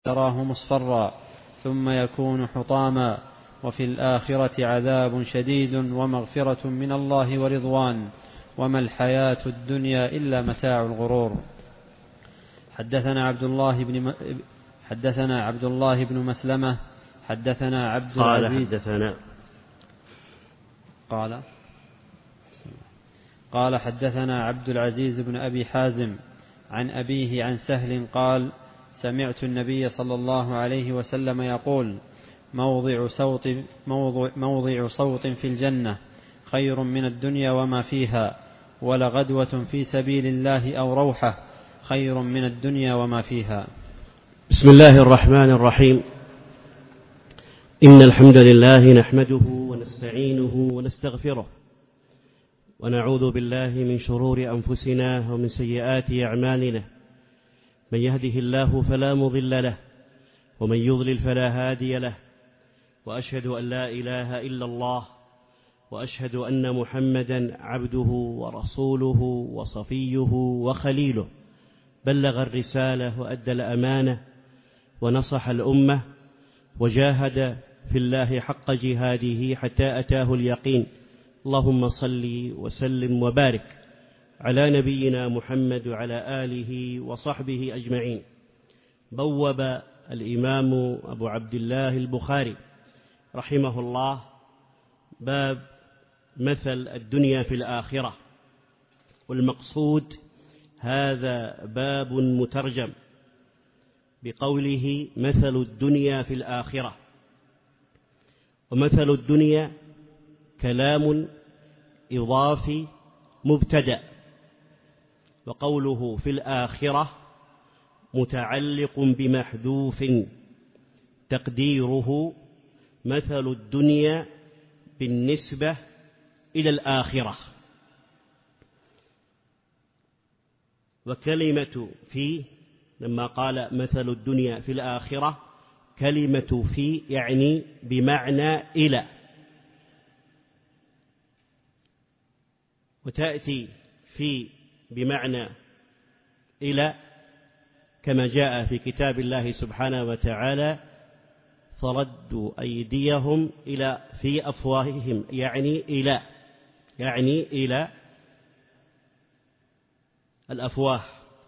تراه مصفرا ثم يكون حطاما، وفي الآخرة عذاب شديد ومغفرة من الله ورضوان، وما الحياة الدنيا إلا متاع الغرور. حدثنا عبد الله بن مسلمة حدثنا عبد العزيز قال حدثنا عبد العزيز بن أبي حازم عن أبيه عن سهل قال: سمعت النبي صلى الله عليه وسلم يقول: موضع صوت في الجنة خير من الدنيا وما فيها، ولغدوة في سبيل الله أو روحة خير من الدنيا وما فيها. بسم الله الرحمن الرحيم. إن الحمد لله نحمده ونستعينه ونستغفره، ونعوذ بالله من شرور أنفسنا ومن سيئات أعمالنا. من يهده الله فلا مضل له، ومن يضلل فلا هادي له، وأشهد أن لا إله إلا الله، وأشهد أن محمدا عبده ورسوله وصفيه وخليله، بلغ الرسالة وأدى الأمانة ونصح الأمة، وجاهد في الله حق جهاده حتى أتاه اليقين. اللهم صل وسلم وبارك على نبينا محمد وعلى آله وصحبه أجمعين. بوب الإمام أبو عبد الله البخاري رحمه الله باب مثل الدنيا في الآخرة، والمقصود هذا باب مترجم بقوله مثل الدنيا في الآخرة. ومثل الدنيا كلام إضافي مبتدأ، وقوله في الآخرة متعلق بمحذوف تقديره مثل الدنيا بالنسبة إلى الآخرة. وكلمة في لما قال مثل الدنيا في الآخرة، كلمة في يعني بمعنى إلى، وتأتي في بمعنى إلى كما جاء في كتاب الله سبحانه وتعالى: فردوا أيديهم إلى في أفواههم، يعني إلى الأفواه.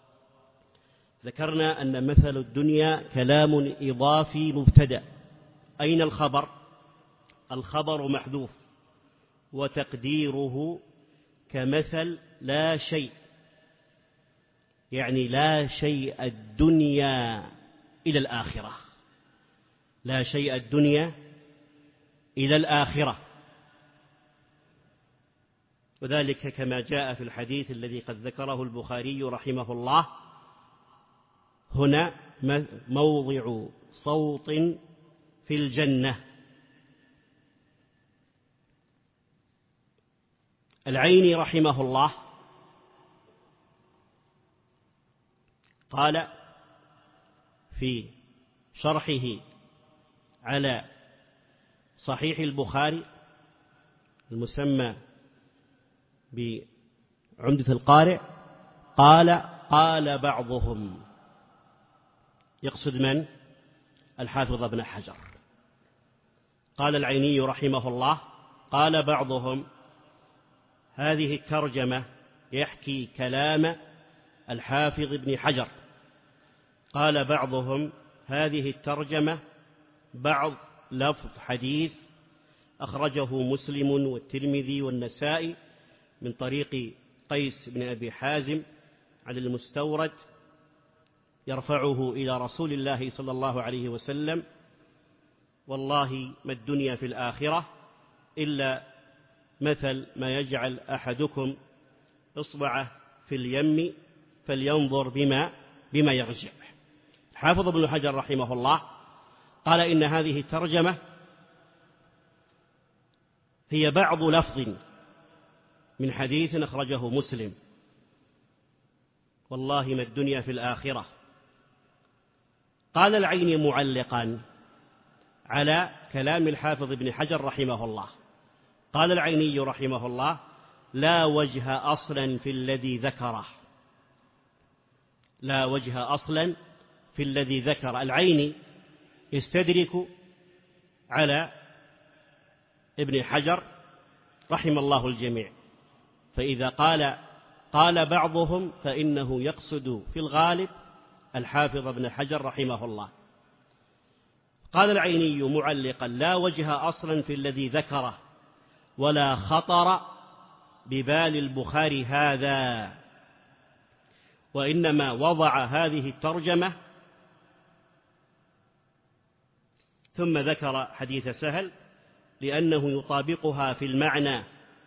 ذكرنا أن مثل الدنيا كلام إضافي مبتدأ. أين الخبر؟ الخبر محذوف، وتقديره كمثل لا شيء، يعني لا شيء الدنيا إلى الآخرة، لا شيء الدنيا إلى الآخرة. وذلك كما جاء في الحديث الذي قد ذكره البخاري رحمه الله: هنا موضع صوت في الجنة. العيني رحمه الله قال في شرحه على صحيح البخاري المسمى بعمدة القارئ، قال بعضهم، يقصد من؟ الحافظ ابن حجر. قال العيني رحمه الله قال بعضهم، هذه الترجمة يحكي كلام الحافظ ابن حجر. قال بعضهم هذه الترجمة بعض لفظ حديث أخرجه مسلم والترمذي والنسائي من طريق قيس بن أبي حازم على المستورد، يرفعه إلى رسول الله صلى الله عليه وسلم: والله ما الدنيا في الآخرة إلا مثل ما يجعل أحدكم إصبعه في اليم فلينظر بما يرجع. حافظ ابن حجر رحمه الله قال إن هذه الترجمة هي بعض لفظ من حديث أخرجه مسلم: والله ما الدنيا في الآخرة. قال العيني معلقا على كلام الحافظ ابن حجر رحمه الله، قال العيني رحمه الله: لا وجه أصلا في الذي ذكره، لا وجه أصلا في الذي ذكر. العيني يستدرك على ابن حجر رحم الله الجميع، فإذا قال بعضهم فإنه يقصد في الغالب الحافظ ابن حجر رحمه الله. قال العيني معلقا: لا وجه أصلا في الذي ذكره ولا خطر ببال البخاري هذا، وإنما وضع هذه الترجمة ثم ذكر حديث سهل لأنه يطابقها في المعنى،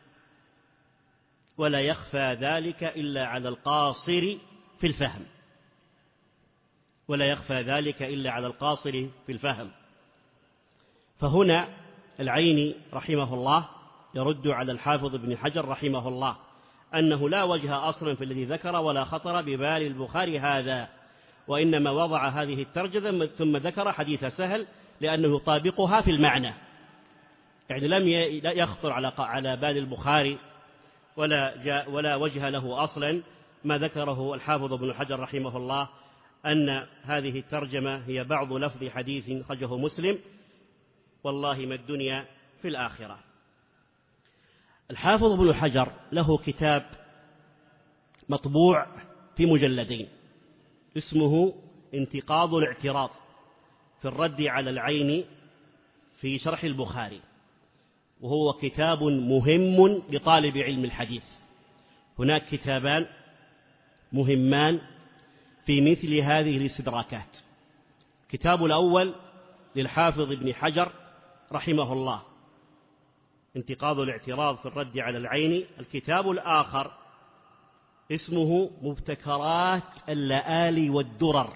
ولا يخفى ذلك إلا على القاصر في الفهم، ولا يخفى ذلك إلا على القاصر في الفهم. فهنا العيني رحمه الله يرد على الحافظ ابن حجر رحمه الله أنه لا وجه أصلا في الذي ذكر ولا خطر ببال البخاري هذا، وإنما وضع هذه الترجمة ثم ذكر حديث سهل لأنه يطابقها في المعنى، يعني لم يخطر على بال البخاري ولا وجه له أصلا ما ذكره الحافظ ابن حجر رحمه الله أن هذه الترجمة هي بعض لفظ حديث خرجه مسلم، والله ما الدنيا في الآخرة. الحافظ ابن حجر له كتاب مطبوع في مجلدين اسمه انتقاض الاعتراض في الرد على العيني في شرح البخاري، وهو كتاب مهم لطالب علم الحديث. هناك كتابان مهمان في مثل هذه الاستدراكات. الكتاب الأول للحافظ ابن حجر رحمه الله انتقاض الاعتراض في الرد على العيني. الكتاب الآخر اسمه مبتكرات اللآلي والدرر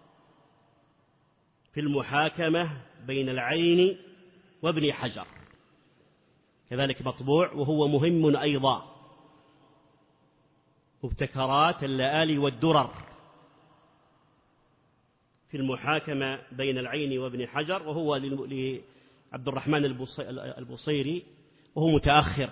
في المحاكمة بين العيني وابن حجر، كذلك مطبوع وهو مهم أيضا. مبتكرات اللآلي والدرر في المحاكمة بين العيني وابن حجر، وهو لعبد الرحمن البصيري، وهو متأخر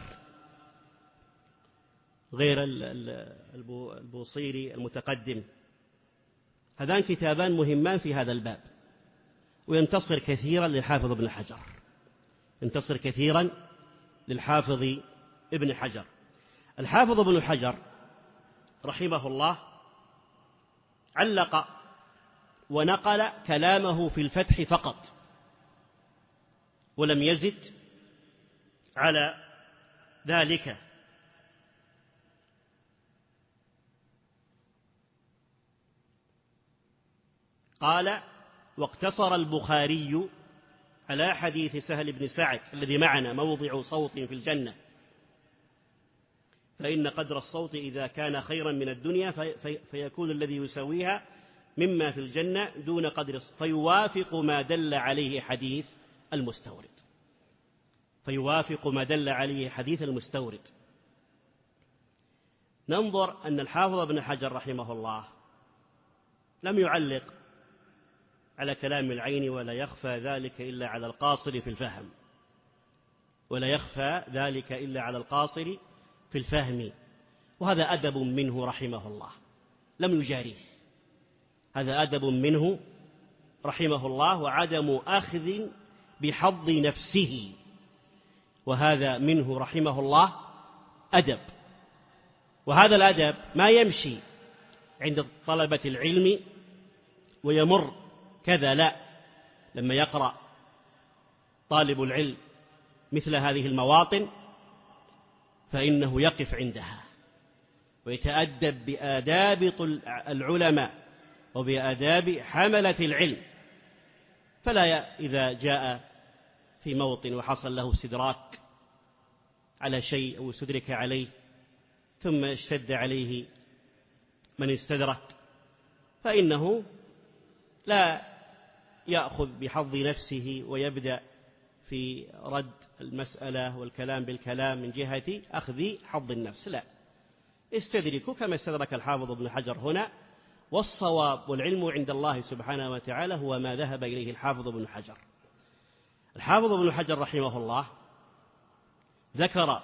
غير البوصيري المتقدم. هذان كتابان مهمان في هذا الباب، وينتصر كثيرا للحافظ ابن حجر، ينتصر كثيرا للحافظ ابن حجر. الحافظ ابن حجر رحمه الله علق ونقل كلامه في الفتح فقط، ولم يزد على ذلك. قال: واقتصر البخاري على حديث سهل بن سعد الذي معنا موضع صوت في الجنة، فإن قدر الصوت إذا كان خيرا من الدنيا فيكون الذي يسويها مما في الجنة دون قدر، فيوافق ما دل عليه حديث المستورد، فيوافق ما دل عليه حديث المستورد. ننظر أن الحافظ ابن حجر رحمه الله لم يعلق على كلام العين: ولا يخفى ذلك إلا على القاصر في الفهم، ولا يخفى ذلك إلا على القاصر في الفهم. وهذا أدب منه رحمه الله لم يجاريه، هذا أدب منه رحمه الله وعدم أخذ بحظ نفسه، وهذا منه رحمه الله أدب. وهذا الأدب ما يمشي عند طلبة العلم ويمر كذا، لا، لما يقرأ طالب العلم مثل هذه المواطن فإنه يقف عندها ويتأدب بآداب العلماء وبآداب حملة العلم، فلا إذا جاء في موطن وحصل له استدراك على شيء أو استدرك عليه ثم اشتد عليه من استدرك فإنه لا يأخذ بحظ نفسه ويبدأ في رد المسألة والكلام بالكلام من جهة أخذ حظ النفس، لا، استدركوا كما استدرك الحافظ ابن حجر هنا. والصواب والعلم عند الله سبحانه وتعالى هو ما ذهب إليه الحافظ ابن حجر. الحافظ ابن حجر رحمه الله ذكر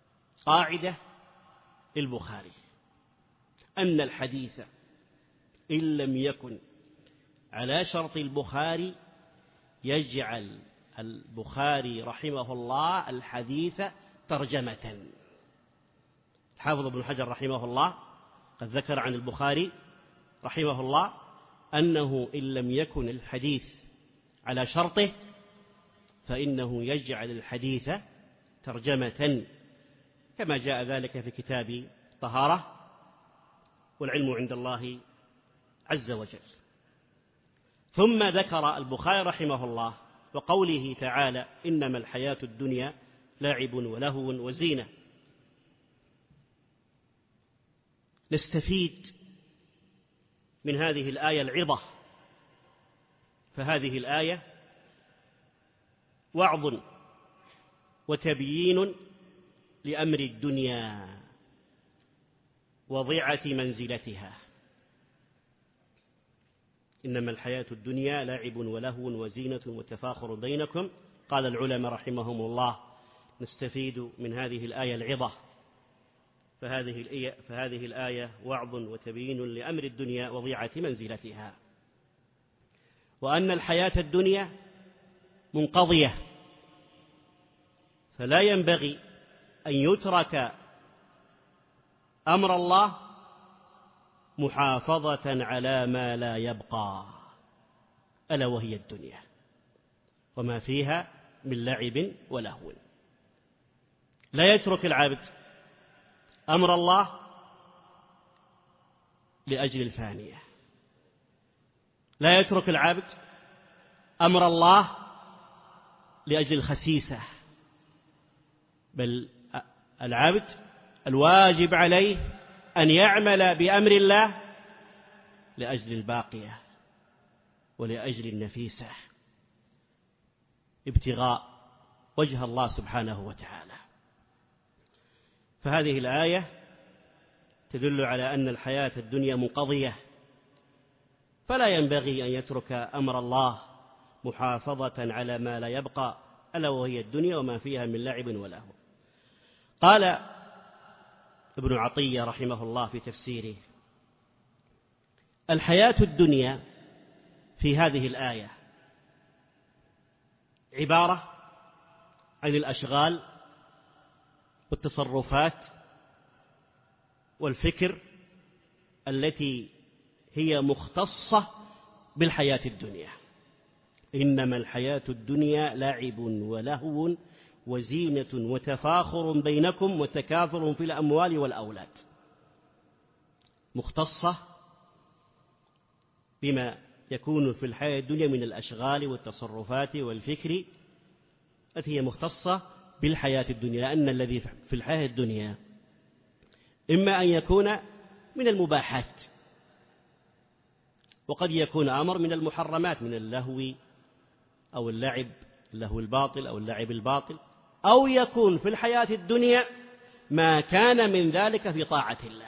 قاعدة للبخاري: أن الحديث إن لم يكن على شرط البخاري يجعل البخاري رحمه الله الحديث ترجمة. الحافظ ابن حجر رحمه الله قد ذكر عن البخاري رحمه الله أنه إن لم يكن الحديث على شرطه فإنه يجعل الحديث ترجمة، كما جاء ذلك في كتاب الطهارة، والعلم عند الله عز وجل. ثم ذكر البخاري رحمه الله وقوله تعالى: إنما الحياة الدنيا لعب ولهو وزينة. نستفيد من هذه الآية العظة، فهذه الآية وعظ وتبيين لأمر الدنيا وضيعة منزلتها. إنما الحياة الدنيا لعب ولهو وزينة وتفاخر بينكم. قال العلماء رحمهم الله: نستفيد من هذه الآية العظة، فهذه الآية وعظ وتبيين لأمر الدنيا وضيعة منزلتها، وأن الحياة الدنيا منقضية، فلا ينبغي أن يترك أمر الله محافظة على ما لا يبقى، ألا وهي الدنيا وما فيها من لعب ولهو. لا يترك العبد أمر الله لأجل الفانية، لا يترك العبد أمر الله لأجل الخسيسة، بل العبد الواجب عليه أن يعمل بأمر الله لأجل الباقية ولأجل النفيسة، ابتغاء وجه الله سبحانه وتعالى. فهذه الآية تدل على أن الحياة الدنيا منقضية، فلا ينبغي أن يترك أمر الله محافظة على ما لا يبقى، ألا وهي الدنيا وما فيها من لعب ولهو. قال ابن عطية رحمه الله في تفسيره: الحياة الدنيا في هذه الآية عبارة عن الأشغال والتصرفات والفكر التي هي مختصة بالحياة الدنيا. إنما الحياة الدنيا لعب ولهو وزينة وتفاخر بينكم وتكاثر في الأموال والأولاد، مختصة بما يكون في الحياة الدنيا من الأشغال والتصرفات والفكر التي هي مختصة بالحياة الدنيا، لأن الذي في الحياة الدنيا إما أن يكون من المباحات، وقد يكون أمر من المحرمات، من اللهو أو اللعب، اللهو الباطل أو اللعب الباطل، أو يكون في الحياة الدنيا ما كان من ذلك في طاعة الله.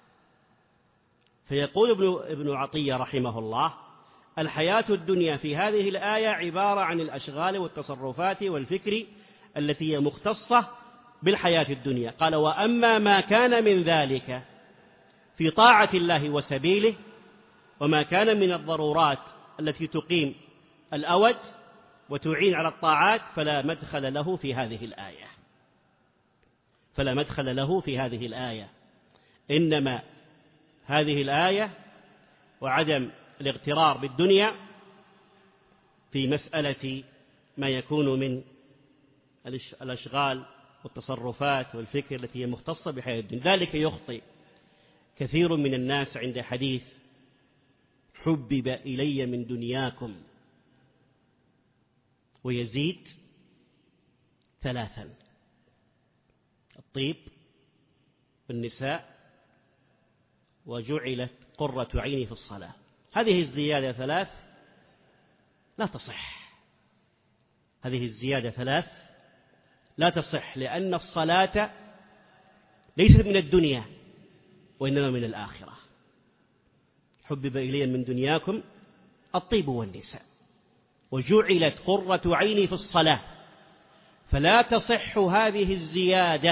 فيقول ابن عطية رحمه الله: الحياة الدنيا في هذه الآية عبارة عن الأشغال والتصرفات والفكر التي هي مختصة بالحياة الدنيا. قال: وأما ما كان من ذلك في طاعة الله وسبيله، وما كان من الضرورات التي تقيم الأود وتعين على الطاعات، فلا مدخل له في هذه الآية، فلا مدخل له في هذه الآية. إنما هذه الآية وعدم الاغترار بالدنيا في مسألة ما يكون من الأشغال والتصرفات والفكر التي هي مختصة بحياة الدنيا. ذلك يخطئ كثير من الناس عند حديث حبب إلي من دنياكم، ويزيد 3: الطيب والنساء وجعلت قرة عيني في الصلاة. هذه الزيادة 3 لا تصح، هذه الزيادة 3 لا تصح، لأن الصلاة ليست من الدنيا وإنما من الآخرة. حبب إلي من دنياكم الطيب والنساء وجعلت قرة عيني في الصلاة، فلا تصح هذه الزيادة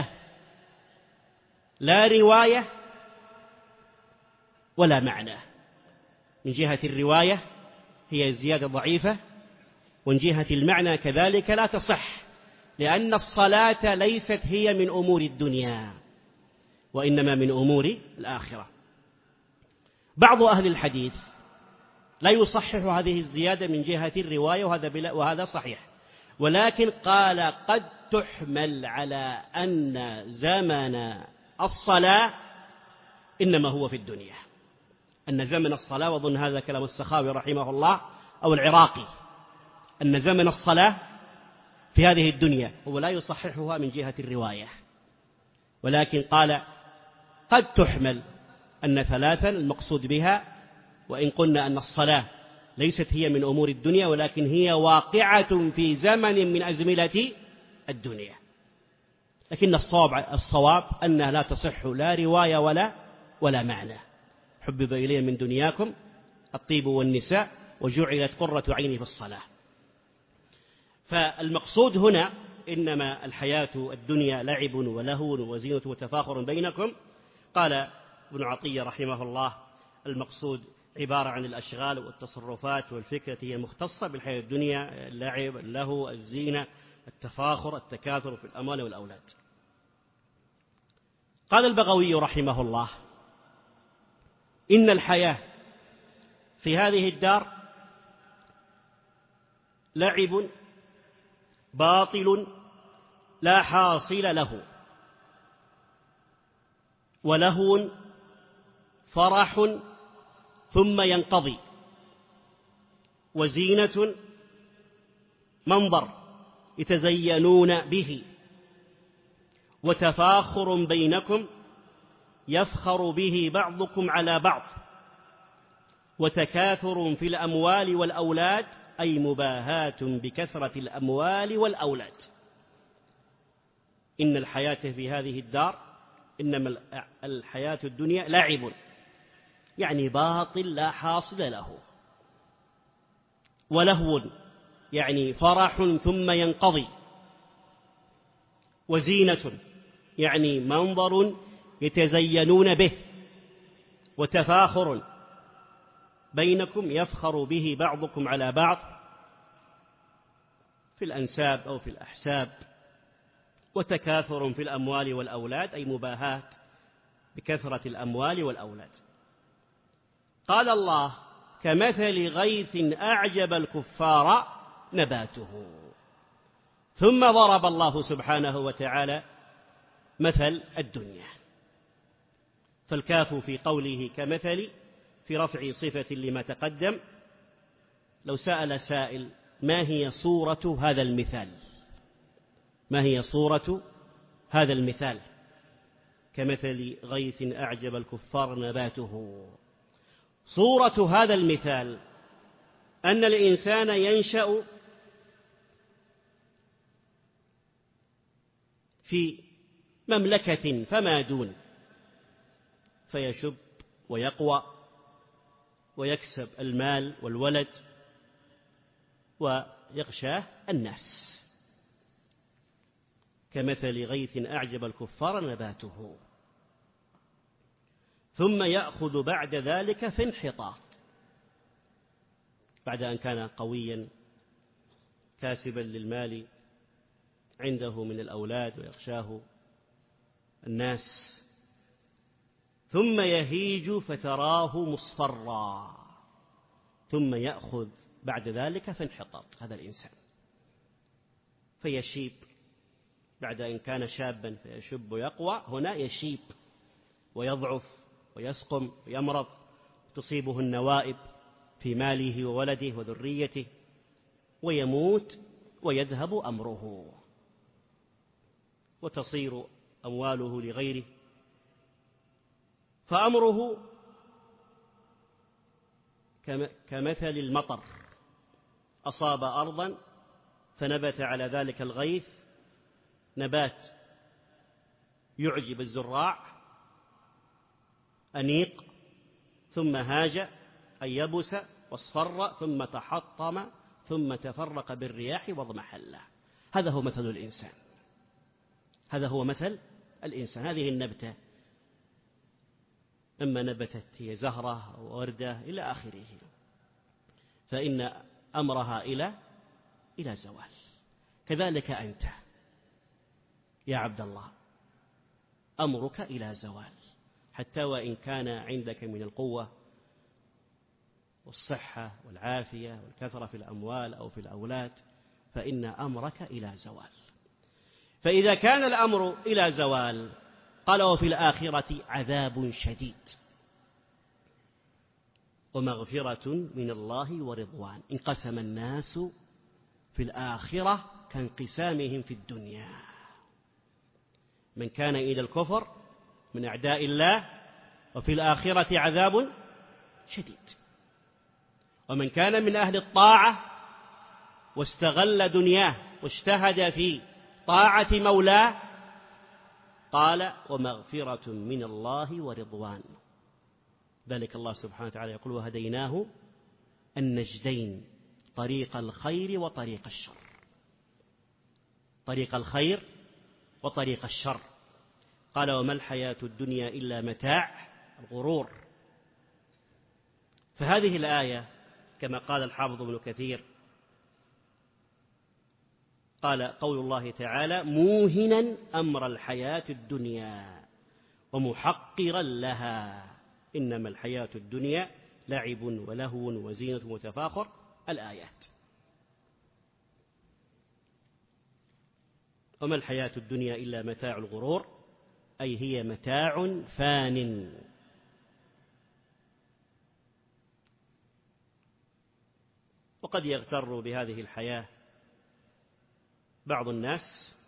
لا رواية ولا معنى، من جهة الرواية هي زيادة ضعيفة، ومن جهة المعنى كذلك لا تصح، لأن الصلاة ليست هي من أمور الدنيا وإنما من أمور الآخرة. بعض أهل الحديث لا يصحح هذه الزيادة من جهة الرواية، وهذا صحيح، ولكن قال قد تحمل على أن زمن الصلاة إنما هو في الدنيا، أن زمن الصلاة، وأظن هذا كلام السخاوي رحمه الله أو العراقي، أن زمن الصلاة في هذه الدنيا، هو لا يصححها من جهة الرواية، ولكن قال قد تحمل أن ثلاثا المقصود بها، وإن قلنا أن الصلاة ليست هي من أمور الدنيا ولكن هي واقعة في زمن من أزمنة الدنيا، لكن الصواب أنها لا تصح لا رواية ولا معنى. حبب إلي من دنياكم الطيب والنساء وجعلت قرة عيني في الصلاة. فالمقصود هنا إنما الحياة الدنيا لعب ولهو وزينة وتفاخر بينكم. قال ابن عطية رحمه الله المقصود عبارة عن الأشغال والتصرفات والفكرة هي مختصة بالحياة الدنيا، اللعب، اللهو، الزينة، التفاخر، التكاثر في الأموال والأولاد. قال البغوي رحمه الله إن الحياة في هذه الدار لعب باطل لا حاصل له، ولهو فرح ثم ينقضي، وزينة منظر يتزينون به، وتفاخر بينكم يفخر به بعضكم على بعض، وتكاثر في الأموال والأولاد، أي مباهاة بكثرة الأموال والأولاد. إن الحياة في هذه الدار إنما الحياة الدنيا لعب، يعني باطل لا حاصل له، ولهو يعني فرح ثم ينقضي، وزينة يعني منظر يتزينون به، وتفاخر بينكم يفخر به بعضكم على بعض في الأنساب أو في الأحساب، وتكاثر في الأموال والأولاد أي مباهاة بكثرة الأموال والأولاد. قال الله كمثل غيث أعجب الكفار نباته، ثم ضرب الله سبحانه وتعالى مثل الدنيا، فالكاف في قوله كمثل في رفع صفة لما تقدم. لو سأل سائل ما هي صورة هذا المثال، ما هي صورة هذا المثال كمثل غيث أعجب الكفار نباته؟ صورة هذا المثال أن الإنسان ينشأ في مملكة فما دون، فيشب ويقوى ويكسب المال والولد ويغشاه الناس، كمثل غيث أعجب الكفار نباته، ثم يأخذ بعد ذلك في انحطاط، بعد أن كان قويا كاسبا للمال عنده من الأولاد ويغشاه الناس، ثم يهيج فتراه مصفرا، ثم يأخذ بعد ذلك في انحطاط هذا الإنسان، فيشيب بعد أن كان شابا فيشب ويقوى، هنا يشيب ويضعف ويسقم ويمرض، تصيبه النوائب في ماله وولده وذريته، ويموت ويذهب أمره وتصير أمواله لغيره. فأمره كمثل المطر أصاب أرضا فنبت على ذلك الغيث نبات يعجب الزراع أنيق، ثم هاج أي يبس واصفر، ثم تحطم، ثم تفرق بالرياح واضمحل. هذا هو مثل الإنسان، هذا هو مثل الإنسان، هذه النبتة أما نبتت هي زهرة أو وردة إلى آخره، فإن أمرها إلى زوال. كذلك أنت يا عبد الله أمرك إلى زوال، حتى وإن كان عندك من القوة والصحة والعافية والكثرة في الأموال أو في الأولاد، فإن أمرك إلى زوال. فإذا كان الأمر إلى زوال قال وفي الآخرة عذاب شديد ومغفرة من الله ورضوان. انقسم الناس في الآخرة كانقسامهم في الدنيا، من كان إلى الكفر من أعداء الله وفي الآخرة عذاب شديد، ومن كان من أهل الطاعة واستغل دنياه واجتهد في طاعة مولاه قال ومغفرة من الله ورضوان. ذلك الله سبحانه وتعالى يقول وهديناه النجدين، طريق الخير وطريق الشر، طريق الخير وطريق الشر. قال وما الحياة الدنيا إلا متاع الغرور. فهذه الآية كما قال الحافظ ابن كثير قال قول الله تعالى موهنا أمر الحياة الدنيا ومحقرا لها، إنما الحياة الدنيا لعب ولهو وزينة وتفاخر، الآيات. وما الحياة الدنيا إلا متاع الغرور، أي هي متاع فان. وقد يغتر بهذه الحياة بعض الناس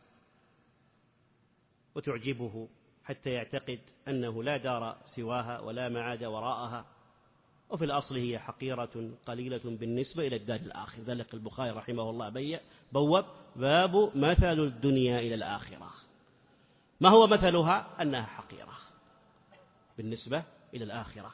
وتعجبه حتى يعتقد أنه لا دار سواها ولا معاد وراءها، وفي الأصل هي حقيرة قليلة بالنسبة إلى الدار الآخرة. ذلك البخاري رحمه الله بوب باب مثل الدنيا إلى الآخرة. ما هو مثلها؟ أنها حقيرة بالنسبة إلى الآخرة.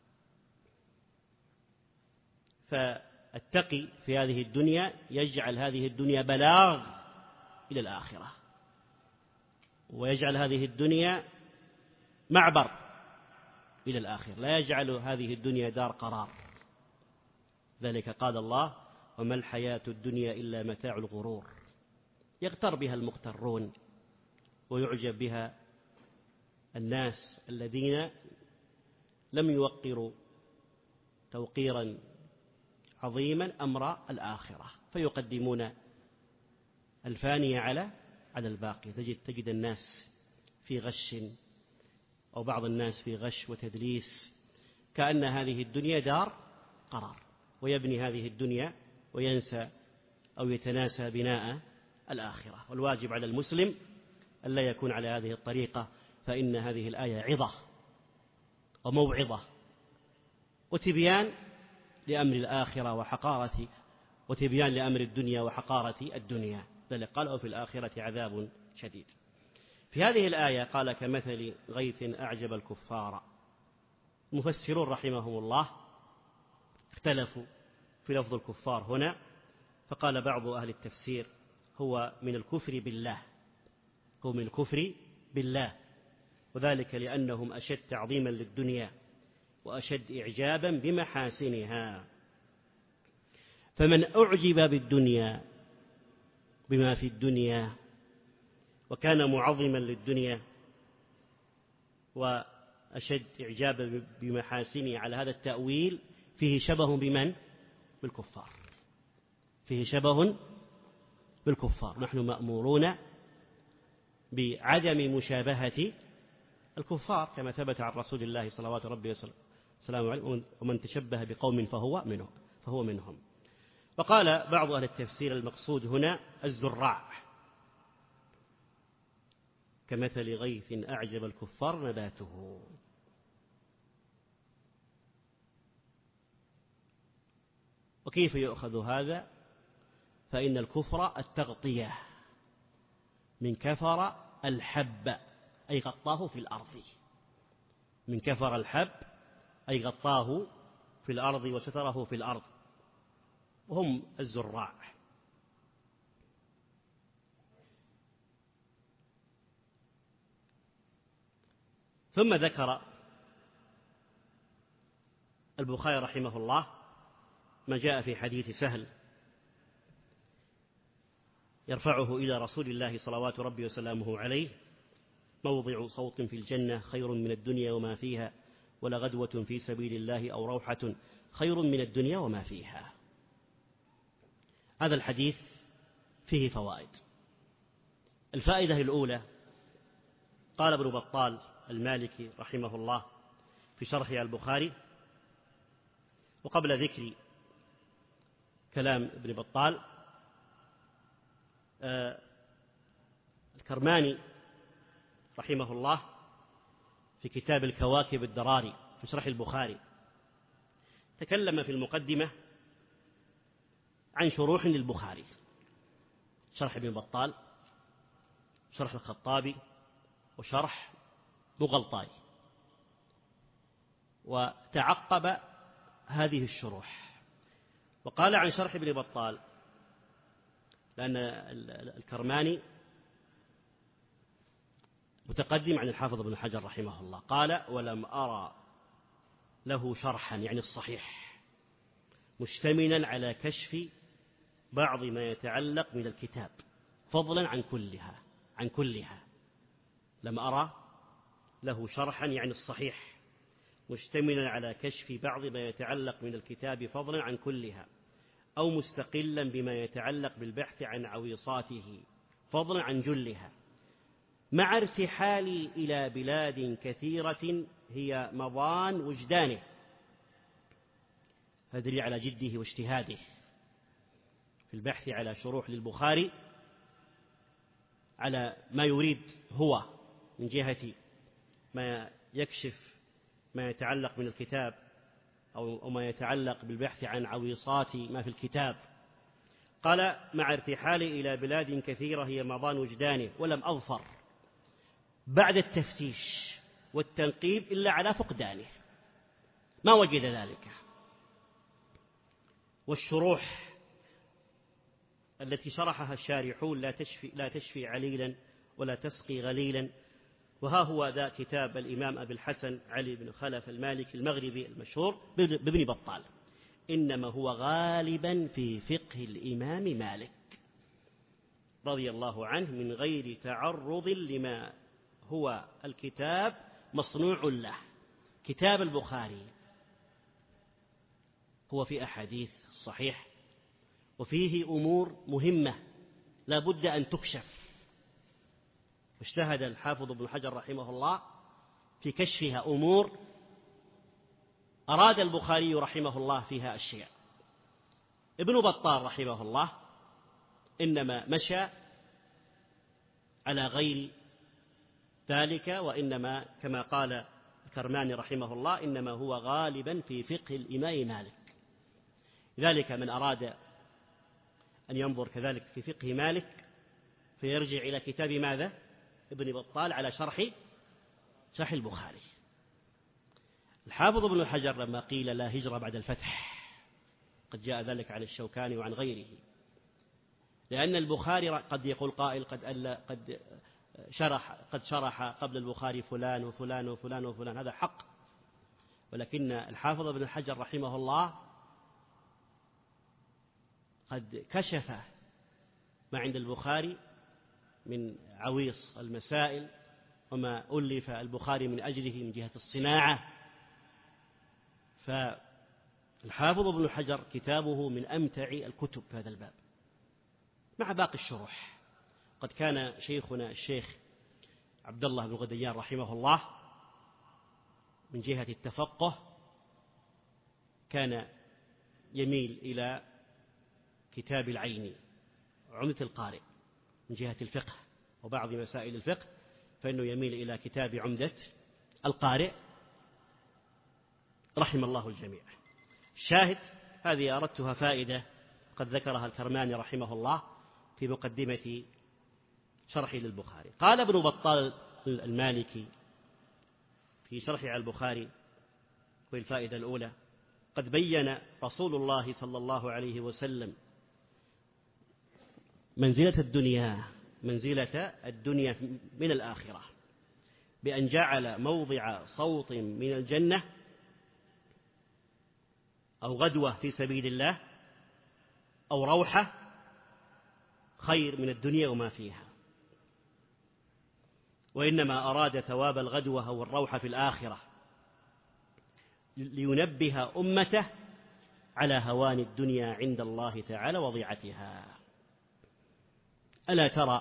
فالتقي في هذه الدنيا يجعل هذه الدنيا بلاغ إلى الآخرة، ويجعل هذه الدنيا معبر إلى الآخرة، لا يجعل هذه الدنيا دار قرار. ذلك قال الله وما الحياة الدنيا إلا متاع الغرور. يغتر بها المغترون ويعجب بها الناس الذين لم يوقروا توقيرا عظيما أمر الآخرة، فيقدمون الفانية على الباقي. تجد الناس في غش أو بعض الناس في غش وتدليس، كأن هذه الدنيا دار قرار، ويبني هذه الدنيا وينسى أو يتناسى بناء الآخرة. والواجب على المسلم ألا يكون على هذه الطريقة، فإن هذه الآية عظة وموعظة وتبيان لأمر الآخرة وحقارة، وتبيان لأمر الدنيا وحقارة الدنيا. ذلك قال وفي الآخرة عذاب شديد. في هذه الآية قال كمثل غيث أعجب الكفار. المفسرون رحمهم الله اختلفوا في لفظ الكفار هنا، فقال بعض أهل التفسير هو من الكفر بالله، هو من الكفر بالله، وذلك لأنهم أشد تعظيما للدنيا وأشد إعجابا بمحاسنها. فمن أعجب بالدنيا بما في الدنيا وكان معظما للدنيا وأشد إعجابا بمحاسنه على هذا التأويل فيه شبه بمن؟ بالكفار، فيه شبه بالكفار. نحن مأمورون بعدم مشابهة الكفار كما ثبت عن رسول الله صلوات ربي وسلامه عليه ومن تشبه بقوم فهو منهم. وقال بعض أهل التفسير المقصود هنا الزراع، كمثل غيث أعجب الكفار نباته. وكيف يؤخذ هذا؟ فإن الكفر التغطية، من كفر الحب أي غطاه في الأرض، من كفر الحب أي غطاه في الأرض وستره في الأرض، وهم الزراع. ثم ذكر البخاري رحمه الله ما جاء في حديث سهل يرفعه إلى رسول الله صلوات ربي وسلامه عليه: موضع صوت في الجنة خير من الدنيا وما فيها، ولغدوة في سبيل الله أو روحة خير من الدنيا وما فيها. هذا الحديث فيه فوائد. الفائدة الأولى: قال ابن بطال المالكي رحمه الله في شرح البخاري، وقبل ذكر كلام ابن بطال الكرماني رحمه الله في كتاب الكواكب الدراري في شرح البخاري تكلم في المقدمة عن شروح للبخاري: شرح ابن بطال، شرح الخطابي، وشرح مغلطاي، وتعقب هذه الشروح. وقال عن شرح ابن بطال، لأن الكرماني متقدم عن الحافظ ابن حجر رحمه الله، قال: ولم أرى له شرحا، يعني الصحيح، مشتملا على كشف بعض ما يتعلق من الكتاب فضلا عن كلها. لم أرى له شرحا، يعني الصحيح، مشتملا على كشف بعض ما يتعلق من الكتاب فضلا عن كلها، أو مستقلا بما يتعلق بالبحث عن عويصاته فضلا عن جلها، مع ارتحالي إلى بلاد كثيرة هي مضان وجدانه. هذا دليل على جده واجتهاده في البحث على شروح للبخاري، على ما يريد هو من جهة ما يكشف ما يتعلق من الكتاب أو ما يتعلق بالبحث عن عويصات ما في الكتاب. قال: مع ارتحالي إلى بلاد كثيرة هي مضان وجدانه، ولم أظفر بعد التفتيش والتنقيب إلا على فقدانه، ما وجد ذلك. والشروح التي شرحها الشارحون لا تشفي عليلا ولا تسقي غليلا. وها هو ذا كتاب الإمام أبي الحسن علي بن خلف المالكي المغربي المشهور بابن بطال، إنما هو غالبا في فقه الإمام مالك رضي الله عنه، من غير تعرض لما هو الكتاب مصنوع له. كتاب البخاري هو في أحاديث صحيح، وفيه أمور مهمة لا بد أن تكشف، واجتهد الحافظ ابن حجر رحمه الله في كشفها، أمور أراد البخاري رحمه الله فيها أشياء. ابن بطال رحمه الله إنما مشى على غير ذلك، وإنما كما قال الكرماني رحمه الله إنما هو غالبا في فقه الإمام مالك. لذلك من أراد أن ينظر كذلك في فقه مالك فيرجع إلى كتاب ماذا؟ ابن بطال على شرح البخاري. الحافظ ابن حجر لما قيل لا هجرة بعد الفتح، قد جاء ذلك عن الشوكاني وعن غيره، لأن البخاري قد يقول قائل قد شرح قبل البخاري فلان وفلان وفلان وفلان، هذا حق، ولكن الحافظ ابن حجر رحمه الله قد كشف ما عند البخاري من عويص المسائل وما ألف البخاري من أجله من جهة الصناعة. فالحافظ ابن حجر كتابه من أمتع الكتب في هذا الباب مع باقي الشروح. قد كان شيخنا الشيخ عبد الله بن غديان رحمه الله من جهة التفقه كان يميل إلى كتاب العيني عمدة القارئ من جهة الفقه وبعض مسائل الفقه، فإنه يميل إلى كتاب عمدة القارئ رحم الله الجميع. الشاهد هذه أردتها فائدة قد ذكرها الكرماني رحمه الله في مقدمة شرحه للبخاري. قال ابن بطال المالكي في شرحه على البخاري والفائدة الأولى: قد بين رسول الله صلى الله عليه وسلم منزلة الدنيا من الآخرة بأن جعل موضع صوت من الجنة أو غدوة في سبيل الله أو روحة خير من الدنيا وما فيها، وإنما أراد ثواب الغدوة أو الروحة في الآخرة لينبه أمته على هوان الدنيا عند الله تعالى وضيعتها. ألا ترى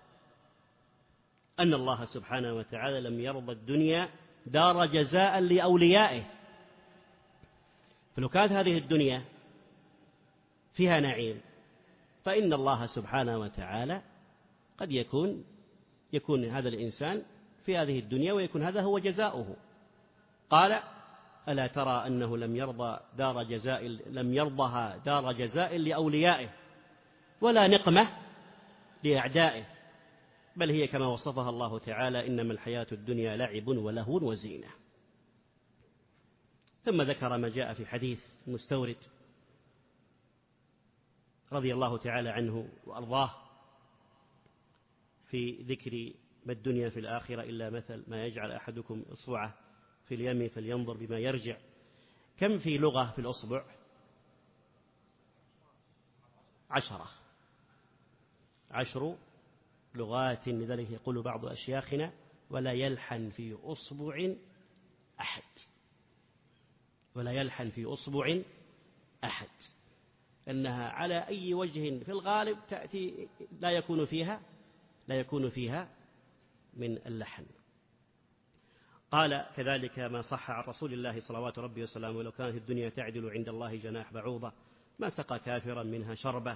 أن الله سبحانه وتعالى لم يرضى الدنيا دار جزاء لأوليائه، فلو كانت هذه الدنيا فيها نعيم فإن الله سبحانه وتعالى قد يكون هذا الإنسان في هذه الدنيا ويكون هذا هو جزاؤه. قال: ألا ترى أنه لم يرضها دار جزاء لأوليائه ولا نقمة لأعدائه، بل هي كما وصفها الله تعالى: إنما الحياة الدنيا لعب ولهو وزينة. ثم ذكر ما جاء في حديث المستورد رضي الله تعالى عنه وأرضاه في ذكر ما الدنيا في الآخرة إلا مثل ما يجعل أحدكم إصبعه في اليم فلينظر بما يرجع. كم في لغة في الأصبع؟ 10 لغات. لذلك يقول بعض أشياخنا: ولا يلحن في أصبع أحد، ولا يلحن في أصبع أحد، أنها على أي وجه في الغالب تأتي لا يكون فيها من اللحن. قال كذلك ما صح عن رسول الله صلوات ربي وسلامه: ولو كانت الدنيا تعدل عند الله جناح بعوضة ما سقى كافرا منها شربة.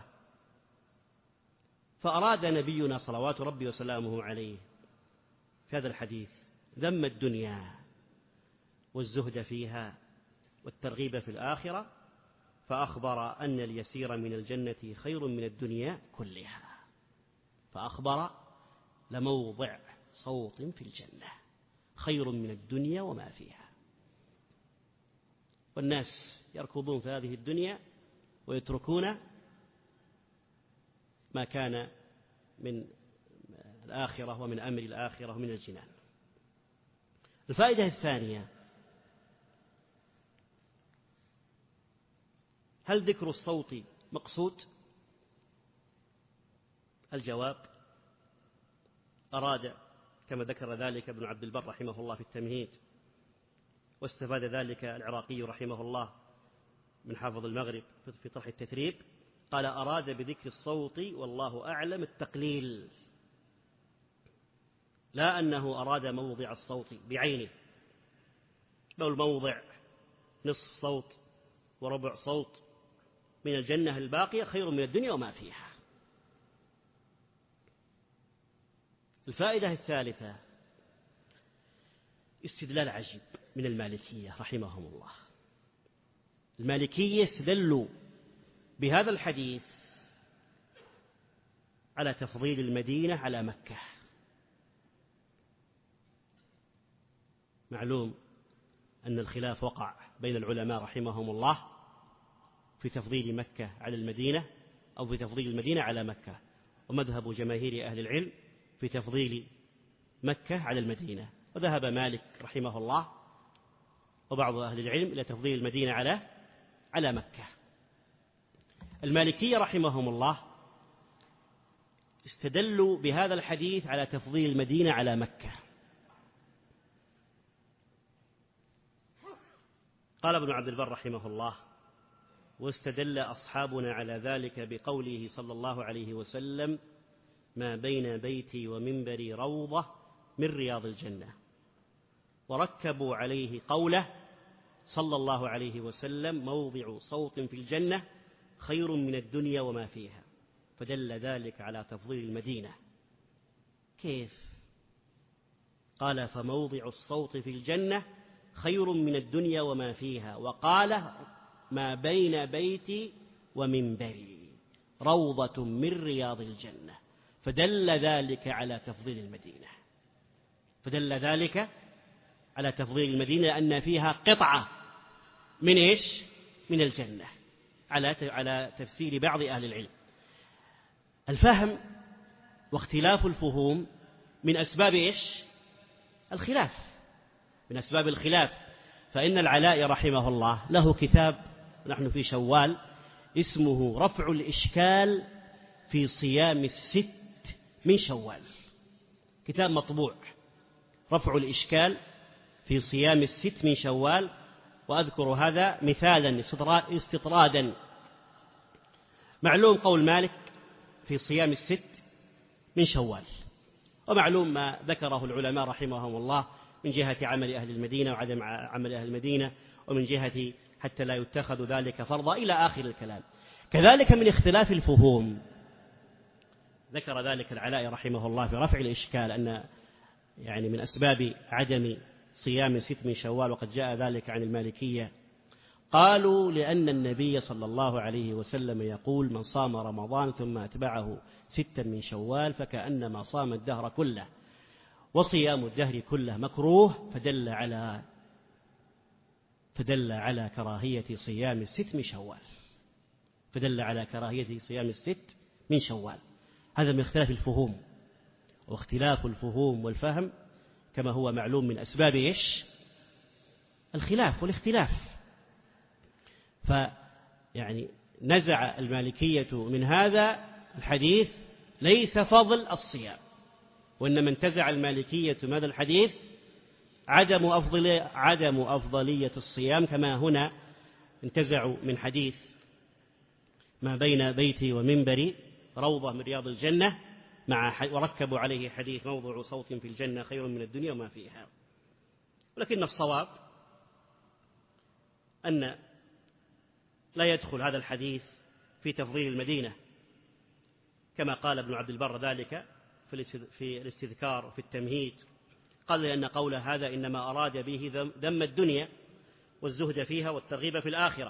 فأراد نبينا صلوات ربي وسلامه عليه في هذا الحديث ذم الدنيا والزهد فيها والترغيب في الآخرة، فأخبر أن اليسير من الجنة خير من الدنيا كلها، فأخبر لموضع صوت في الجنة خير من الدنيا وما فيها. والناس يركضون في هذه الدنيا ويتركون ما كان من الآخرة ومن أمر الآخرة ومن الجنان. الفائدة الثانية: هل ذكر الصوت مقصود؟ الجواب: أراد كما ذكر ذلك ابن عبد البر رحمه الله في التمهيد، واستفاد ذلك العراقي رحمه الله من حافظ المغرب في طرح التثريب، قال: أراد بذكر الصوت والله أعلم التقليل، لا أنه أراد موضع الصوت بعينه، بل موضع نصف صوت وربع صوت من الجنة الباقية خير من الدنيا وما فيها. الفائدة الثالثة: استدلال عجيب من المالكية رحمهم الله. المالكية استدلوا بهذا الحديث على تفضيل المدينة على مكة. معلوم أن الخلاف وقع بين العلماء رحمهم الله في تفضيل مكة على المدينة أو في تفضيل المدينة على مكة، ومذهب جماهير أهل العلم في تفضيل مكة على المدينة، وذهب مالك رحمه الله وبعض أهل العلم إلى تفضيل المدينة على مكة. المالكية رحمهم الله استدلوا بهذا الحديث على تفضيل المدينة على مكة. قال ابن عبد البر رحمه الله: واستدل أصحابنا على ذلك بقوله صلى الله عليه وسلم: ما بين بيتي ومنبري روضة من رياض الجنة، وركبوا عليه قوله صلى الله عليه وسلم: موضع صوت في الجنة خير من الدنيا وما فيها، فدل ذلك على تفضيل المدينة. كيف؟ قال: فموضع الصوت في الجنة خير من الدنيا وما فيها، وقال: ما بين بيتي ومنبري روضة من رياض الجنة، فدل ذلك على تفضيل المدينة، فدل ذلك على تفضيل المدينة لأن فيها قطعة من إيش؟ من الجنة، على تفسير بعض أهل العلم. الفهم واختلاف الفهوم من أسباب إيش؟ الخلاف، من أسباب الخلاف. فإن العلاء رحمه الله له كتاب نحن في شوال، اسمه رفع الإشكال في صيام الست من شوال، كتاب مطبوع، رفع الإشكال في صيام الست من شوال. وأذكر هذا مثالا استطرادا. معلوم قول مالك في صيام الست من شوال، ومعلوم ما ذكره العلماء رحمهم الله من جهة عمل أهل المدينة وعدم عمل أهل المدينة، ومن جهة حتى لا يتخذ ذلك فرضا إلى آخر الكلام. كذلك من اختلاف الفهوم، ذكر ذلك العلاء رحمه الله في رفع الإشكال أن يعني من أسباب عدم صيام ست من شوال، وقد جاء ذلك عن المالكية، قالوا لأن النبي صلى الله عليه وسلم يقول: من صام رمضان ثم أتبعه ستا من شوال فكأنما صام الدهر كله، وصيام الدهر كله مكروه، فدل على كراهية صيام الست من شوال، فدل على كراهية صيام الست من شوال. هذا من اختلاف الفهوم، واختلاف الفهوم والفهم كما هو معلوم من أسباب الخلاف والاختلاف. فيعني نزع المالكية من هذا الحديث ليس فضل الصيام، وإنما انتزع المالكية من هذا الحديث عدم أفضلية الصيام، كما هنا انتزعوا من حديث ما بين بيتي ومنبري روضة من رياض الجنة وركبوا عليه حديث موضع صوت في الجنة خير من الدنيا وما فيها. ولكن الصواب أن لا يدخل هذا الحديث في تفضيل المدينة، كما قال ابن عبد البر ذلك في الاستذكار وفي التمهيد، قال لأن قول هذا إنما أراد به ذم الدنيا والزهد فيها والترغيب في الآخرة،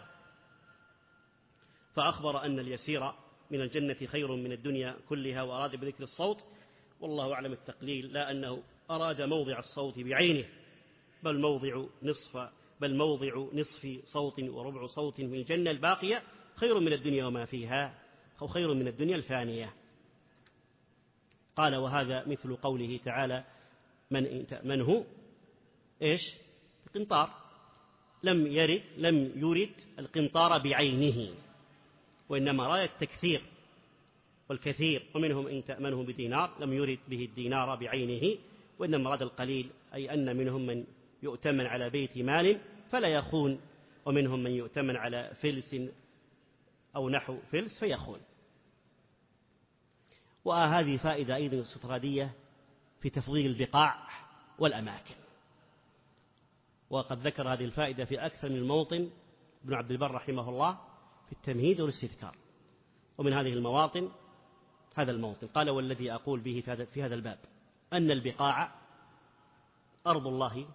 فأخبر أن اليسير من الجنة خير من الدنيا كلها، وأراد بذكر الصوت، والله أعلم التقليل، لا أنه أراد موضع الصوت بعينه، بل موضع نصف صوت وربع صوت في الجنة الباقية خير من الدنيا وما فيها، أو خير من الدنيا الفانية. قال: وهذا مثل قوله تعالى: من هو القنطار، لم يرد القنطار بعينه، وإنما رأى التكثير والكثير، ومنهم إن تأمنه بدينار لم يرد به الدينار بعينه، وإنما راد القليل، أي أن منهم من يؤتمن على بيت مال فلا يخون، ومنهم من يؤتمن على فلس أو نحو فلس فيخون. وهذه فائدة أيضا استطرادية في تفضيل البقاع والأماكن، وقد ذكر هذه الفائدة في أكثر من موطن ابن عبد البر رحمه الله في التمهيد والاستذكار. ومن هذه المواطن هذا الموطن، قال: والذي أقول به في هذا الباب أن البقاع أرض الله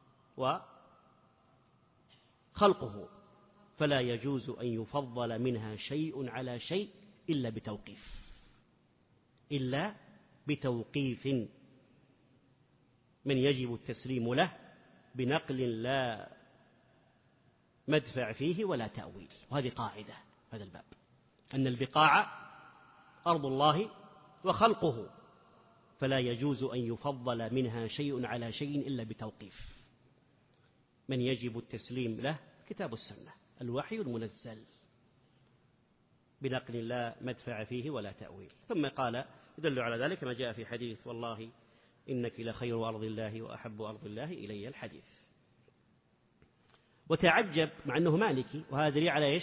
وخلقه، فلا يجوز أن يفضل منها شيء على شيء إلا بتوقيف من يجب التسليم له بنقل لا مدفع فيه ولا تأويل. وهذه قاعدة هذا الباب، أن البقاع أرض الله وخلقه، فلا يجوز أن يفضل منها شيء على شيء إلا بتوقيف من يجب التسليم له كتاب السنة، الوحي المنزل، بنقل لا مدفع فيه ولا تأويل. ثم قال: يدل على ذلك ما جاء في حديث: والله إنك لخير أرض الله وأحب أرض الله إلي الحديث. وتعجب مع أنه مالكي، وهذا دليل على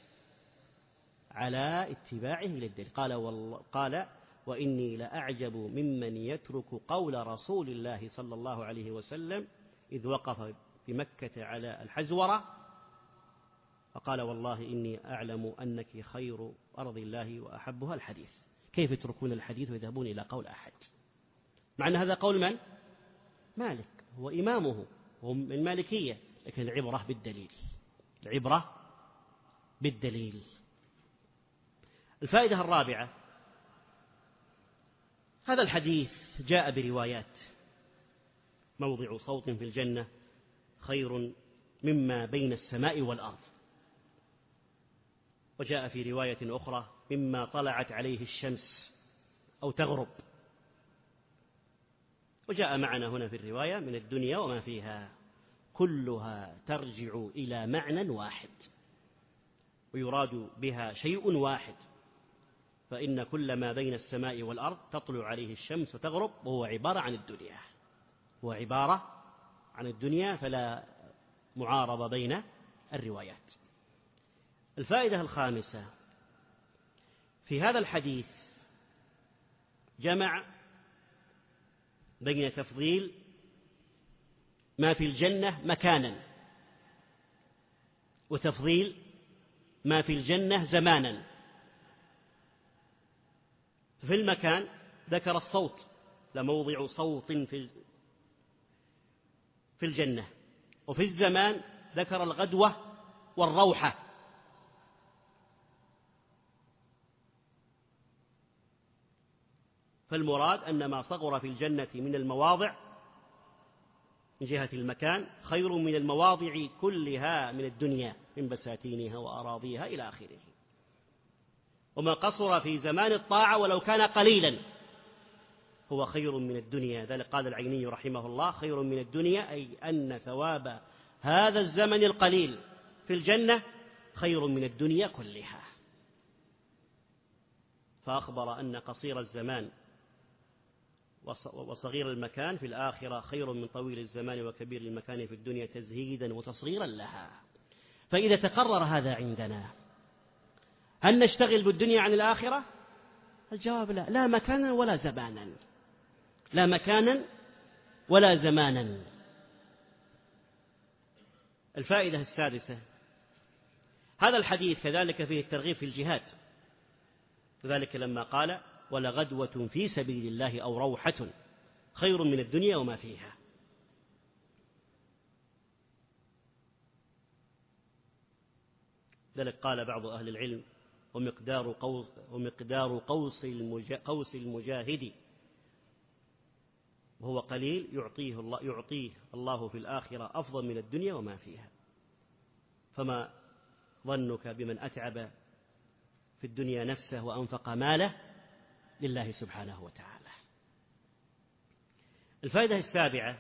على اتباعه للدليل. قال: وإني لأعجب ممن يترك قول رسول الله صلى الله عليه وسلم إذ وقف بمكة على الحزورة فقال: والله إني أعلم أنك خير أرض الله وأحبها الحديث. كيف يتركون الحديث ويذهبون إلى قول أحد؟ مع أن هذا قول من؟ مالك، هو إمامه، هو من المالكية، لكن العبرة بالدليل. الفائدة الرابعة: هذا الحديث جاء بروايات: موضع صوت في الجنة خير مما بين السماء والأرض، وجاء في رواية أخرى: مما طلعت عليه الشمس أو تغرب، وجاء معنا هنا في الرواية: من الدنيا وما فيها، كلها ترجع إلى معنى واحد، ويراد بها شيء واحد، فإن كل ما بين السماء والأرض تطلع عليه الشمس وتغرب، وهو عبارة عن الدنيا، هو عبارة عن الدنيا، فلا معارضة بين الروايات. الفائدة الخامسة: في هذا الحديث جمع بين تفضيل ما في الجنة مكانا وتفضيل ما في الجنة زمانا. في المكان ذكر الصوت، لموضع صوت في الجنة، وفي الزمان ذكر الغدوة والروحة. فالمراد أن ما صغر في الجنة من المواضع من جهة المكان خير من المواضع كلها من الدنيا، من بساتينها وأراضيها إلى آخره. وما قصر في زمان الطاعة ولو كان قليلا هو خير من الدنيا. ذلك قال العيني رحمه الله: خير من الدنيا، أي أن ثواب هذا الزمن القليل في الجنة خير من الدنيا كلها. فأخبر أن قصير الزمان وصغير المكان في الآخرة خير من طويل الزمان وكبير المكان في الدنيا تزهيدا وتصغيرا لها. فإذا تقرر هذا عندنا، هل نشتغل بالدنيا عن الآخرة؟ الجواب لا، لا مكانا ولا زمانا، لا مكانا ولا زمانا. الفائدة السادسة: هذا الحديث كذلك فيه الترغيب في الجهاد، وذلك لما قال: ولغدوة في سبيل الله أو روحة خير من الدنيا وما فيها. ذلك قال بعض أهل العلم: ومقدار قوس المجاهد وهو قليل يعطيه الله في الآخرة أفضل من الدنيا وما فيها. فما ظنك بمن أتعب في الدنيا نفسه وأنفق ماله لله سبحانه وتعالى. الفائدة السابعة: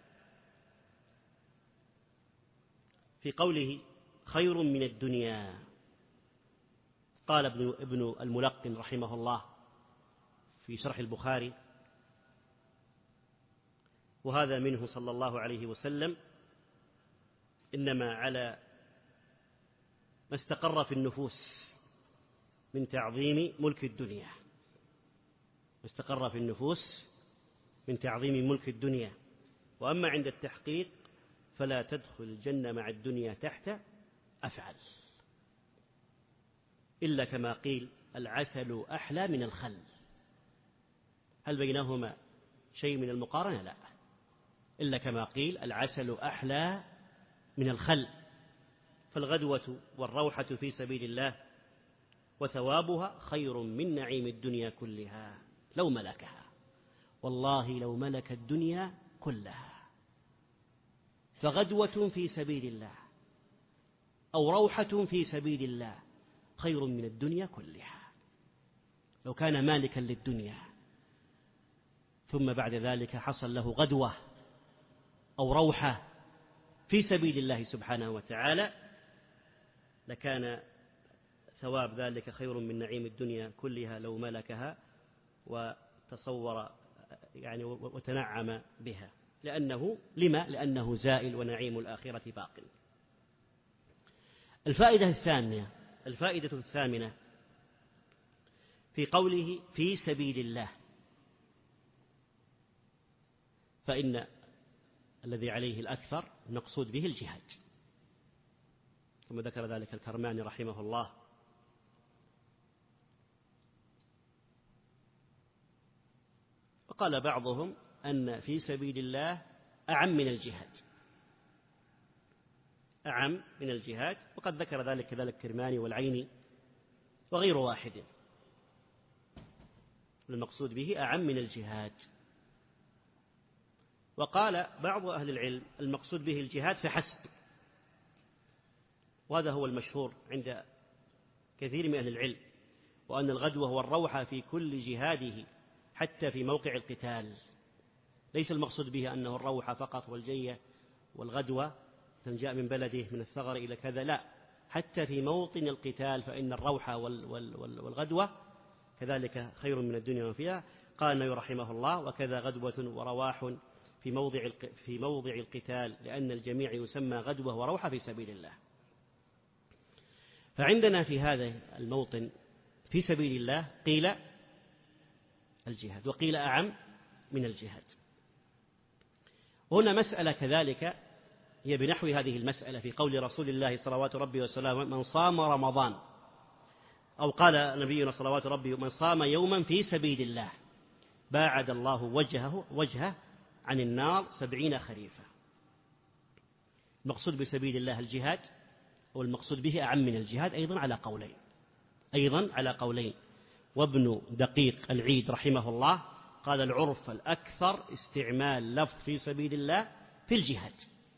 في قوله خير من الدنيا، قال ابن الملقن رحمه الله في شرح البخاري: وهذا منه صلى الله عليه وسلم إنما على ما استقر في النفوس من تعظيم ملك الدنيا، استقر في النفوس من تعظيم ملك الدنيا. وأما عند التحقيق فلا تدخل الجنة مع الدنيا تحت أفعل، إلا كما قيل: العسل أحلى من الخل. هل بينهما شيء من المقارنة؟ لا، إلا كما قيل: العسل أحلى من الخل. فالغدوة والروحة في سبيل الله وثوابها خير من نعيم الدنيا كلها لو ملكها، والله لو ملك الدنيا كلها. فغدوة في سبيل الله أو روحة في سبيل الله خير من الدنيا كلها. لو كان مالكا للدنيا ثم بعد ذلك حصل له غدوة أو روحة في سبيل الله سبحانه وتعالى لكان ثواب ذلك خير من نعيم الدنيا كلها لو ملكها وتصور وتنعم بها. لأنه زائل ونعيم الآخرة باق. الفائدة الثامنة في قوله في سبيل الله، فإن الذي عليه الأكثر المقصود به الجهاد، كما ذكر ذلك الكرماني رحمه الله. وقال بعضهم أن في سبيل الله أعم من الجهاد، أعم من الجهاد، وقد ذكر ذلك كذلك الكرماني والعيني وغير واحد. المقصود به أعم من الجهاد. وقال بعض أهل العلم المقصود به الجهاد فحسب، وهذا هو المشهور عند كثير من أهل العلم، وأن الغدوة والروحة في كل جهاده حتى في موقع القتال. ليس المقصود به أنه الروحة فقط والجية والغدوة جاء من بلده من الثغر إلى كذا، لا، حتى في موطن القتال، فإن الروحة والغدوة كذلك خير من الدنيا وما فيها. قال النبي رحمه الله: وكذا غدوة ورواح في موضع القتال، لأن الجميع يسمى غدوة وروحة في سبيل الله. فعندنا في هذا الموطن في سبيل الله قيل الجهاد، وقيل أعم من الجهاد. هنا مسألة كذلك هي بنحو هذه المسألة في قول رسول الله صلوات ربي وسلامه: من صام رمضان، أو قال نبينا صلوات ربي: من صام يوما في سبيل الله باعد الله وجهه عن النار 70 خريفا. المقصود بسبيل الله الجهاد، والمقصود به أعم من الجهاد أيضا على قولين. وابن دقيق العيد رحمه الله قال: العرف الأكثر استعمال لفظ في سبيل الله في الجهاد.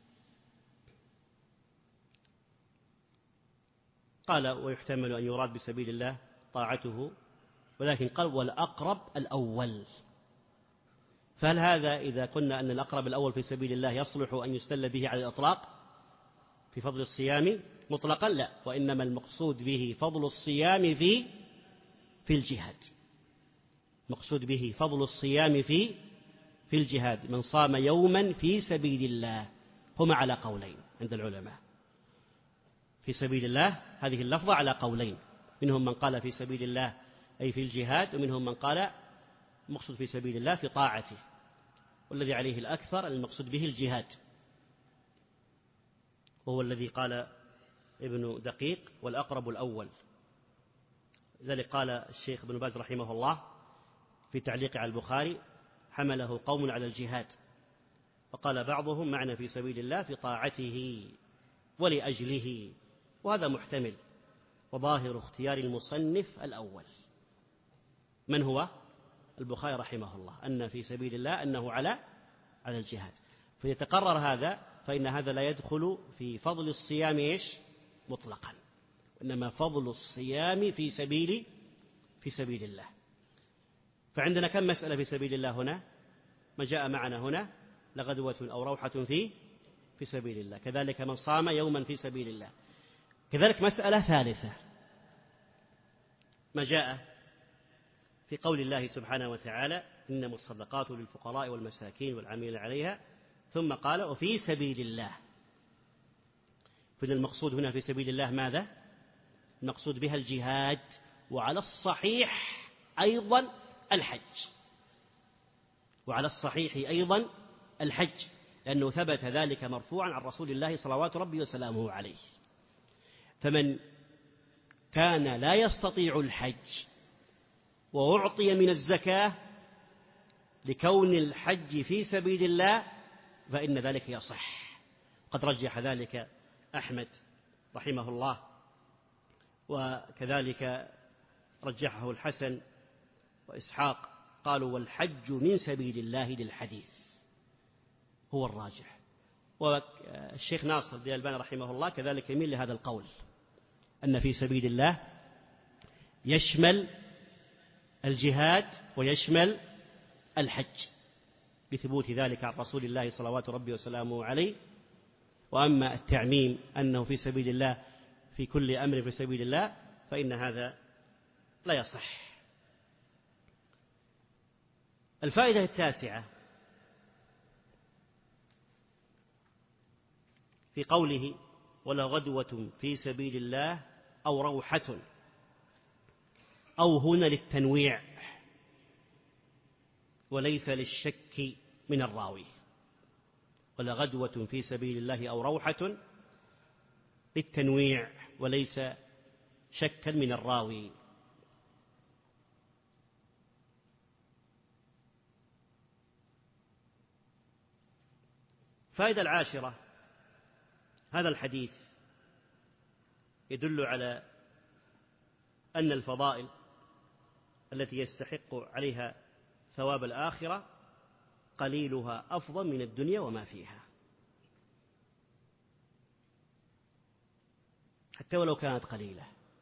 قال: ويحتمل أن يراد بسبيل الله طاعته، ولكن قال: والأقرب الأول. فهل هذا إذا قلنا أن الأقرب الأول في سبيل الله يصلح أن يستل به على الإطلاق في فضل الصيام مطلقا؟ لا، وإنما المقصود به فضل الصيام في الجهاد. مقصود به فضل الصيام في الجهاد. من صام يوما في سبيل الله، هما على قولين عند العلماء. في سبيل الله هذه اللفظة على قولين، منهم من قال في سبيل الله أي في الجهاد، ومنهم من قال مقصود في سبيل الله في طاعته، والذي عليه الأكثر المقصود به الجهاد، وهو الذي قال ابن دقيق: والأقرب الأول. لذلك قال الشيخ ابن باز رحمه الله في تعليق على البخاري: حمله قوم على الجهاد، وقال بعضهم: معنى في سبيل الله في طاعته ولأجله. وهذا محتمل، وظاهر اختيار المصنف الأول. من هو؟ البخاري رحمه الله، أن في سبيل الله أنه على الجهاد. فيتقرر هذا، فإن هذا لا يدخل في فضل الصيام مطلقا، إنما فضل الصيام في سبيل الله. فعندنا كم مسألة في سبيل الله هنا؟ ما جاء معنا هنا: لغدوة أو روحة في سبيل الله، كذلك من صام يوما في سبيل الله. كذلك مسألة ثالثة، ما جاء في قول الله سبحانه وتعالى: إنما الصدقات للفقراء والمساكين والعاملين عليها، ثم قال: وفي سبيل الله. فإن المقصود هنا في سبيل الله ماذا؟ المقصود بها الجهاد، وعلى الصحيح أيضا الحج، لأنه ثبت ذلك مرفوعا عن رسول الله صلوات ربي وسلامه عليه. فمن كان لا يستطيع الحج وأعطي من الزكاة لكون الحج في سبيل الله، فإن ذلك يصح. قد رجح ذلك أحمد رحمه الله، وكذلك رجحه الحسن وإسحاق، قالوا: والحج من سبيل الله للحديث هو الراجح. والشيخ ناصر الدين الألباني رحمه الله كذلك يميل لهذا القول، أن في سبيل الله يشمل الجهاد ويشمل الحج، بثبوت ذلك عن رسول الله صلوات ربي وسلامه عليه. وأما التعميم أنه في سبيل الله في كل أمر في سبيل الله، فإن هذا لا يصح. الفائدة التاسعة في قوله: ولا غدوة في سبيل الله أو روحة، أو هنا للتنويع وليس للشك من الراوي. ولا غدوة في سبيل الله أو روحة للتنويع وليس شكا من الراوي. فائدة العاشرة: هذا الحديث يدل على أن الفضائل التي يستحق عليها ثواب الآخرة قليلها أفضل من الدنيا وما فيها، حتى ولو كانت قليلة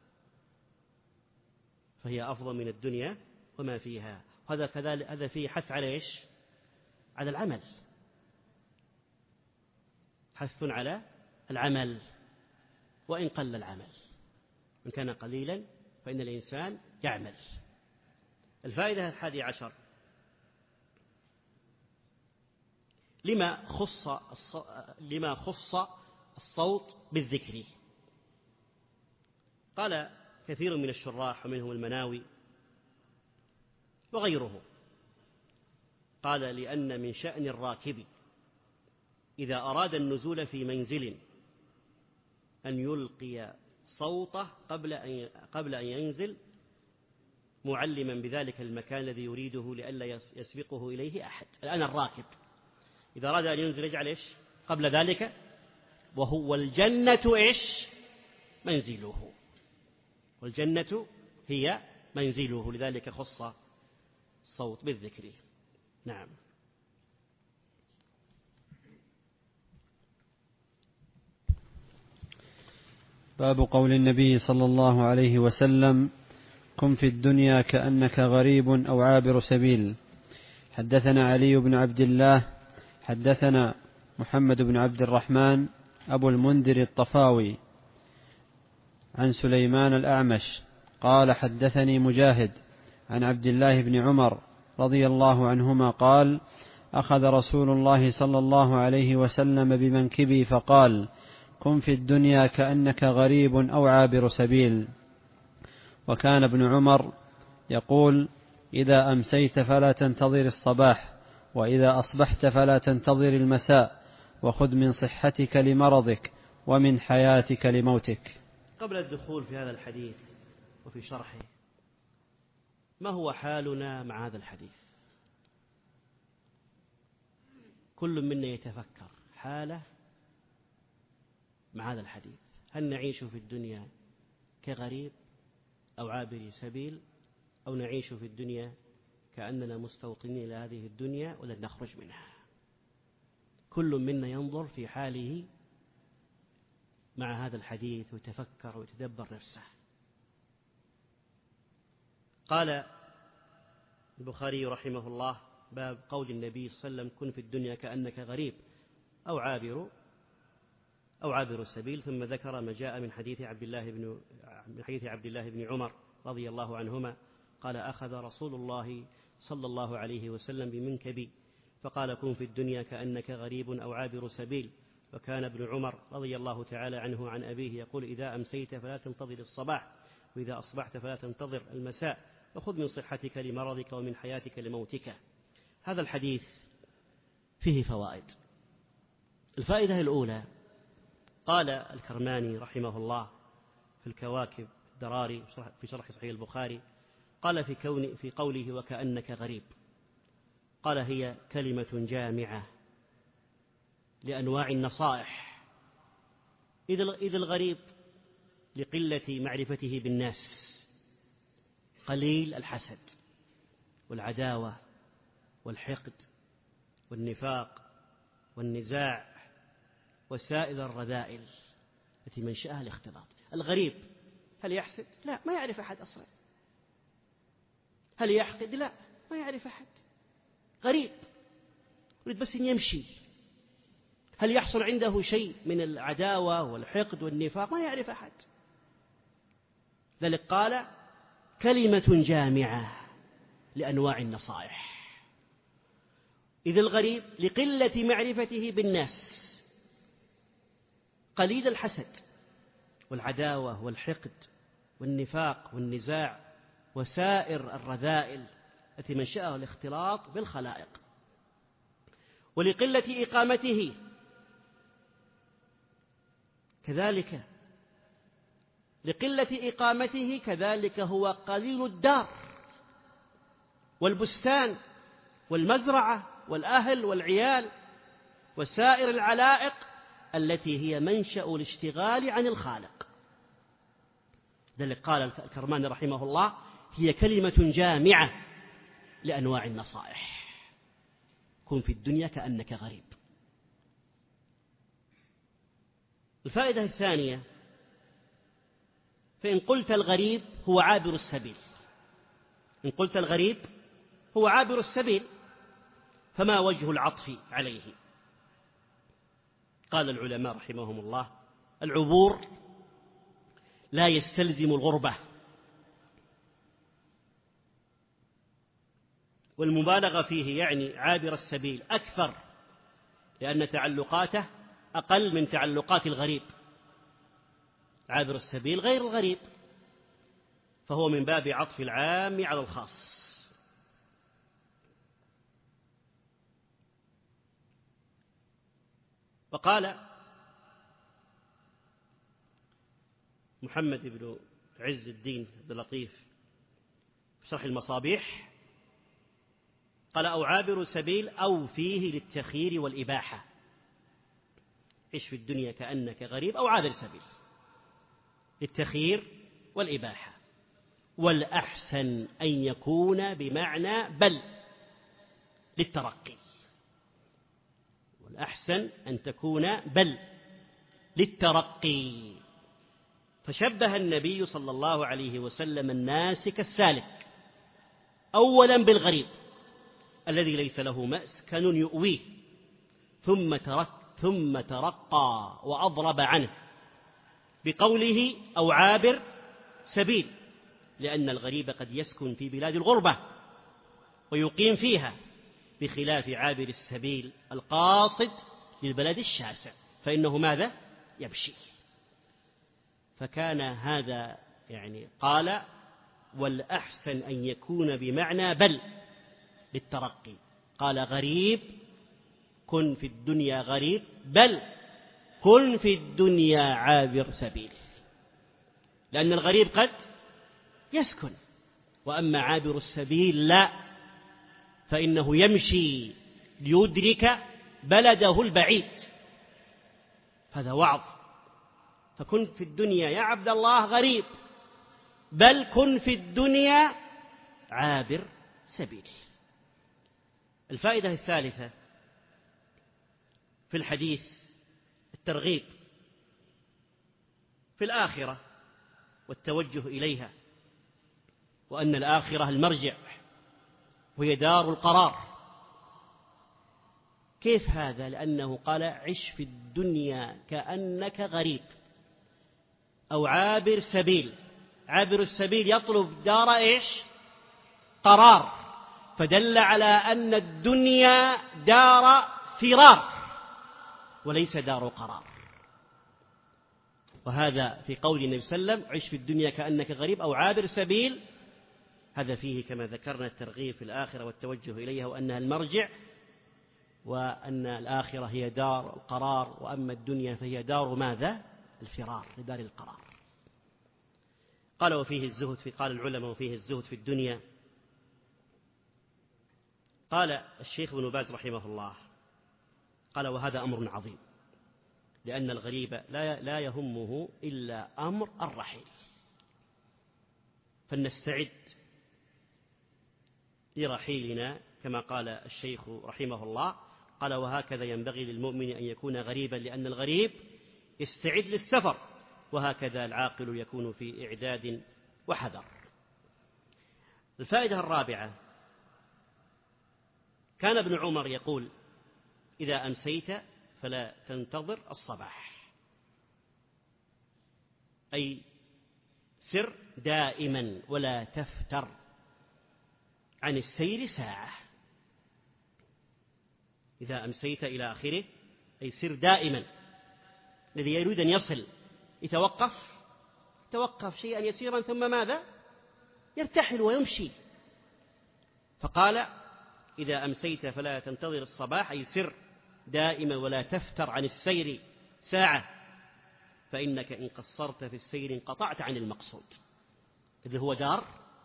فهي أفضل من الدنيا وما فيها. هذا فيه حث على إيش؟ على العمل، حث على العمل. وإن قل العمل، إن كان قليلا فإن الإنسان يعمل. الفائدة 11: لما خص الصوت بالذكر. قال كثير من الشراح ومنهم المناوي وغيره، قال: لأن من شأن الراكب إذا أراد النزول في منزل أن يلقي صوته قبل أن ينزل، معلما بذلك المكان الذي يريده لئلا يسبقه إليه أحد. الآن الراكب إذا أراد أن ينزل يجعل إيش قبل ذلك؟ وهو الجنة إيش منزله، والجنة هي منزله، لذلك خص الصوت بالذكر. نعم. باب قول النبي صلى الله عليه وسلم: كن في الدنيا كأنك غريب أو عابر سبيل. حدثنا علي بن عبد الله حدثنا محمد بن عبد الرحمن أبو المنذر الطفاوي عن سليمان الأعمش قال: حدثني مجاهد عن عبد الله بن عمر رضي الله عنهما قال: أخذ رسول الله صلى الله عليه وسلم بمنكبي فقال: كن في الدنيا كأنك غريب أو عابر سبيل. وكان ابن عمر يقول: إذا أمسيت فلا تنتظر الصباح، وإذا أصبحت فلا تنتظر المساء، وخذ من صحتك لمرضك ومن حياتك لموتك. قبل الدخول في هذا الحديث وفي شرحه، ما هو حالنا مع هذا الحديث؟ كل منا يتفكر حاله مع هذا الحديث. هل نعيش في الدنيا كغريب أو عابر سبيل، أو نعيش في الدنيا كأننا مستوطنين لهذه الدنيا ولن نخرج منها؟ كل منا ينظر في حاله مع هذا الحديث ويتفكر ويتدبر نفسه. قال البخاري رحمه الله: باب قول النبي صلى الله عليه وسلم: كن في الدنيا كأنك غريب أو عابر السبيل. ثم ذكر ما جاء من حديث عبد الله بن عمر رضي الله عنهما قال: أخذ رسول الله صلى الله عليه وسلم بمنكبي فقال: كن في الدنيا كأنك غريب أو عابر سبيل. وكان ابن عمر رضي الله تعالى عنه عن أبيه يقول: إذا أمسيت فلا تنتظر الصباح، وإذا أصبحت فلا تنتظر المساء، وخذ من صحتك لمرضك ومن حياتك لموتك. هذا الحديث فيه فوائد. الفائدة الأولى: قال الكرماني رحمه الله في الكواكب الدراري في شرح صحيح البخاري، قال في قوله: وكأنك غريب، قال: هي كلمة جامعة لأنواع النصائح، إذ الغريب لقلة معرفته بالناس، قليل الحسد والعداوة والحقد والنفاق والنزاع وسائر الرذائل التي منشأها الاختلاط. الغريب هل يحسد؟ لا، ما يعرف أحد أصلا. هل يحقد؟ لا، ما يعرف أحد. غريب يريد بس أن يمشي. هل يحصل عنده شيء من العداوة والحقد والنفاق؟ ما يعرف أحد. ذلك قال: كلمة جامعة لأنواع النصائح. إذ الغريب لقلة معرفته بالناس، قليل الحسد والعداوة والحقد والنفاق والنزاع وسائر الرذائل التي منشأها الاختلاط بالخلائق. ولقلة إقامته كذلك، لقلة إقامته كذلك هو قليل الدار والبستان والمزرعة والأهل والعيال وسائر العلائق التي هي منشأ الاشتغال عن الخالق. ذلك قال الكرماني رحمه الله: هي كلمة جامعة لأنواع النصائح. كن في الدنيا كأنك غريب. الفائدة الثانية: فإن قلت الغريب هو عابر السبيل، إن قلت الغريب هو عابر السبيل، فما وجه العطف عليه؟ قال العلماء رحمهم الله: العبور لا يستلزم الغربة. والمبالغة فيه يعني عابر السبيل أكثر، لأن تعلقاته أقل من تعلقات الغريب. عابر السبيل غير الغريب، فهو من باب عطف العام على الخاص. وقال محمد بن عز الدين عبد اللطيف في شرح المصابيح، قال: أو عابر سبيل أو فيه للتخيير والإباحة. عش في الدنيا كأنك غريب أو عابر سبيل، للتخيير والإباحة. والأحسن أن يكون بمعنى بل، للترقي. والأحسن أن تكون بل للترقي. فشبه النبي صلى الله عليه وسلم الناسك السالك أولا بالغريب الذي ليس له مسكن يؤويه، ثم ترقى وأضرب عنه بقوله أو عابر سبيل، لأن الغريب قد يسكن في بلاد الغربة ويقيم فيها، بخلاف عابر السبيل القاصد للبلد الشاسع، فإنه ماذا؟ يمشي. فكان هذا يعني قال: والأحسن أن يكون بمعنى بل للترقي. قال: غريب كن في الدنيا غريب، بل كن في الدنيا عابر سبيل، لأن الغريب قد يسكن، وأما عابر السبيل لا، فإنه يمشي ليدرك بلده البعيد. هذا وعظ. فكن في الدنيا يا عبد الله غريب، بل كن في الدنيا عابر سبيل. الفائدة الثالثة في الحديث الترغيب في الآخرة والتوجه إليها، وأن الآخرة المرجع وهي دار القرار. كيف هذا؟ لأنه قال: عش في الدنيا كأنك غريب أو عابر سبيل. عابر السبيل يطلب دار إيش؟ قرار، فدل على أن الدنيا دار فرار وليس دار قرار. وهذا في قول النبي صلى الله عليه وسلم: عش في الدنيا كأنك غريب أو عابر سبيل. هذا فيه كما ذكرنا الترغيب في الآخرة والتوجه إليها، وأنها المرجع، وأن الآخرة هي دار القرار، وأما الدنيا فهي دار ماذا؟ الفرار، لدار القرار. قال: وفيه الزهد قال العلماء: وفيه الزهد في الدنيا. قال الشيخ ابن باز رحمه الله: قال: وهذا أمر عظيم، لأن الغريب لا يهمه إلا أمر الرحيل، فلنستعد لرحيلنا كما قال الشيخ رحمه الله. قال: وهكذا ينبغي للمؤمن أن يكون غريبا، لأن الغريب يستعد للسفر، وهكذا العاقل يكون في إعداد وحذر. الفائدة الرابعة: كان ابن عمر يقول: إذا أمسيت فلا تنتظر الصباح، أي سر دائما ولا تفتر عن السير ساعة. إذا أمسيت إلى آخره أي سر دائما. الذي يريد أن يصل يتوقف شيئا يسيرا، ثم ماذا؟ يرتحل ويمشي. فقال: إذا أمسيت فلا تنتظر الصباح، أي سر دائما ولا تفتر عن السير ساعة، فإنك إن قصرت في السير انقطعت عن المقصود، الذي هو دار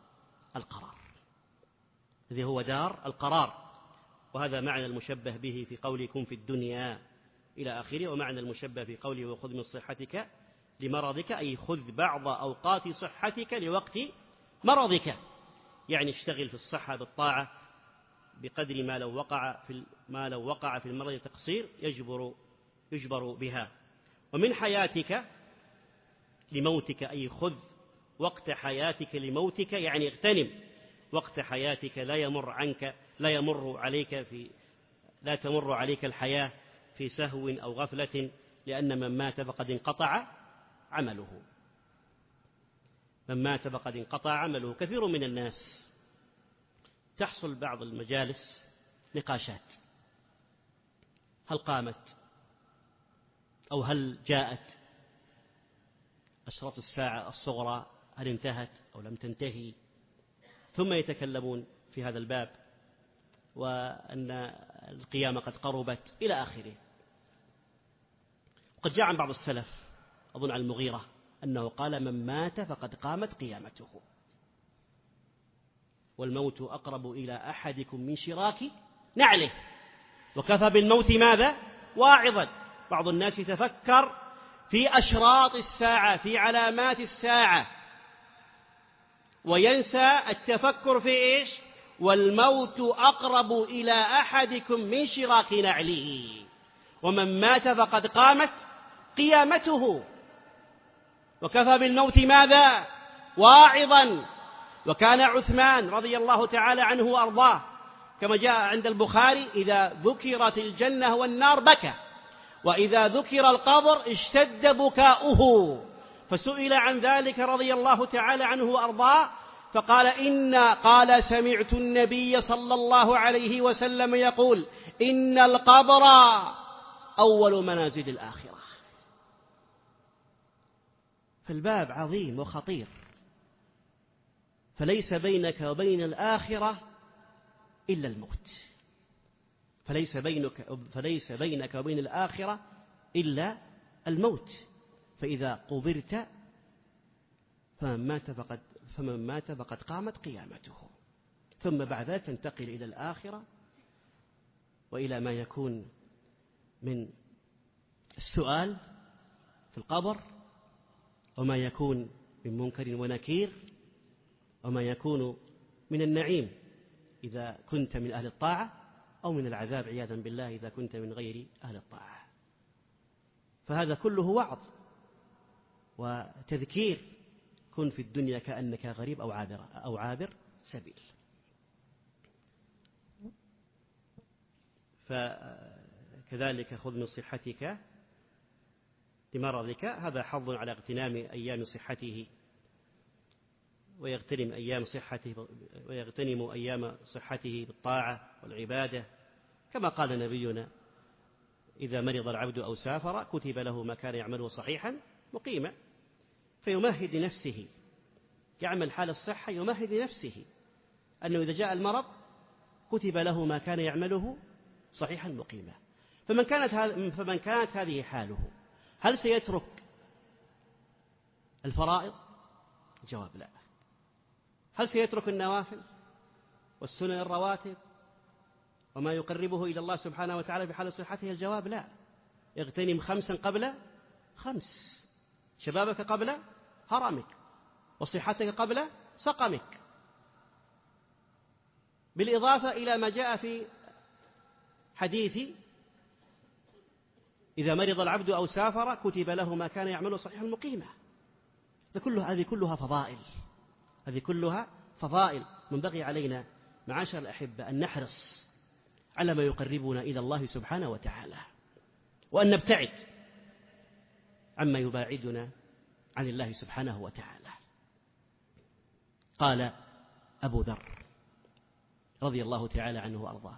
القرار. وهذا معنى المشبه به في قوله كن في الدنيا إلى آخره، ومعنى المشبه في قوله وخذ من صحتك لمرضك، أي خذ بعض أوقات صحتك لوقت مرضك، يعني اشتغل في الصحة بالطاعة بقدر ما لو وقع في المرض تقصير يجبر بها. ومن حياتك لموتك، أي خذ وقت حياتك لموتك، يعني اغتنم وقت حياتك، لا تمر عليك الحياة في سهو أو غفلة، لأن من مات فقد انقطع عمله. من مات فقد انقطع عمله. كثير من الناس تحصل بعض المجالس نقاشات: هل قامت أو هل جاءت أشراط الساعة الصغرى، هل انتهت أو لم تنتهي، ثم يتكلمون في هذا الباب وأن القيامة قد قربت إلى آخره. وقد جاء عن بعض السلف أظن عن المغيرة أنه قال: من مات فقد قامت قيامته، والموت أقرب إلى أحدكم من شراك نعله، وكفى بالموت ماذا؟ واعظا. بعض الناس يتفكر في أشراط الساعة، في علامات الساعة، وينسى التفكر في إيش؟ والموت أقرب إلى أحدكم من شراك نعله، ومن مات فقد قامت قيامته، وكفى بالموت ماذا؟ واعظا. وكان عثمان رضي الله تعالى عنه وأرضاه كما جاء عند البخاري: إذا ذكرت الجنة والنار بكى، وإذا ذكر القبر اشتد بكاؤه. فسئل عن ذلك رضي الله تعالى عنه وأرضاه قال: سمعت النبي صلى الله عليه وسلم يقول: إن القبر أول منازل الآخرة. فالباب عظيم وخطير، فليس بينك وبين الآخرة إلا الموت، فليس بينك وبين الآخرة إلا الموت. فإذا قبرت فمن مات فقد قامت قيامته، ثم بعد ذلك تنتقل إلى الآخرة وإلى ما يكون من السؤال في القبر، وما يكون من منكر ونكير، وما يكون من النعيم إذا كنت من أهل الطاعة، أو من العذاب عياذا بالله إذا كنت من غير أهل الطاعة. فهذا كله وعظ وتذكير: كن في الدنيا كأنك غريب أو عابر سبيل. فكذلك خذ من صحتك لمرضك، هذا حظ على اغتنام أيام صحته، ويغتنم أيام صحته بالطاعة والعبادة، كما قال نبينا: إذا مرض العبد أو سافر كتب له ما كان يعمله صحيحا مقيما. فيمهد لنفسه، يعمل حال الصحة، يمهد لنفسه أنه إذا جاء المرض كتب له ما كان يعمله صحيحا مقيما. فمن كانت هذه حاله، هل سيترك الفرائض؟ الجواب لا. هل سيترك النوافل والسنن الرواتب وما يقربه إلى الله سبحانه وتعالى في حال صحته؟ الجواب لا. اغتنم 5 قبل 5: شبابك قبل هرمك، وصحتك قبل سقمك. بالإضافة إلى ما جاء في حديث: إذا مرض العبد أو سافر كتب له ما كان يعمله صحيحا مقيما. هذه كلها فضائل. منبغي علينا معاشر الأحبة أن نحرص على ما يقربنا إلى الله سبحانه وتعالى، وأن نبتعد عما يباعدنا عن الله سبحانه وتعالى. قال أبو ذر رضي الله تعالى عنه وأرضاه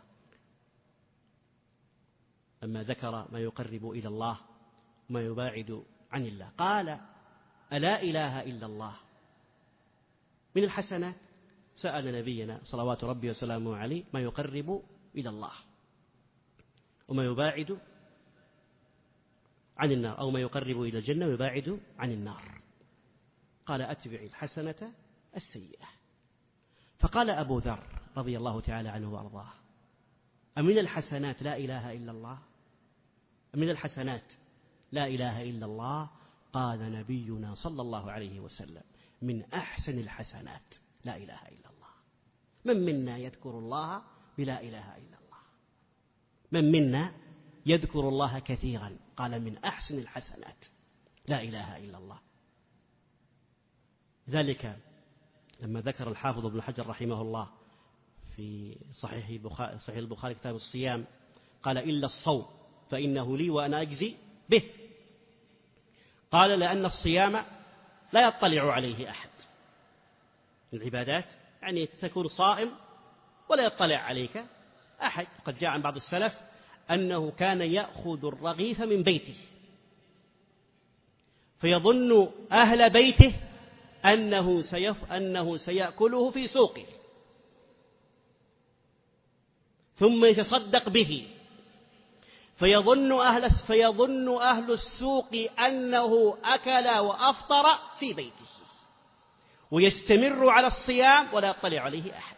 لما ذكر ما يقرب إلى الله وما يباعد عن الله، قال: ألا إله إلا الله من الحسنات؟ سأل نبينا صلوات ربي وسلامه عليه ما يقرب إلى الله وما يباعد عن النار، أو ما يقرب إلى الجنة ويباعد عن النار. قال: أتبع الحسنة السيئة. فقال أبو ذر رضي الله تعالى عنه وأرضاه: أمن الحسنات لا إله إلا الله؟ أمن الحسنات لا إله إلا الله؟ قال نبينا صلى الله عليه وسلم: من أحسن الحسنات لا إله إلا الله. من منا يذكر الله بلا إله إلا الله؟ من منا يذكر الله كثيرا؟ قال: من أحسن الحسنات لا إله إلا الله. ذلك لما ذكر الحافظ ابن حجر رحمه الله في صحيح البخاري كتاب الصيام قال: إلا الصوم فإنه لي وأنا أجزي به. قال: لأن الصيام لا يطلع عليه أحد، من العبادات، يعني تكون صائم ولا يطلع عليك أحد. قد جاء عن بعض السلف أنه كان يأخذ الرغيف من بيته فيظن أهل بيته أنه سيأكله في سوقه، ثم يتصدق به فيظن أهل السوق أنه أكل وأفطر في بيته، ويستمر على الصيام ولا يطلع عليه أحد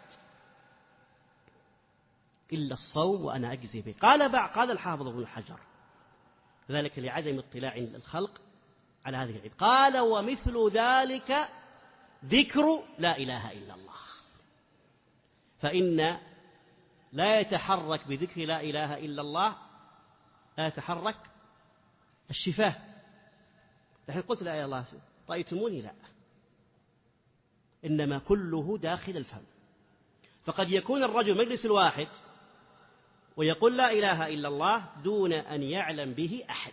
إلا الصوم وأنا أجزي به. قال الحافظ ابن حجر ذلك لعدم اطلاع الخلق على هذه العبادة، قال ومثل ذلك ذكر لا إله إلا الله، فإن لا يتحرك بذكر لا إله إلا الله، لا يتحرك الشفاه. نحن قلت لا إله إلا الله رأيتموني؟ لا، إنما كله داخل الفم. فقد يكون الرجل مجلس الواحد ويقول لا إله إلا الله دون أن يعلم به أحد،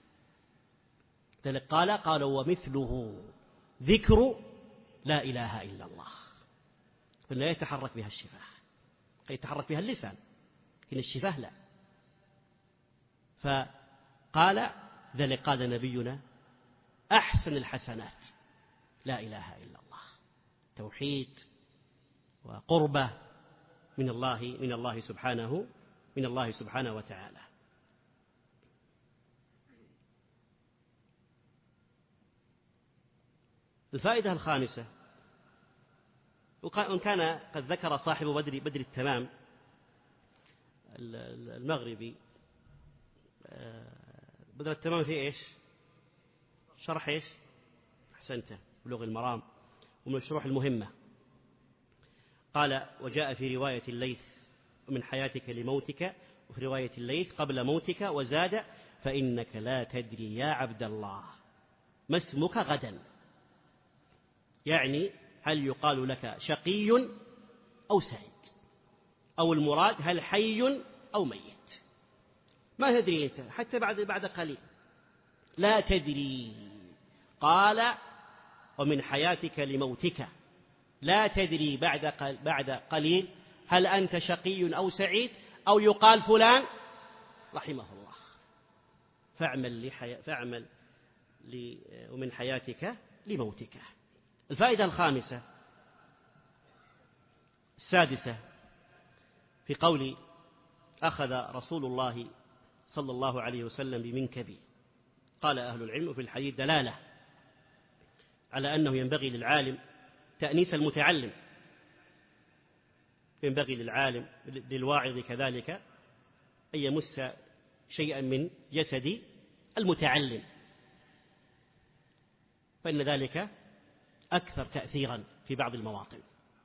ذلك قال ومثله ذكر لا إله إلا الله، فلا يتحرك بها الشفاه، قد يتحرك بها اللسان لكن الشفاه لا. فقال ذلك قال نبينا أحسن الحسنات لا إله إلا الله، توحيد وقربة من الله سبحانه وتعالى. الفائدة الخامسة، وإن كان قد ذكر صاحب بدر التمام المغربي بدر التمام في إيش؟ شرح إيش؟ أحسنت، بلوغ المرام ومن الشروح المهمة. قال وجاء في رواية الليث ومن حياتك لموتك، وفي رواية الليث قبل موتك، وزاد فإنك لا تدري يا عبد الله ما اسمك غدا، يعني هل يقال لك شقي أو سعيد، أو المراد هل حي أو ميت، ما تدري أنت حتى بعد قليل لا تدري. قال ومن حياتك لموتك، لا تدري بعد قليل هل أنت شقي أو سعيد، أو يقال فلان رحمه الله. فاعمل ومن حياتك لموتك. الفائدة الخامسة السادسة في قول أخذ رسول الله صلى الله عليه وسلم بمنكبي، قال أهل العلم في الحديث دلالة على أنه ينبغي للعالم تأنيس المتعلم، ينبغي للعالم للواعظ كذلك أن يمس شيئا من جسد المتعلم، فإن ذلك أكثر تأثيرا في بعض المواطن.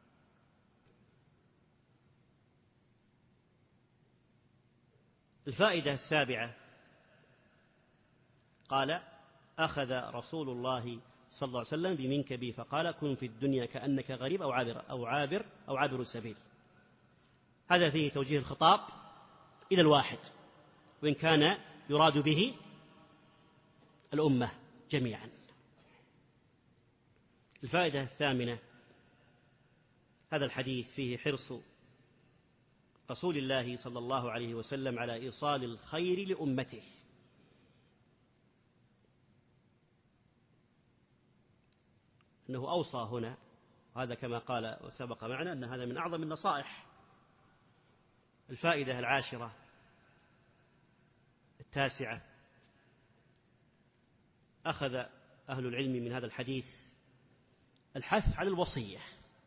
الفائدة السابعة قال أخذ رسول الله صلى الله عليه وسلم بمنكبي فقال كن في الدنيا كأنك غريب أو عابر السبيل. هذا فيه توجيه الخطاب إلى الواحد، وإن كان يراد به الأمة جميعا. الفائدة الثامنة، هذا الحديث فيه حرص رسول الله صلى الله عليه وسلم على إيصال الخير لأمته، أنه أوصى هنا، هذا كما قال وسبق معنا أن هذا من أعظم النصائح. الفائدة العاشرة التاسعة، أخذ أهل العلم من هذا الحديث الحث على الوصية،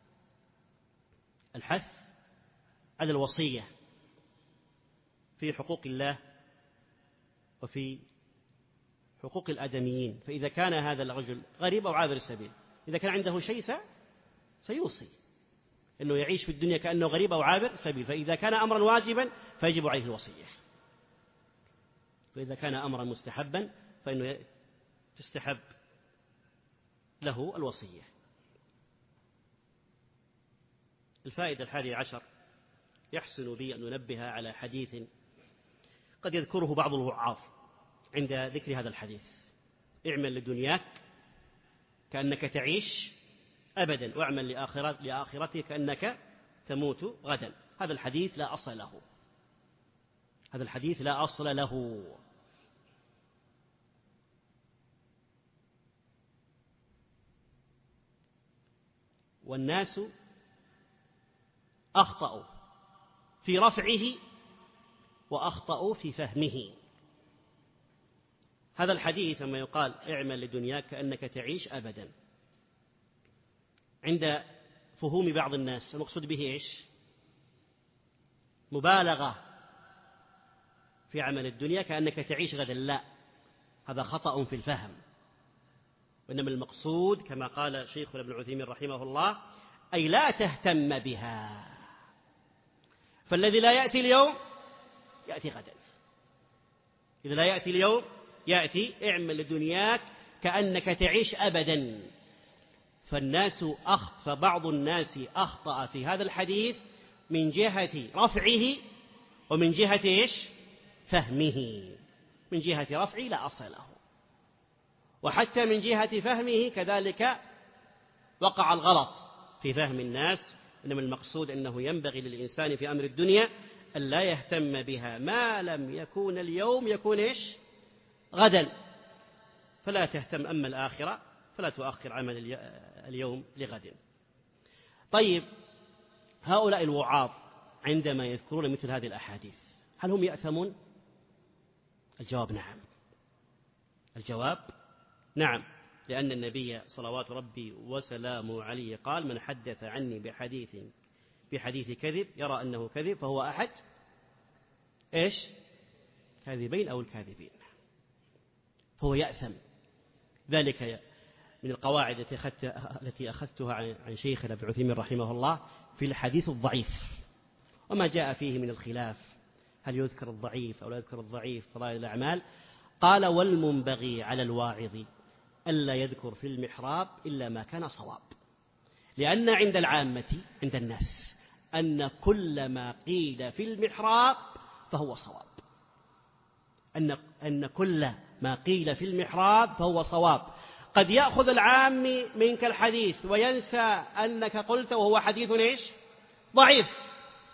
الحث على الوصية في حقوق الله وفي حقوق الآدميين. فإذا كان هذا الرجل غريب أو عابر السبيل، إذا كان عنده شيء سيوصي أنه يعيش في الدنيا كأنه غريب أو عابر سبيل، فإذا كان أمرا واجبا فيجب عليه الوصية، وإذا كان أمرا مستحبا فإنه تستحب له الوصية. الفائدة 11، يحسن بي أن ننبه على حديث قد يذكره بعض الوعاظ عند ذكر هذا الحديث: اعمل لدنياك كأنك تعيش أبدا، واعمل لآخرتك كأنك تموت غدا. هذا الحديث لا أصل له، هذا الحديث لا أصل له. والناس أخطأوا في رفعه وأخطأوا في فهمه. هذا الحديث لما يقال اعمل لدنياك كأنك تعيش أبدا، عند فهوم بعض الناس المقصود به إيش؟ مبالغة في عمل الدنيا كأنك تعيش غدا. لا، هذا خطأ في الفهم، وإنما المقصود كما قال شيخنا ابن عثيمين رحمه الله أي لا تهتم بها، فالذي لا يأتي اليوم يأتي غدا. إذا لا يأتي اليوم يأتي اعمل لدنياك كأنك تعيش أبدا. فبعض الناس أخطأ في هذا الحديث من جهة رفعه ومن جهة إيش؟ فهمه. من جهة رفعه لا أصل له، وحتى من جهة فهمه كذلك وقع الغلط في فهم الناس. إنما المقصود أنه ينبغي للإنسان في أمر الدنيا أن لا يهتم بها ما لم يكون اليوم يكون إيش؟ غدا. فلا تهتم، أما الآخرة فلا تؤخر عمل اليوم لغد. طيب، هؤلاء الوعاظ عندما يذكرون مثل هذه الأحاديث هل هم يأثمون؟ الجواب نعم. الجواب نعم، لأن النبي صلوات ربي وسلامه عليه قال من حدث عني بحديث كذب يرى أنه كذب فهو أحد إيش؟ كاذبين أو الكاذبين، فهو يأثم. ذلك من القواعد التي أخذتها عن شيخنا ابن عثيمين رحمه الله في الحديث الضعيف وما جاء فيه من الخلاف، هل يذكر الضعيف أو لا يذكر الضعيف فضائل الأعمال. قال والمنبغي على الواعظ ألا يذكر في المحراب إلا ما كان صواب، لأن عند العامة عند الناس أن كل ما قيل في المحراب فهو صواب، أن كل ما قيل في المحراب فهو صواب. قد يأخذ العام منك الحديث وينسى أنك قلت وهو حديث إيش؟ ضعيف.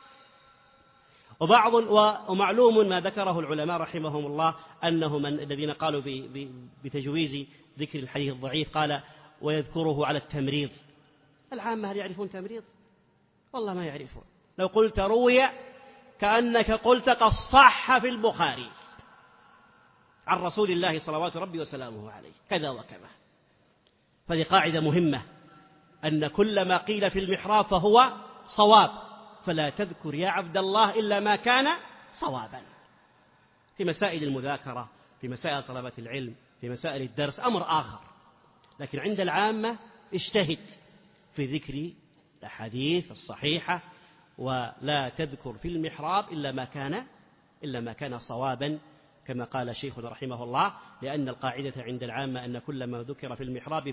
ومعلوم ما ذكره العلماء رحمهم الله أنهم الذين قالوا بتجويز ذكر الحديث الضعيف قال ويذكره على التمريض. العامة هل يعرفون تمريض؟ والله ما يعرفون. لو قلت روي كأنك قلت قد صح في البخاري عن رسول الله صلوات ربي وسلامه عليه كذا وكذا. فهذه قاعدة مهمة، أن كل ما قيل في المحراب فهو صواب، فلا تذكر يا عبد الله إلا ما كان صوابا. في مسائل المذاكرة، في مسائل طلبة العلم، في مسائل الدرس أمر آخر، لكن عند العامة اجتهد في ذكر الأحاديث الصحيحة ولا تذكر في المحراب إلا ما كان صوابا كما قال شيخنا رحمه الله، لأن القاعدة عند العامة أن كل ما ذكر في المحراب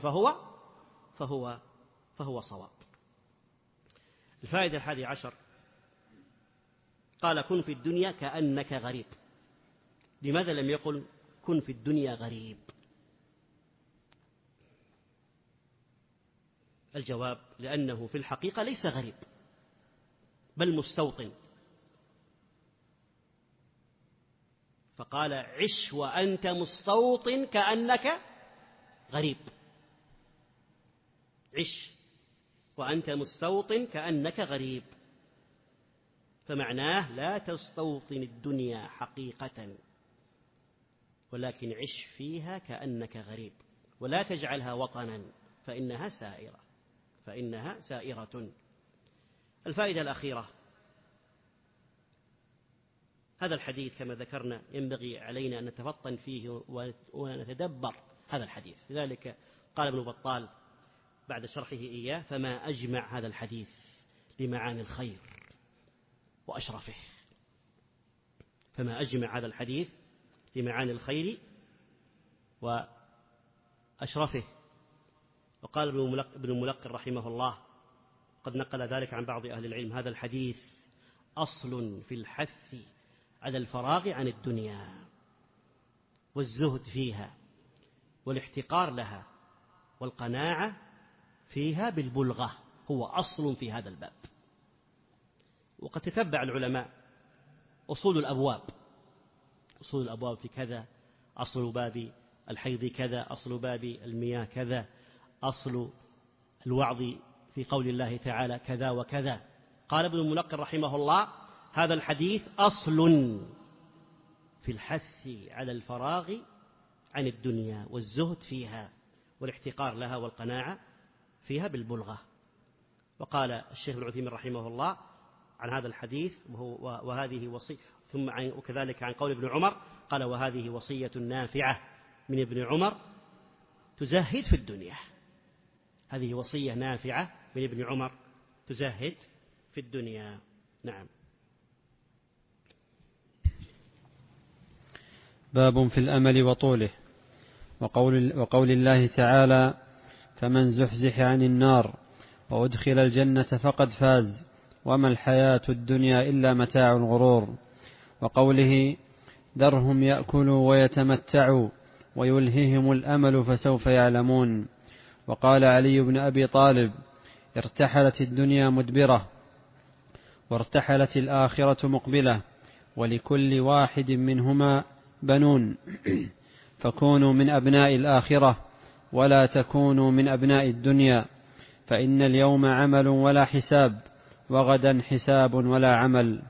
فهو صواب. الفائدة 11 قال كن في الدنيا كأنك غريب. لماذا لم يقل كن في الدنيا غريب؟ الجواب لأنه في الحقيقة ليس غريب بل مستوطن، فقال عش وأنت مستوطن كأنك غريب. عش وأنت مستوطن كأنك غريب، فمعناه لا تستوطن الدنيا حقيقة ولكن عش فيها كأنك غريب، ولا تجعلها وطنا فإنها سائرة. الفائدة الأخيرة هذا الحديث كما ذكرنا ينبغي علينا أن نتفطن فيه ونتدبر هذا الحديث. لذلك قال ابن بطال بعد شرحه إياه فما أجمع هذا الحديث لمعاني الخير وأشرفه. فما أجمع هذا الحديث لمعاني الخير وأشرفه. وقال ابن الملقن رحمه الله قد نقل ذلك عن بعض أهل العلم هذا الحديث أصل في الحث على الفراغ عن الدنيا والزهد فيها والاحتقار لها والقناعة فيها بالبلغة، هو أصل في هذا الباب. وقد تتبع العلماء أصول الأبواب في كذا، أصل باب الحيض كذا، أصل باب المياه كذا، أصل الوعظ في قول الله تعالى كذا وكذا. قال ابن الملقن رحمه الله: هذا الحديث أصل في الحث على الفراغ عن الدنيا والزهد فيها والاحتقار لها والقناعة فيها بالبلغة. وقال الشيخ ابن عثيمين رحمه الله عن هذا الحديث: وهذه وصية، ثم وكذلك عن قول ابن عمر قال: وهذه وصية نافعة من ابن عمر تزهد في الدنيا. هذه وصية نافعة من ابن عمر تزهد في الدنيا. نعم. باب في الأمل وطوله. وقول الله تعالى: فمن زحزح عن النار وأدخل الجنة فقد فاز وما الحياة الدنيا إلا متاع الغرور. وقوله: ذرهم يأكلوا ويتمتعوا ويلههم الأمل فسوف يعلمون. وقال علي بن أبي طالب: ارتحلت الدنيا مدبرة وارتحلت الآخرة مقبلة ولكل واحد منهما بنون فكونوا من أبناء الآخرة ولا تكونوا من أبناء الدنيا، فإن اليوم عمل ولا حساب وغدا حساب ولا عمل.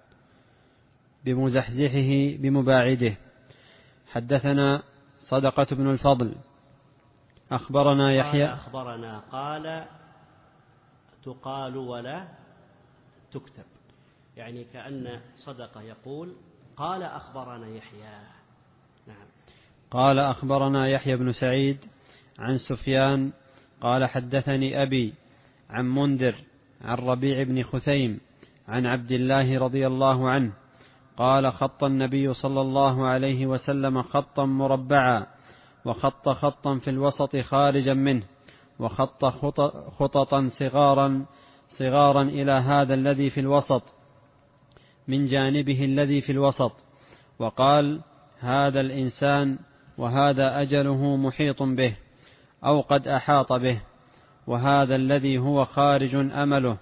بمزحزحه بمباعده. حدثنا صدقة بن الفضل أخبرنا يحيى أخبرنا قال تقال ولا تكتب، يعني كأن صدقة يقول قال أخبرنا يحيى. نعم. قال أخبرنا يحيى بن سعيد عن سفيان قال حدثني أبي عن منذر عن ربيع بن خثيم عن عبد الله رضي الله عنه قال: خط النبي صلى الله عليه وسلم خطا مربعا وخط خطا في الوسط خارجا منه وخط خططا صغارا إلى هذا الذي في الوسط من جانبه الذي في الوسط، وقال: هذا الإنسان وهذا أجله محيط به أو قد أحاط به، وهذا الذي هو خارج أمله،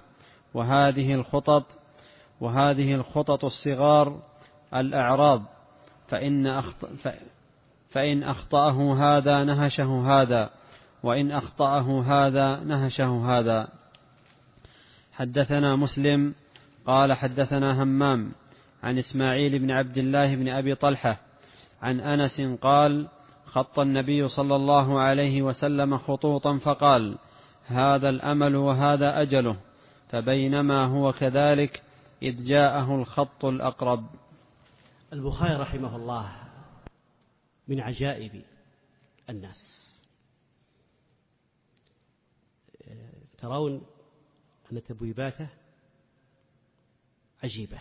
وهذه الخطط الصغار الأعراض، فإن أخطأه هذا نهشه هذا، وإن أخطأه هذا نهشه هذا. حدثنا مسلم قال حدثنا همام عن إسماعيل بن عبد الله بن أبي طلحة عن أنس قال: خط النبي صلى الله عليه وسلم خطوطا فقال: هذا الأمل وهذا أجله، فبينما هو كذلك إذ جاءه الخط الأقرب. البخاري رحمه الله من عجائب الناس. ترون أن تبويباته عجيبة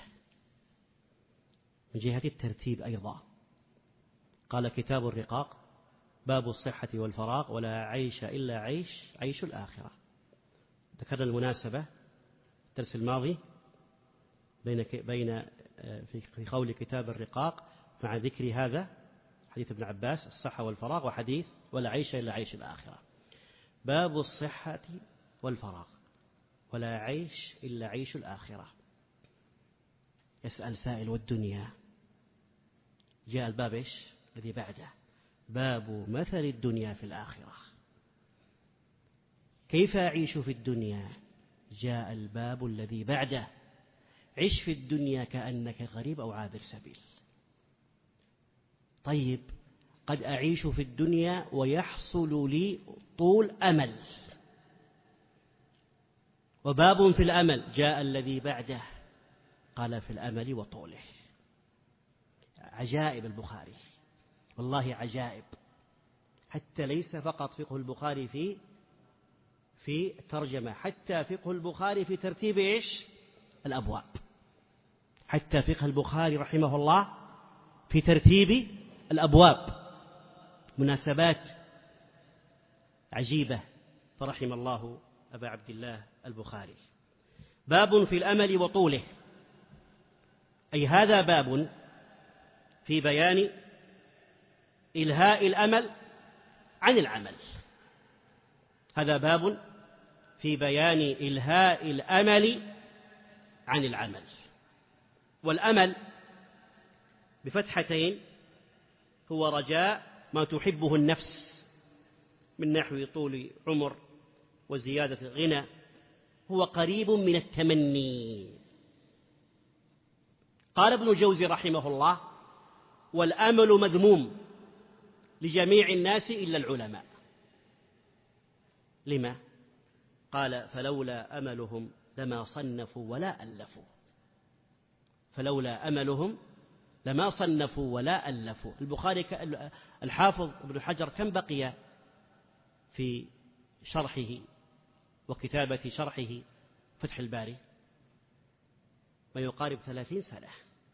من جهة الترتيب أيضا. قال: كتاب الرقاق باب الصحة والفراغ ولا عيش إلا عيش الآخرة. ذكرنا المناسبة الدرس الماضي بين في قول كتاب الرقاق مع ذكر هذا حديث ابن عباس الصحة والفراغ، وحديث ولا عيش إلا عيش الآخرة. باب الصحة والفراغ ولا عيش إلا عيش الآخرة. يسأل سائل: والدنيا؟ جاء الباب إيش الذي بعده؟ باب مثل الدنيا في الآخرة. كيف أعيش في الدنيا؟ جاء الباب الذي بعده: عش في الدنيا كأنك غريب أو عابر سبيل. طيب، قد أعيش في الدنيا ويحصل لي طول أمل، وباب في الأمل جاء الذي بعده قال: في الأمل وطوله. عجائب البخاري، والله عجائب. حتى ليس فقط فقه البخاري في الترجمة، حتى فقه البخاري في ترتيب إيش الأبواب. حتى فقه البخاري رحمه الله في ترتيب الأبواب، مناسبات عجيبة. فرحم الله أبا عبد الله البخاري. باب في الأمل وطوله، أي هذا باب في بيان إلهاء الأمل عن العمل. هذا باب في بيان إلهاء الأمل عن العمل. والأمل بفتحتين هو رجاء ما تحبه النفس من نحو طول عمر وزيادة غنى، هو قريب من التمني. قال ابن الجوزي رحمه الله: والأمل مذموم لجميع الناس إلا العلماء. لما؟ قال: فلولا أملهم لما صنفوا ولا ألفوا. فلولا أملهم لما صنفوا ولا ألفوا. البخاري الحافظ ابن حجر كم بقي في شرحه وكتابة شرحه فتح الباري؟ ما يقارب 30 سنة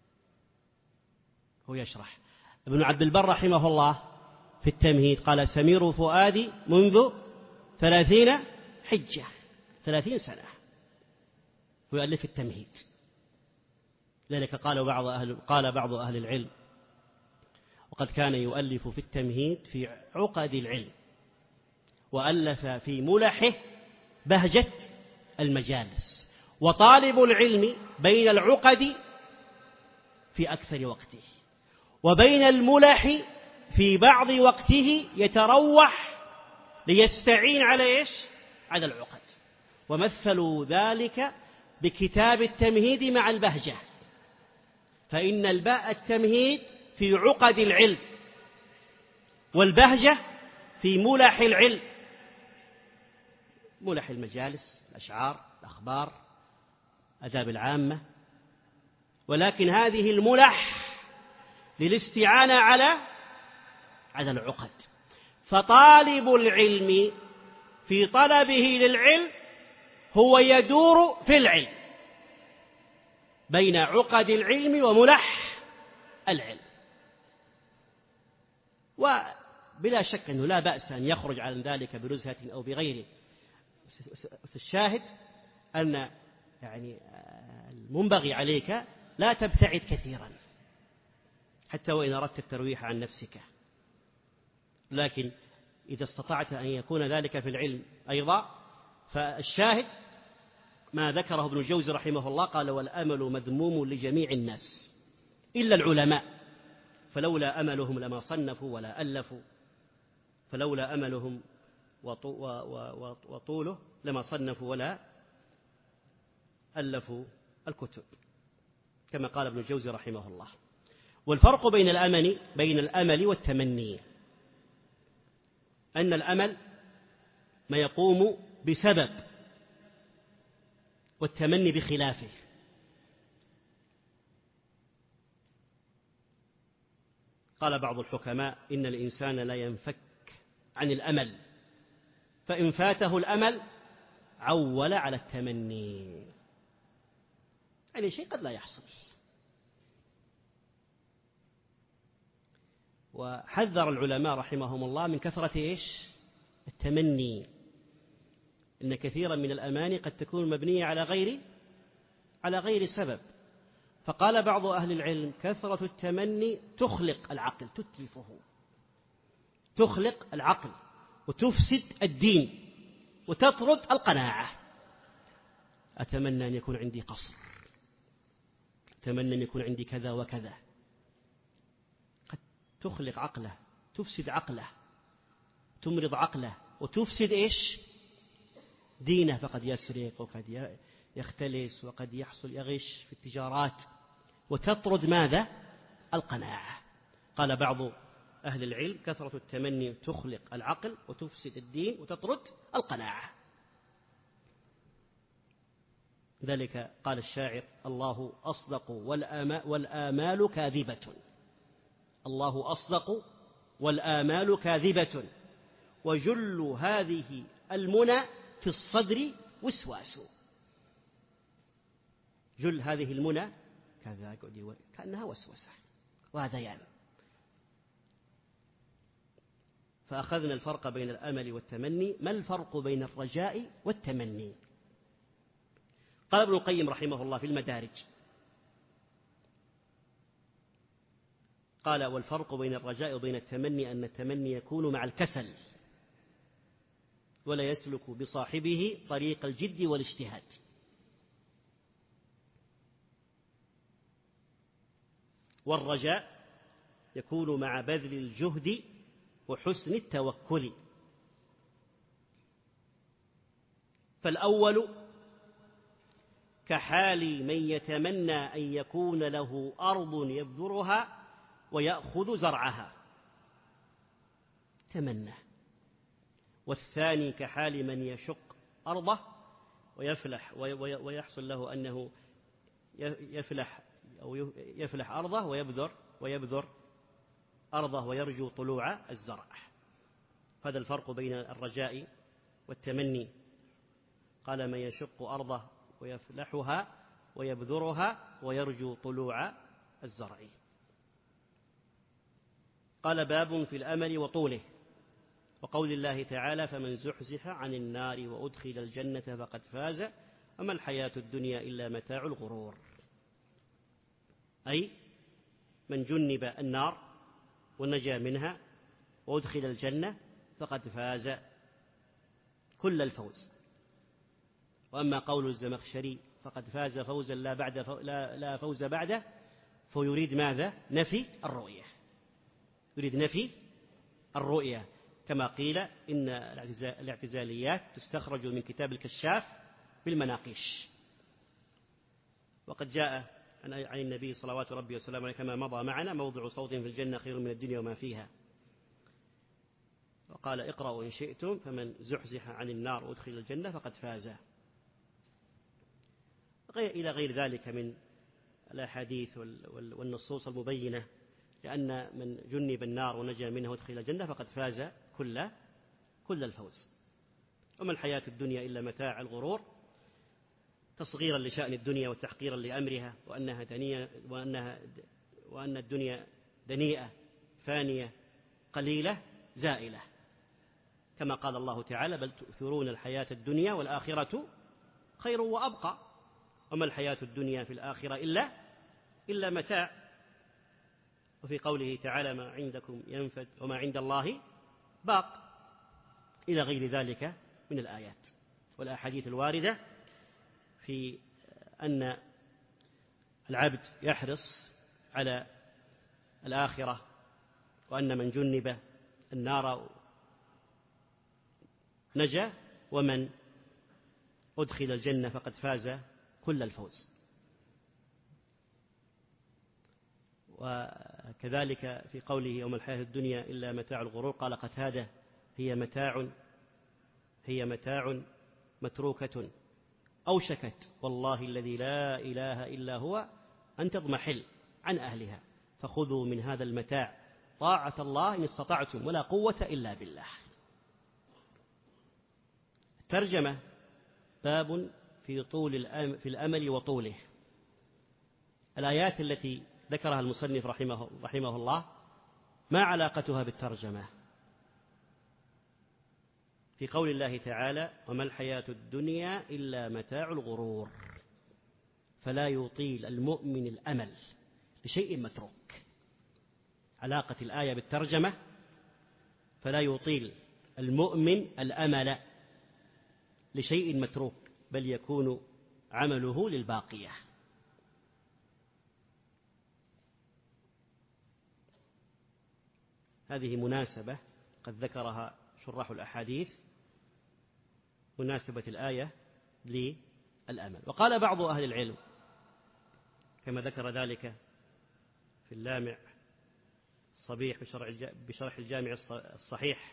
هو يشرح. ابن عبد البر رحمه الله في التمهيد قال: سمير فؤادي منذ 30 حجة، 30 سنة هو يؤلف التمهيد. لذلك قال بعض أهل العلم: وقد كان يؤلف في التمهيد في عقد العلم، وألف في ملحه بهجة المجالس. وطالب العلم بين العقد في أكثر وقته، وبين الملح في بعض وقته يتروح ليستعين على على العقد. ومثلوا ذلك بكتاب التمهيد مع البهجة، فإن التمهيد في عقد العلم، والبهجة في ملح العلم، ملح المجالس، الأشعار، الأخبار، آداب العامة. ولكن هذه الملح للاستعانة على العقد. فطالب العلم في طلبه للعلم هو يدور في العلم بين عقد العلم وملح العلم. وبلا شك أنه لا بأس أن يخرج عن ذلك بنزهة أو بغيره. الشاهد أن المنبغي عليك لا تبتعد كثيرا حتى وإن أردت الترويح عن نفسك، لكن إذا استطعت أن يكون ذلك في العلم أيضا. فالشاهد ما ذكره ابن الجوزي رحمه الله، قال: والأمل مذموم لجميع الناس إلا العلماء، فلولا أملهم لما صنفوا ولا ألفوا. فلولا أملهم وطوله لما صنفوا ولا ألفوا الكتب، كما قال ابن الجوزي رحمه الله. والفرق بين الأمل والتمني أن الأمل ما يقوم بسبب، والتمني بخلافه. قال بعض الحكماء: إن الإنسان لا ينفك عن الأمل، فإن فاته الأمل عول على التمني، يعني شيء قد لا يحصل. وحذر العلماء رحمهم الله من كثرة التمني، إن كثيرا من الأماني قد تكون مبنية على غير سبب. فقال بعض أهل العلم: كثرة التمني تخلق العقل، تتلفه، تخلق العقل وتفسد الدين وتطرد القناعة. أتمنى أن يكون عندي قصر، أتمنى أن يكون عندي كذا وكذا. قد تخلق عقله، تفسد عقله، تمرض عقله، وتفسد دينه. فقد يسرق، وقد يختلس، وقد يغش في التجارات، وتطرد ماذا؟ القناعة. قال بعض أهل العلم: كثرة التمني تخلق العقل وتفسد الدين وتطرد القناعة. ذلك قال الشاعر: الله أصدق والآمال كاذبة. الله أصدق والآمال كاذبة، وجل هذه المنى في الصدر وسواس. جل هذه المنى كأنها وسوسة وهذيان. فأخذنا الفرق بين الأمل والتمني. ما الفرق بين الرجاء والتمني؟ قال ابن القيم رحمه الله في المدارج، قال: والفرق بين الرجاء وبين التمني أن التمني يكون مع الكسل، ولا يسلك بصاحبه طريق الجد والاجتهاد. والرجاء يكون مع بذل الجهد وحسن التوكل. فالأول كحال من يتمنى أن يكون له أرض يبذرها ويأخذ زرعها، تمنى. والثاني كحال من يشق أرضه ويفلح ويحصل له أنه يفلح أرضه ويبذر أرضه ويرجو طلوع الزرع. هذا الفرق بين الرجاء والتمني. قال من يشق أرضه ويفلحها ويبذرها ويرجو طلوع الزرع. قال باب في الأمل وطوله، وقول الله تعالى فمن زحزح عن النار وأدخل الجنة فقد فاز وما الحياة الدنيا إلا متاع الغرور. أي من جنب النار ونجا منها وأدخل الجنة فقد فاز كل الفوز. وأما قول الزمخشري فقد فاز فوزا لا فوز بعده، فيريد ماذا؟ نفي الرؤية، يريد نفي الرؤية، كما قيل إن الاعتزاليات تستخرج من كتاب الكشاف بالمناقيش. وقد جاء عن النبي صلوات ربي وسلامه عليه كما مضى معنا موضع صوت في الجنة خير من الدنيا وما فيها. وقال اقرأوا إن شئتم فمن زحزح عن النار وأدخل الجنة فقد فاز، إلى غير ذلك من الأحاديث والنصوص المبينة لأن من جنب النار ونجا منها وادخل الجنة فقد فاز كل الفوز. وما الحياة الدنيا إلا متاع الغرور، تصغيرا لشأن الدنيا وتحقيرا لأمرها، وأن الدنيا دنيئة فانية قليلة زائلة، كما قال الله تعالى بل تؤثرون الحياة الدنيا والآخرة خير وأبقى وما الحياة الدنيا في الآخرة إلا متاع. وفي قوله تعالى ما عندكم ينفد وما عند الله باق، إلى غير ذلك من الآيات والأحاديث الواردة في أن العبد يحرص على الآخرة، وأن من جنب النار نجا ومن أدخل الجنة فقد فاز كل الفوز. وكذلك في قوله وما الحياة الدنيا إلا متاع الغرور قال قتادة هي متاع متروكة أوشكت والله الذي لا إله إلا هو أن تضمحل عن أهلها فخذوا من هذا المتاع طاعة الله إن استطعتم ولا قوة إلا بالله. ترجمة باب في الأمل وطوله. الآيات التي ذكرها المصنف رحمه الله ما علاقتها بالترجمة؟ في قول الله تعالى وما الحياة الدنيا إلا متاع الغرور، فلا يطيل المؤمن الأمل لشيء متروك. علاقة الآية بالترجمة فلا يطيل المؤمن الأمل لشيء متروك بل يكون عمله للباقية. هذه مناسبة قد ذكرها شراح الأحاديث، مناسبة الآية للأمل. وقال بعض أهل العلم كما ذكر ذلك في اللامع الصبيح بشرح الجامع الصحيح،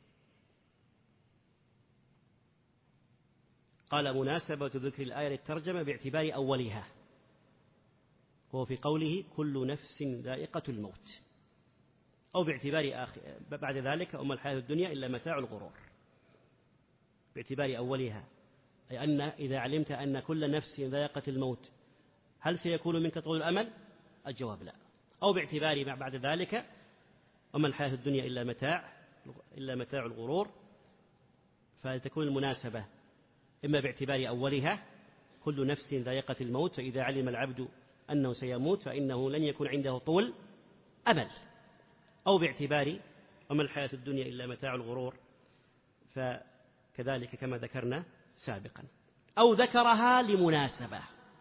قال مناسبة ذكر الآية للترجمة باعتبار أولها، وهو في قوله كل نفس ذائقة الموت، أو باعتبار بعد ذلك وما الحياة الدنيا إلا متاع الغرور، باعتبار أولها أي أن إذا علمت أن كل نفس ذائقة الموت هل سيكون منك طول الأمل؟ الجواب لا. أو باعتبار بعد ذلك وما الحياة الدنيا إلا متاع الغرور، فتكون المناسبة إما باعتبار أولها كل نفس ذائقة الموت، فإذا علم العبد أنه سيموت فإنه لن يكون عنده طول أمل، أو باعتبار وما الحياة الدنيا إلا متاع الغرور، كذلك كما ذكرنا سابقا، أو ذكرها لمناسبة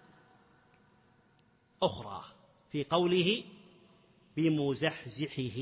أخرى في قوله بمزحزحه.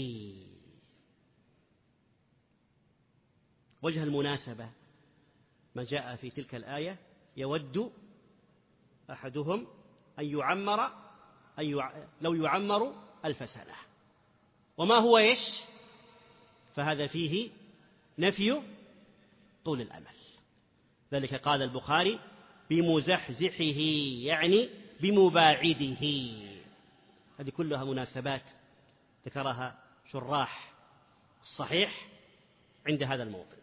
وجه المناسبة ما جاء في تلك الآية: يود أحدهم أن يعمر لو يعمر 1000 سنة. وما هو فهذا فيه نفي طول الأمل. ذلك قال البخاري بمزحزحه، يعني بمباعده. هذه كلها مناسبات ذكرها شراح الصحيح عند هذا الموطن.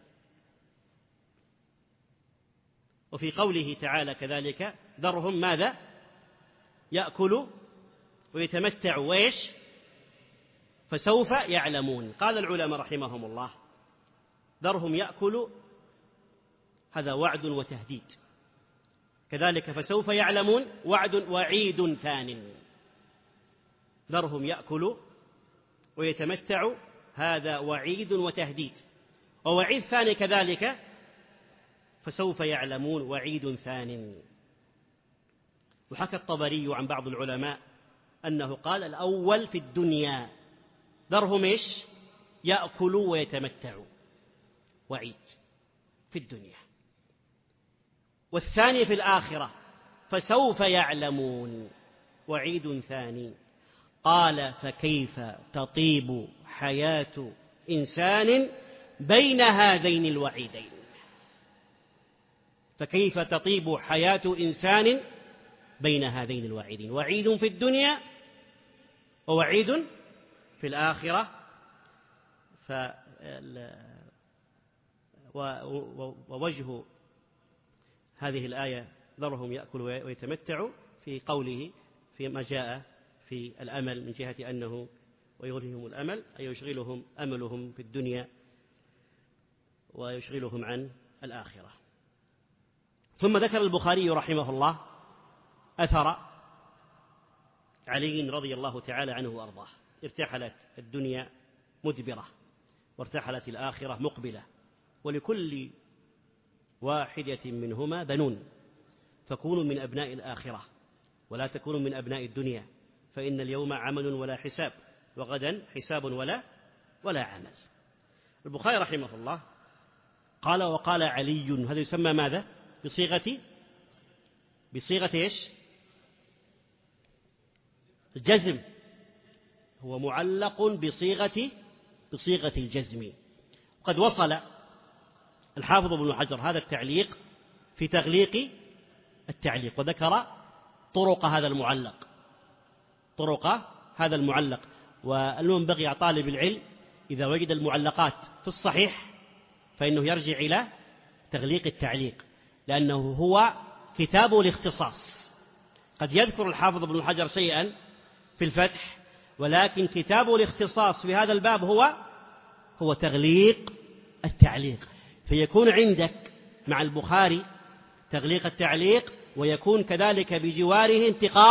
وفي قوله تعالى كذلك: ذرهم ماذا؟ يأكلوا ويتمتعوا فسوف يعلمون. قال العلماء رحمهم الله: ذرهم يأكلوا هذا وعد وتهديد، كذلك فسوف يعلمون وعيد ثان. ذرهم يأكلوا ويتمتعوا هذا وعيد وتهديد، ووعيد ثاني كذلك فسوف يعلمون وعيد ثان. وحكى الطبري عن بعض العلماء أنه قال: الأول في الدنيا ذرهم يأكلوا ويتمتعوا، وعيد في الدنيا. والثاني في الآخرة فسوف يعلمون، وعيد ثاني. قال: فكيف تطيب حياة إنسان بين هذين الوعيدين؟ فكيف تطيب حياة إنسان بين هذين الوعيدين؟ وعيد في الدنيا ووعيد في الآخرة. ووجه هذه الآية ذرهم يأكلوا ويتمتعوا في قوله فيما جاء في الأمل من جهة أنه ويغرهم الأمل، أي يشغلهم أملهم في الدنيا ويشغلهم عن الآخرة. ثم ذكر البخاري رحمه الله أثر علي رضي الله تعالى عنه وأرضاه: ارتحلت الدنيا مدبرة وارتحلت الآخرة مقبلة، ولكل واحدة منهما بنون، فكونوا من أبناء الآخرة ولا تكونوا من أبناء الدنيا، فإن اليوم عمل ولا حساب، وغدا حساب ولا عمل. البخاري رحمه الله قال: وقال علي. هذا يسمى ماذا؟ بصيغة الجزم. هو معلق بصيغة الجزم. وقد وصل الحافظ ابن حجر هذا التعليق في تغليق التعليق، وذكر طرق هذا المعلق. والمنبغي على طالب العلم إذا وجد المعلقات في الصحيح فإنه يرجع إلى تغليق التعليق، لأنه هو كتاب الاختصاص. قد يذكر الحافظ ابن حجر شيئا في الفتح، ولكن كتاب الاختصاص في هذا الباب هو تغليق التعليق. فيكون عندك مع البخاري تغليق التعليق، ويكون كذلك بجواره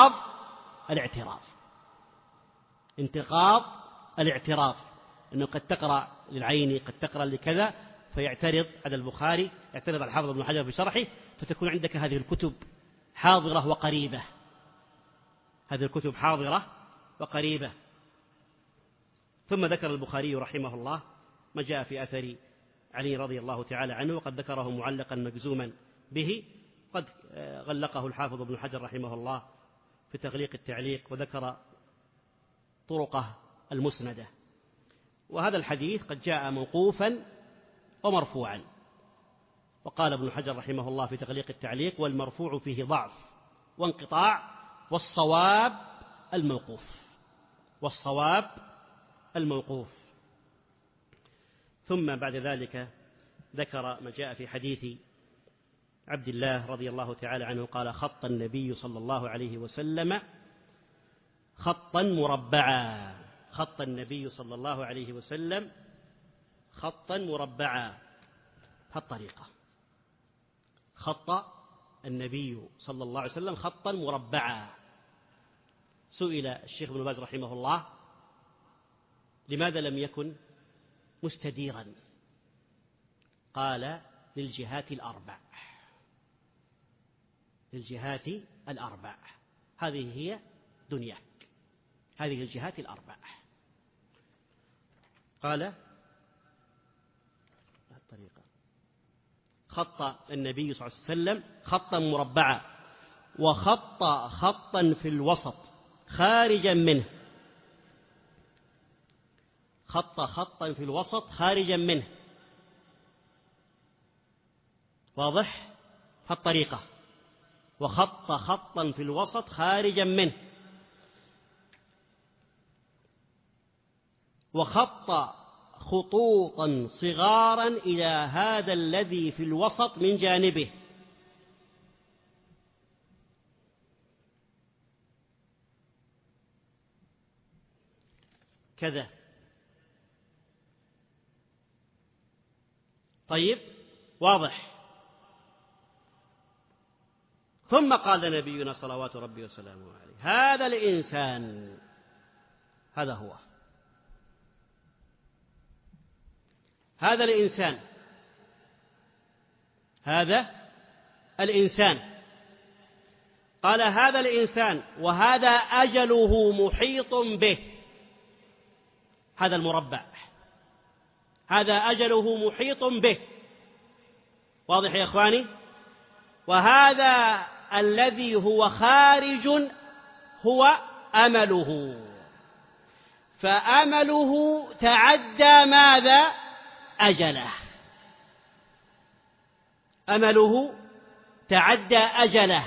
انتقاض الاعتراض، أنه قد تقرأ للعين قد تقرأ لكذا، فيعترض على البخاري، يعترض على الحافظ ابن حجر في شرحه، فتكون عندك هذه الكتب حاضرة وقريبة. ثم ذكر البخاري رحمه الله ما جاء في أثر علي رضي الله تعالى عنه، وقد ذكره معلقا مجزوما به. قد غلقه الحافظ ابن حجر رحمه الله في تغليق التعليق، وذكر طرقه المسندة. وهذا الحديث قد جاء موقوفا ومرفوعا. وقال ابن حجر رحمه الله في تغليق التعليق: والمرفوع فيه ضعف وانقطاع، والصواب الموقوف. ثم بعد ذلك ذكر ما جاء في حديث عبد الله رضي الله تعالى عنه قال: خط النبي صلى الله عليه وسلم خطا مربعا. خط النبي صلى الله عليه وسلم خطا مربعا. هالطريقة خط النبي صلى الله عليه وسلم خطا مربعا. سئل الشيخ ابن باز رحمه الله: لماذا لم يكن مستديرا؟ قال: للجهات الأربع، للجهات الأربع. هذه هي دنياك، هذه الجهات الأربع. قال الطريقة خط النبي صلى الله عليه وسلم خطا مربعا، وخط خطا في الوسط خارجا منه، خط خطا في الوسط خارجا منه. واضح؟ فالطريقة وخط خطا في الوسط خارجا منه، وخط خطوطا صغارا إلى هذا الذي في الوسط من جانبه. كذا. طيب، واضح. ثم قال نبينا صلوات ربي وسلامه عليه: هذا الإنسان، هذا هو، هذا الإنسان، هذا الإنسان. قال: هذا الإنسان وهذا أجله محيط به. هذا المربع، هذا أجله محيط به. واضح يا إخواني؟ وهذا الذي هو خارج هو أمله، فأمله تعدى ماذا؟ أجله. أمله تعدى أجله،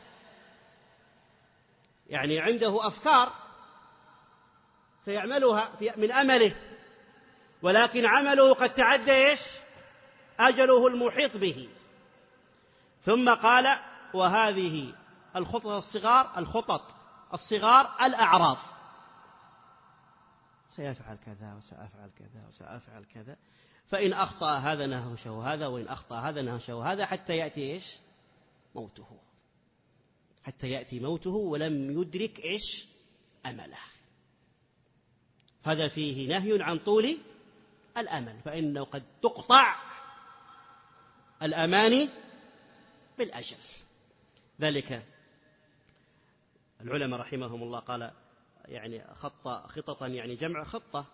يعني عنده أفكار سيعملها من أمله، ولكن عمله قد تعدى إيش؟ أجله المحيط به. ثم قال: وهذه الخطط الصغار الأعراض، سيفعل كذا وسأفعل كذا وسأفعل كذا، فإن أخطأ هذا نهشه هذا، وإن أخطأ هذا نهشه هذا، حتى يأتي إيش؟ موته، حتى يأتي موته ولم يدرك إيش؟ أمله. هذا فيه نهي عن طول الأمل، فإنه قد تقطع الأماني بالأجل. ذلك العلماء رحمهم الله قال يعني خططا يعني جمع خطة،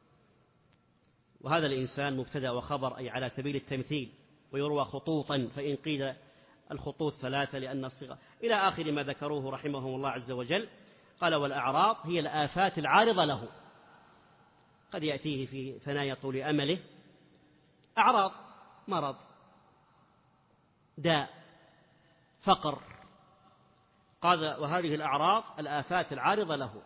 وهذا الإنسان مبتدأ وخبر، أي على سبيل التمثيل، ويروى خطوطا فإن قيل الخطوط 3 لأن الصغار، إلى آخر ما ذكروه رحمهم الله عز وجل. قال: والأعراض هي الآفات العارضة له، قد يأتيه في ثنايا طول أمله أعراض، مرض، داء، فقر. قال: وهذه الأعراض الآفات العارضة له،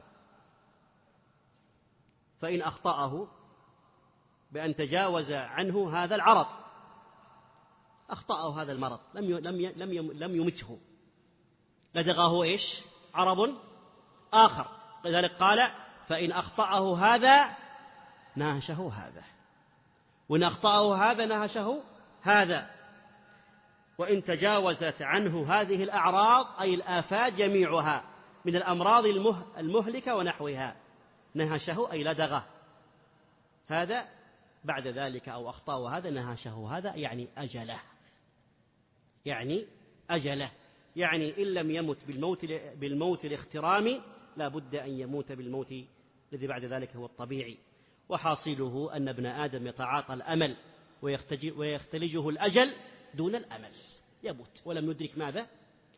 فإن أخطأه بأن تجاوز عنه هذا العرض، أخطأه هذا المرض لم يمته، لدغه إيش؟ عرض آخر. لذلك قال: فإن أخطأه هذا نهشه هذا، وإن أخطأه هذا نهشه هذا. وإن تجاوزت عنه هذه الأعراض، أي الآفات جميعها من الأمراض المهلكة ونحوها، نهشه أي لدغه هذا بعد ذلك، أو أخطأه هذا نهشه هذا، يعني أجله، يعني أجله، يعني إن لم يمت بالموت الاخترامي لا بد أن يموت بالموت الذي بعد ذلك هو الطبيعي. وحاصله أن ابن آدم يتعاطى الأمل ويختلجه الأجل دون الأمل، يموت ولم يدرك ماذا؟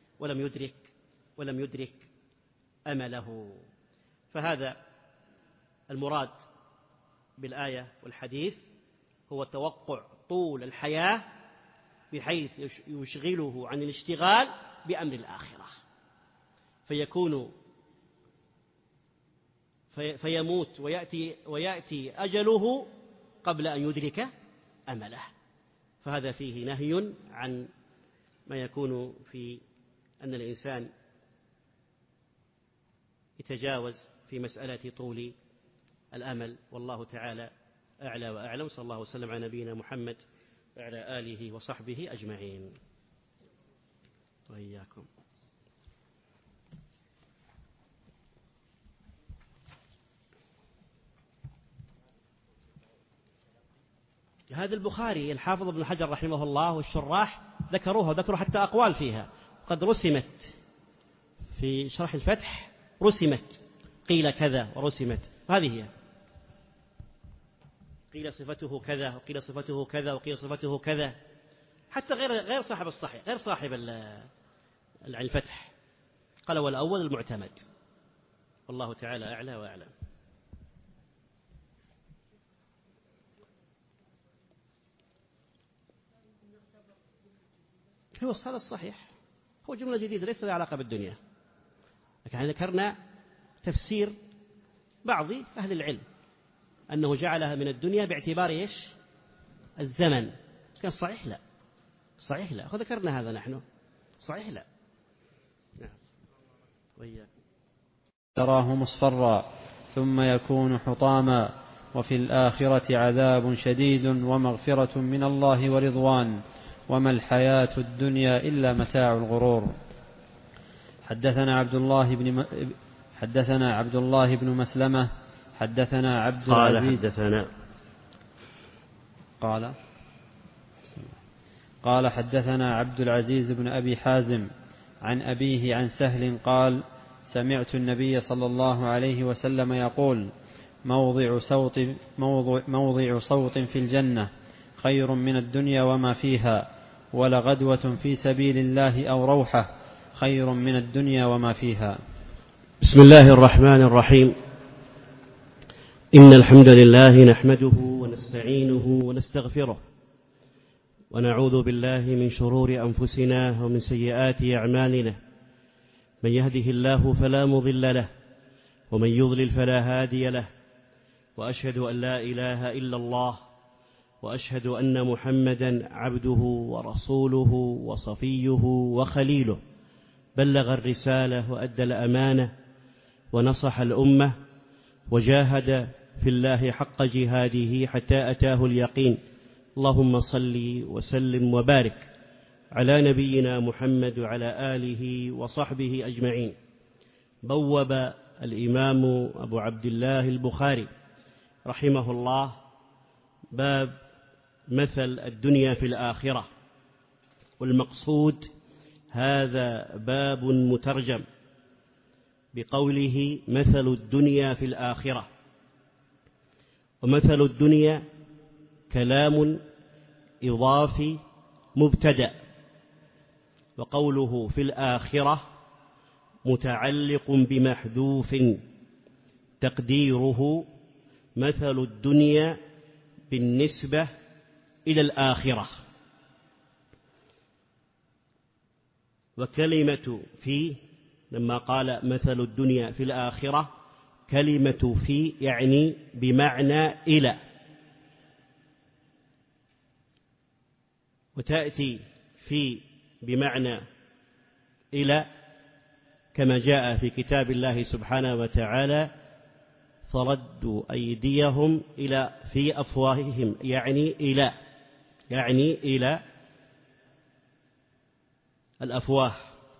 ولم يدرك أمله. فهذا المراد بالآية والحديث، هو توقع طول الحياة بحيث يشغله عن الاشتغال بأمر الآخرة، فيموت ويأتي أجله قبل أن يدرك أمله. فهذا فيه نهي عن ما يكون في أن الإنسان يتجاوز في مسألة طول الأمل. والله تعالى أعلى وأعلم. صلى الله وسلم على نبينا محمد وعلى آله وصحبه أجمعين، وإياكم. هذا البخاري الحافظ ابن حجر رحمه الله والشراح ذكروها، ذكروا حتى أقوال فيها قد رسمت في شرح الفتح، رسمت قيل كذا ورسمت، هذه هي، قيل صفته كذا وقيل صفته كذا وقيل صفته كذا، حتى غير صاحب الصحيح، غير صاحب الفتح، قال والأول المعتمد، والله تعالى أعلى وأعلم. هو هذا الصحيح، هو جملة جديدة ليس لها علاقة بالدنيا، لكن ذكرنا تفسير بعض أهل العلم أنه جعلها من الدنيا باعتبار إيش؟ الزمن. كان صحيح لا، صحيح لا، وذكرنا هذا نحن، صحيح لا. نعم. وإياك. تراه مصفرا ثم يكون حطاما وفي الآخرة عذاب شديد ومغفرة من الله ورضوان وما الحياة الدنيا إلا متاع الغرور. حدثنا عبد الله بن مسلمة حدثنا عبد العزيز قال حدثنا عبد العزيز بن أبي حازم عن أبيه عن سهل قال سمعت النبي صلى الله عليه وسلم يقول موضع صوت في الجنة خير من الدنيا وما فيها ولغدوة في سبيل الله أو روحة خير من الدنيا وما فيها. بسم الله الرحمن الرحيم. إن الحمد لله نحمده ونستعينه ونستغفره ونعوذ بالله من شرور أنفسنا ومن سيئات أعمالنا، من يهده الله فلا مضل له ومن يضلل فلا هادي له، وأشهد أن لا إله إلا الله وأشهد أن محمدا عبده ورسوله وصفيه وخليله، بلغ الرسالة وأدى الأمانة ونصح الأمة وجاهد في الله حق جهاده حتى أتاه اليقين. اللهم صل وسلم وبارك على نبينا محمد وعلى آله وصحبه أجمعين. بوب الإمام أبو عبد الله البخاري رحمه الله باب مثل الدنيا في الآخرة، والمقصود هذا باب مترجم بقوله مثل الدنيا في الآخرة. ومثل الدنيا كلام إضافي مبتدأ، وقوله في الآخرة متعلق بمحذوف تقديره مثل الدنيا بالنسبة إلى الآخرة. وكلمة في لما قال مثل الدنيا في الآخرة، كلمة في يعني بمعنى إلى، وتأتي في بمعنى إلى كما جاء في كتاب الله سبحانه وتعالى فردوا أيديهم إلى في أفواههم، يعني إلى الأفواه.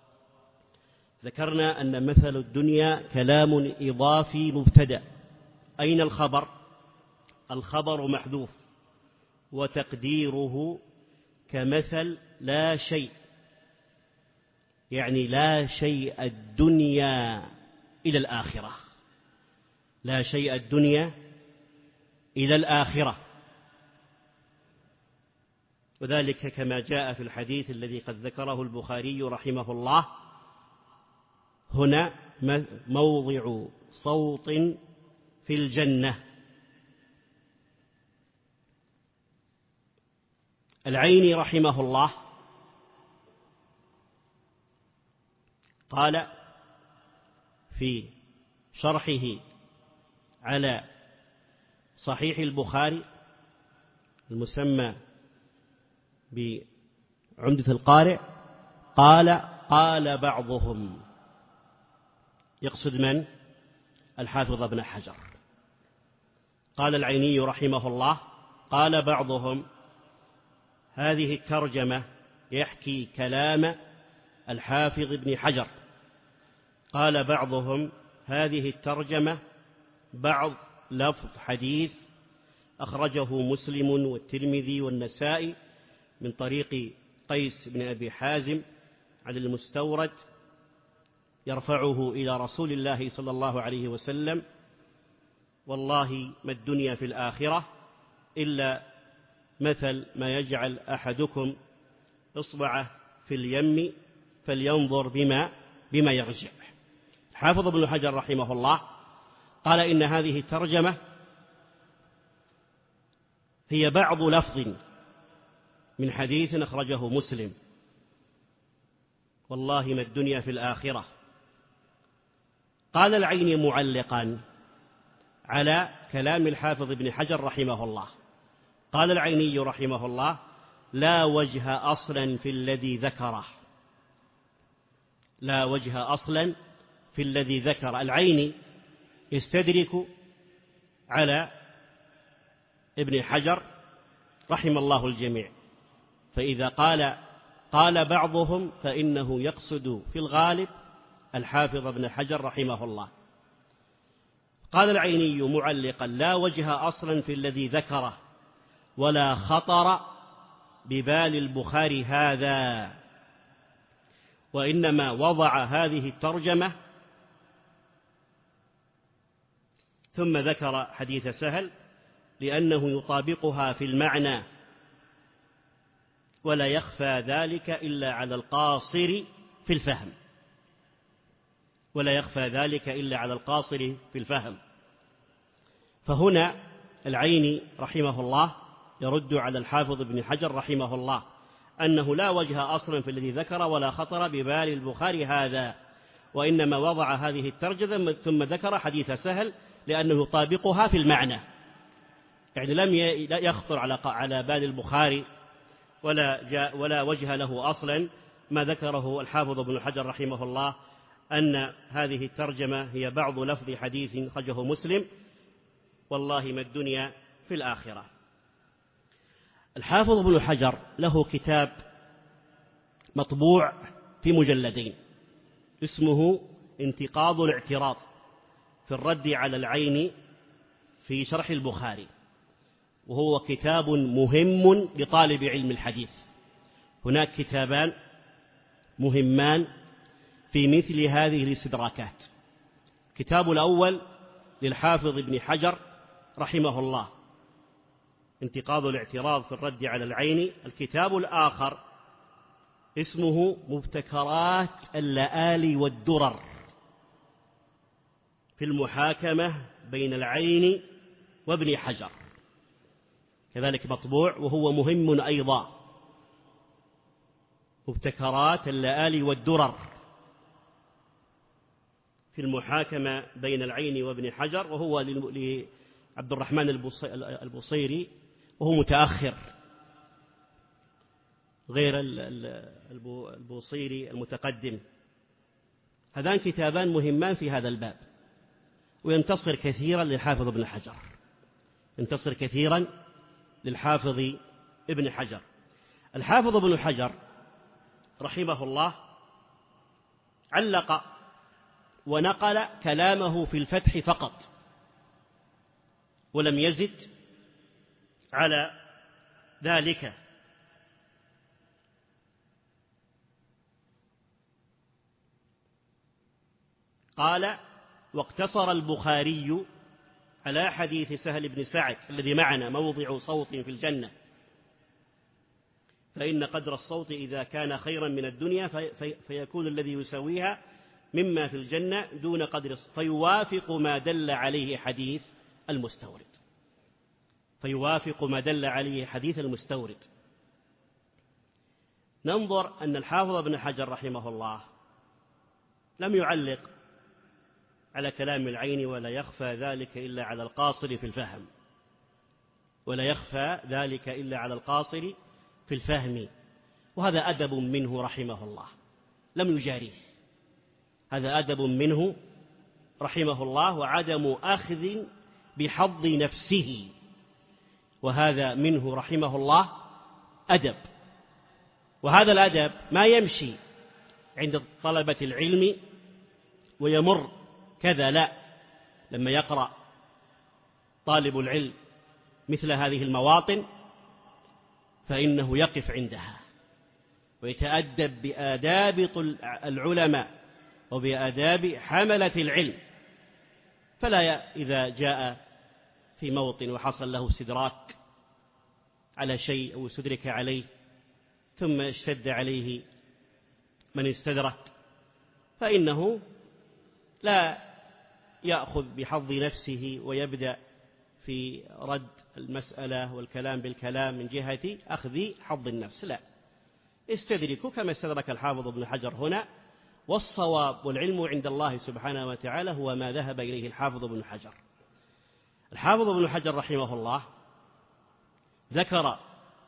ذكرنا أن مثل الدنيا كلام إضافي مبتدأ. أين الخبر؟ الخبر محذوف، وتقديره كمثل لا شيء، يعني لا شيء الدنيا إلى الآخرة، لا شيء الدنيا إلى الآخرة. وذلك كما جاء في الحديث الذي قد ذكره البخاري رحمه الله، هنا موضع صوت في الجنة. العيني رحمه الله قال في شرحه على صحيح البخاري المسمى بعمدة القارئ، قال بعضهم، يقصد من؟ الحافظ ابن حجر. قال العيني رحمه الله قال بعضهم، هذه الترجمة يحكي كلام الحافظ ابن حجر. قال بعضهم هذه الترجمة بعض لفظ حديث أخرجه مسلم والترمذي والنسائي من طريق قيس بن أبي حازم عن المستورد يرفعه إلى رسول الله صلى الله عليه وسلم: والله ما الدنيا في الآخرة إلا مثل ما يجعل أحدكم إصبعه في اليم فلينظر بما يرجع. حافظ ابن حجر رحمه الله قال إن هذه الترجمة هي بعض لفظ من حديث أخرجه مسلم: والله ما الدنيا في الآخرة. قال العيني معلقا على كلام الحافظ ابن حجر رحمه الله، قال العيني رحمه الله: لا وجه أصلا في الذي ذكره، لا وجه أصلا في الذي ذكر. العيني يستدرك على ابن حجر رحم الله الجميع، فإذا قال بعضهم فإنه يقصد في الغالب الحافظ ابن حجر رحمه الله. قال العيني معلقا: لا وجه أصلا في الذي ذكره ولا خطر ببال البخاري هذا، وإنما وضع هذه الترجمة ثم ذكر حديث سهل لأنه يطابقها في المعنى، ولا يخفى ذلك إلا على القاصر في الفهم، ولا يخفى ذلك إلا على القاصر في الفهم. فهنا العيني رحمه الله يرد على الحافظ ابن حجر رحمه الله أنه لا وجه أصلا في الذي ذكر ولا خطر ببال البخاري هذا، وإنما وضع هذه الترجمة ثم ذكر حديث سهل لأنه يطابقها في المعنى، يعني لم يخطر على بال البخاري ولا وجه له أصلا ما ذكره الحافظ ابن حجر رحمه الله أن هذه الترجمة هي بعض لفظ حديث خرجه مسلم: والله ما الدنيا في الآخرة. الحافظ ابن حجر له كتاب مطبوع في مجلدين اسمه انتقاض الاعتراض في الرد على العيني في شرح البخاري، وهو كتاب مهم لطالب علم الحديث. هناك كتابان مهمان في مثل هذه الاستدراكات. الكتاب الأول للحافظ ابن حجر رحمه الله انتقاض الاعتراض في الرد على العيني. الكتاب الآخر اسمه مبتكرات اللآلي والدرر في المحاكمة بين العيني وابن حجر، كذلك مطبوع وهو مهم أيضا. مبتكرات اللآلي والدرر في المحاكمة بين العيني وابن حجر، وهو لعبد الرحمن البصيري، وهو متأخر غير البوصيري المتقدم. هذان كتابان مهمان في هذا الباب، وينتصر كثيرا للحافظ ابن حجر، ينتصر كثيرا للحافظ ابن حجر. الحافظ ابن حجر رحمه الله علق ونقل كلامه في الفتح فقط، ولم يزد على ذلك. قال: واقتصر البخاري على حديث سهل بن سعد الذي معنا: موضع صوت في الجنة، فإن قدر الصوت إذا كان خيرا من الدنيا فيكون الذي يسويها مما في الجنة دون قدر الصوت، فيوافق ما دل عليه حديث المستورد، فيوافق ما دل عليه حديث المستورد. ننظر أن الحافظ ابن حجر رحمه الله لم يعلق على كلام العين: ولا يخفى ذلك إلا على القاصر في الفهم، ولا يخفى ذلك إلا على القاصر في الفهم. وهذا أدب منه رحمه الله، لم يجاريه، هذا أدب منه رحمه الله، وعدم أخذ بحظ نفسه، وهذا منه رحمه الله أدب. وهذا الأدب ما يمشي عند طلبة العلم ويمر كذا، لا، لما يقرأ طالب العلم مثل هذه المواطن فإنه يقف عندها ويتأدب بآداب العلماء وبآداب حملة العلم، فلا إذا جاء في موطن وحصل له استدراك على شيء أو استدرك عليه ثم اشتد عليه من استدرك فإنه لا يأخذ بحظ نفسه ويبدأ في رد المسألة والكلام بالكلام من جهة أخذ حظ النفس، لا، استدركوا كما استدرك الحافظ ابن حجر هنا. والصواب والعلم عند الله سبحانه وتعالى هو ما ذهب إليه الحافظ ابن حجر. الحافظ ابن حجر رحمه الله ذكر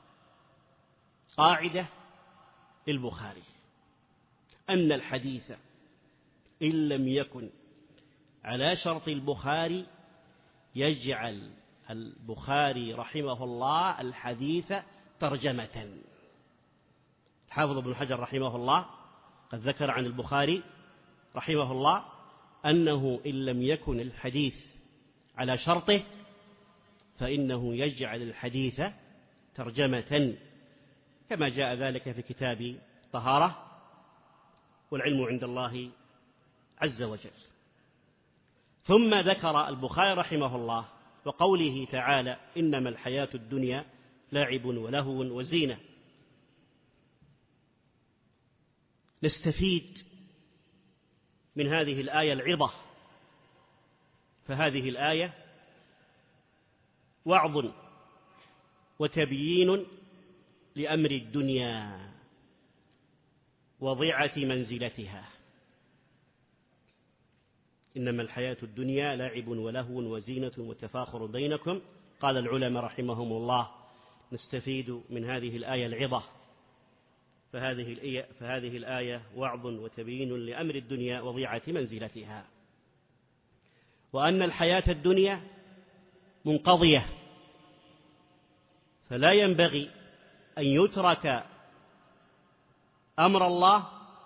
قاعدة للبخاري أن الحديث إن لم يكن على شرط البخاري يجعل البخاري رحمه الله الحديث ترجمة. الحافظ ابن حجر رحمه الله قد ذكر عن البخاري رحمه الله أنه إن لم يكن الحديث على شرطه فإنه يجعل الحديث ترجمة كما جاء ذلك في كتاب الطهارة، والعلم عند الله عز وجل. ثم ذكر البخاري رحمه الله وقوله تعالى إنما الحياة الدنيا لعب ولهو وزينة. نستفيد من هذه الآية العظة، فهذه الآية وعظ وتبيين لأمر الدنيا وضيعة منزلتها. إنما الحياة الدنيا لعب ولهو وزينة وتفاخر بينكم. قال العلماء رحمهم الله نستفيد من هذه الآية العظة، فهذه الآية وعظ وتبيين لأمر الدنيا وضيعة منزلتها، وأن الحياة الدنيا منقضية، فلا ينبغي أن يترك أمر الله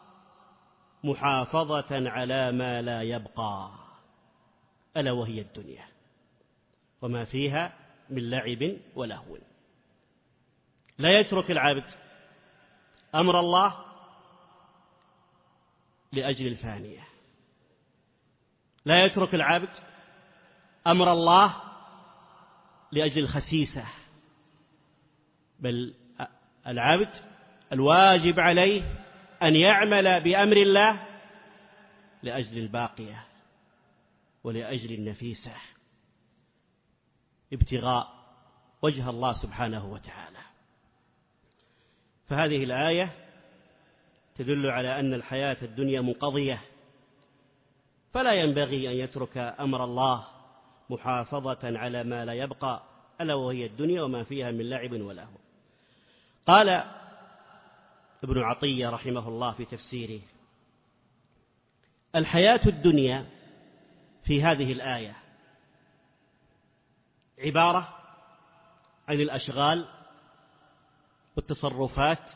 محافظة على ما لا يبقى، ألا وهي الدنيا وما فيها من لعب ولهو. لا يترك العبد أمر الله لأجل الفانية، لا يترك العبد أمر الله لأجل الخسيسة، بل العبد الواجب عليه أن يعمل بأمر الله لأجل الباقية ولأجل النفيسة ابتغاء وجه الله سبحانه وتعالى. فهذه الآية تدل على أن الحياة الدنيا منقضية، فلا ينبغي أن يترك أمر الله محافظة على ما لا يبقى، ألا وهي الدنيا وما فيها من لعب ولهو. قال ابن عطية رحمه الله في تفسيره: الحياة الدنيا في هذه الآية عبارة عن الأشغال والتصرفات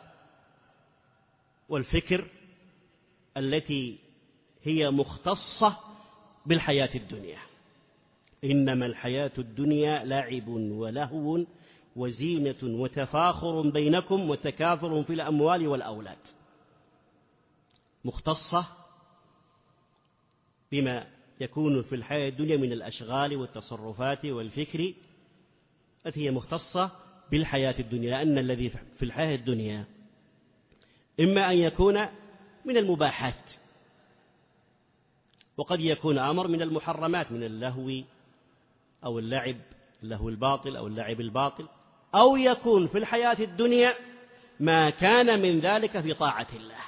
والفكر التي هي مختصة بالحياة الدنيا. إنما الحياة الدنيا لعب ولهو وزينة وتفاخر بينكم وتكاثر في الأموال والأولاد، مختصة بما يكون في الحياة الدنيا من الأشغال والتصرفات والفكر التي هي مختصة بالحياة الدنيا، لأن الذي في الحياة الدنيا إما أن يكون من المباحات، وقد يكون أمر من المحرمات من اللهو أو اللعب، اللهو الباطل أو اللعب الباطل، أو يكون في الحياة الدنيا ما كان من ذلك في طاعة الله.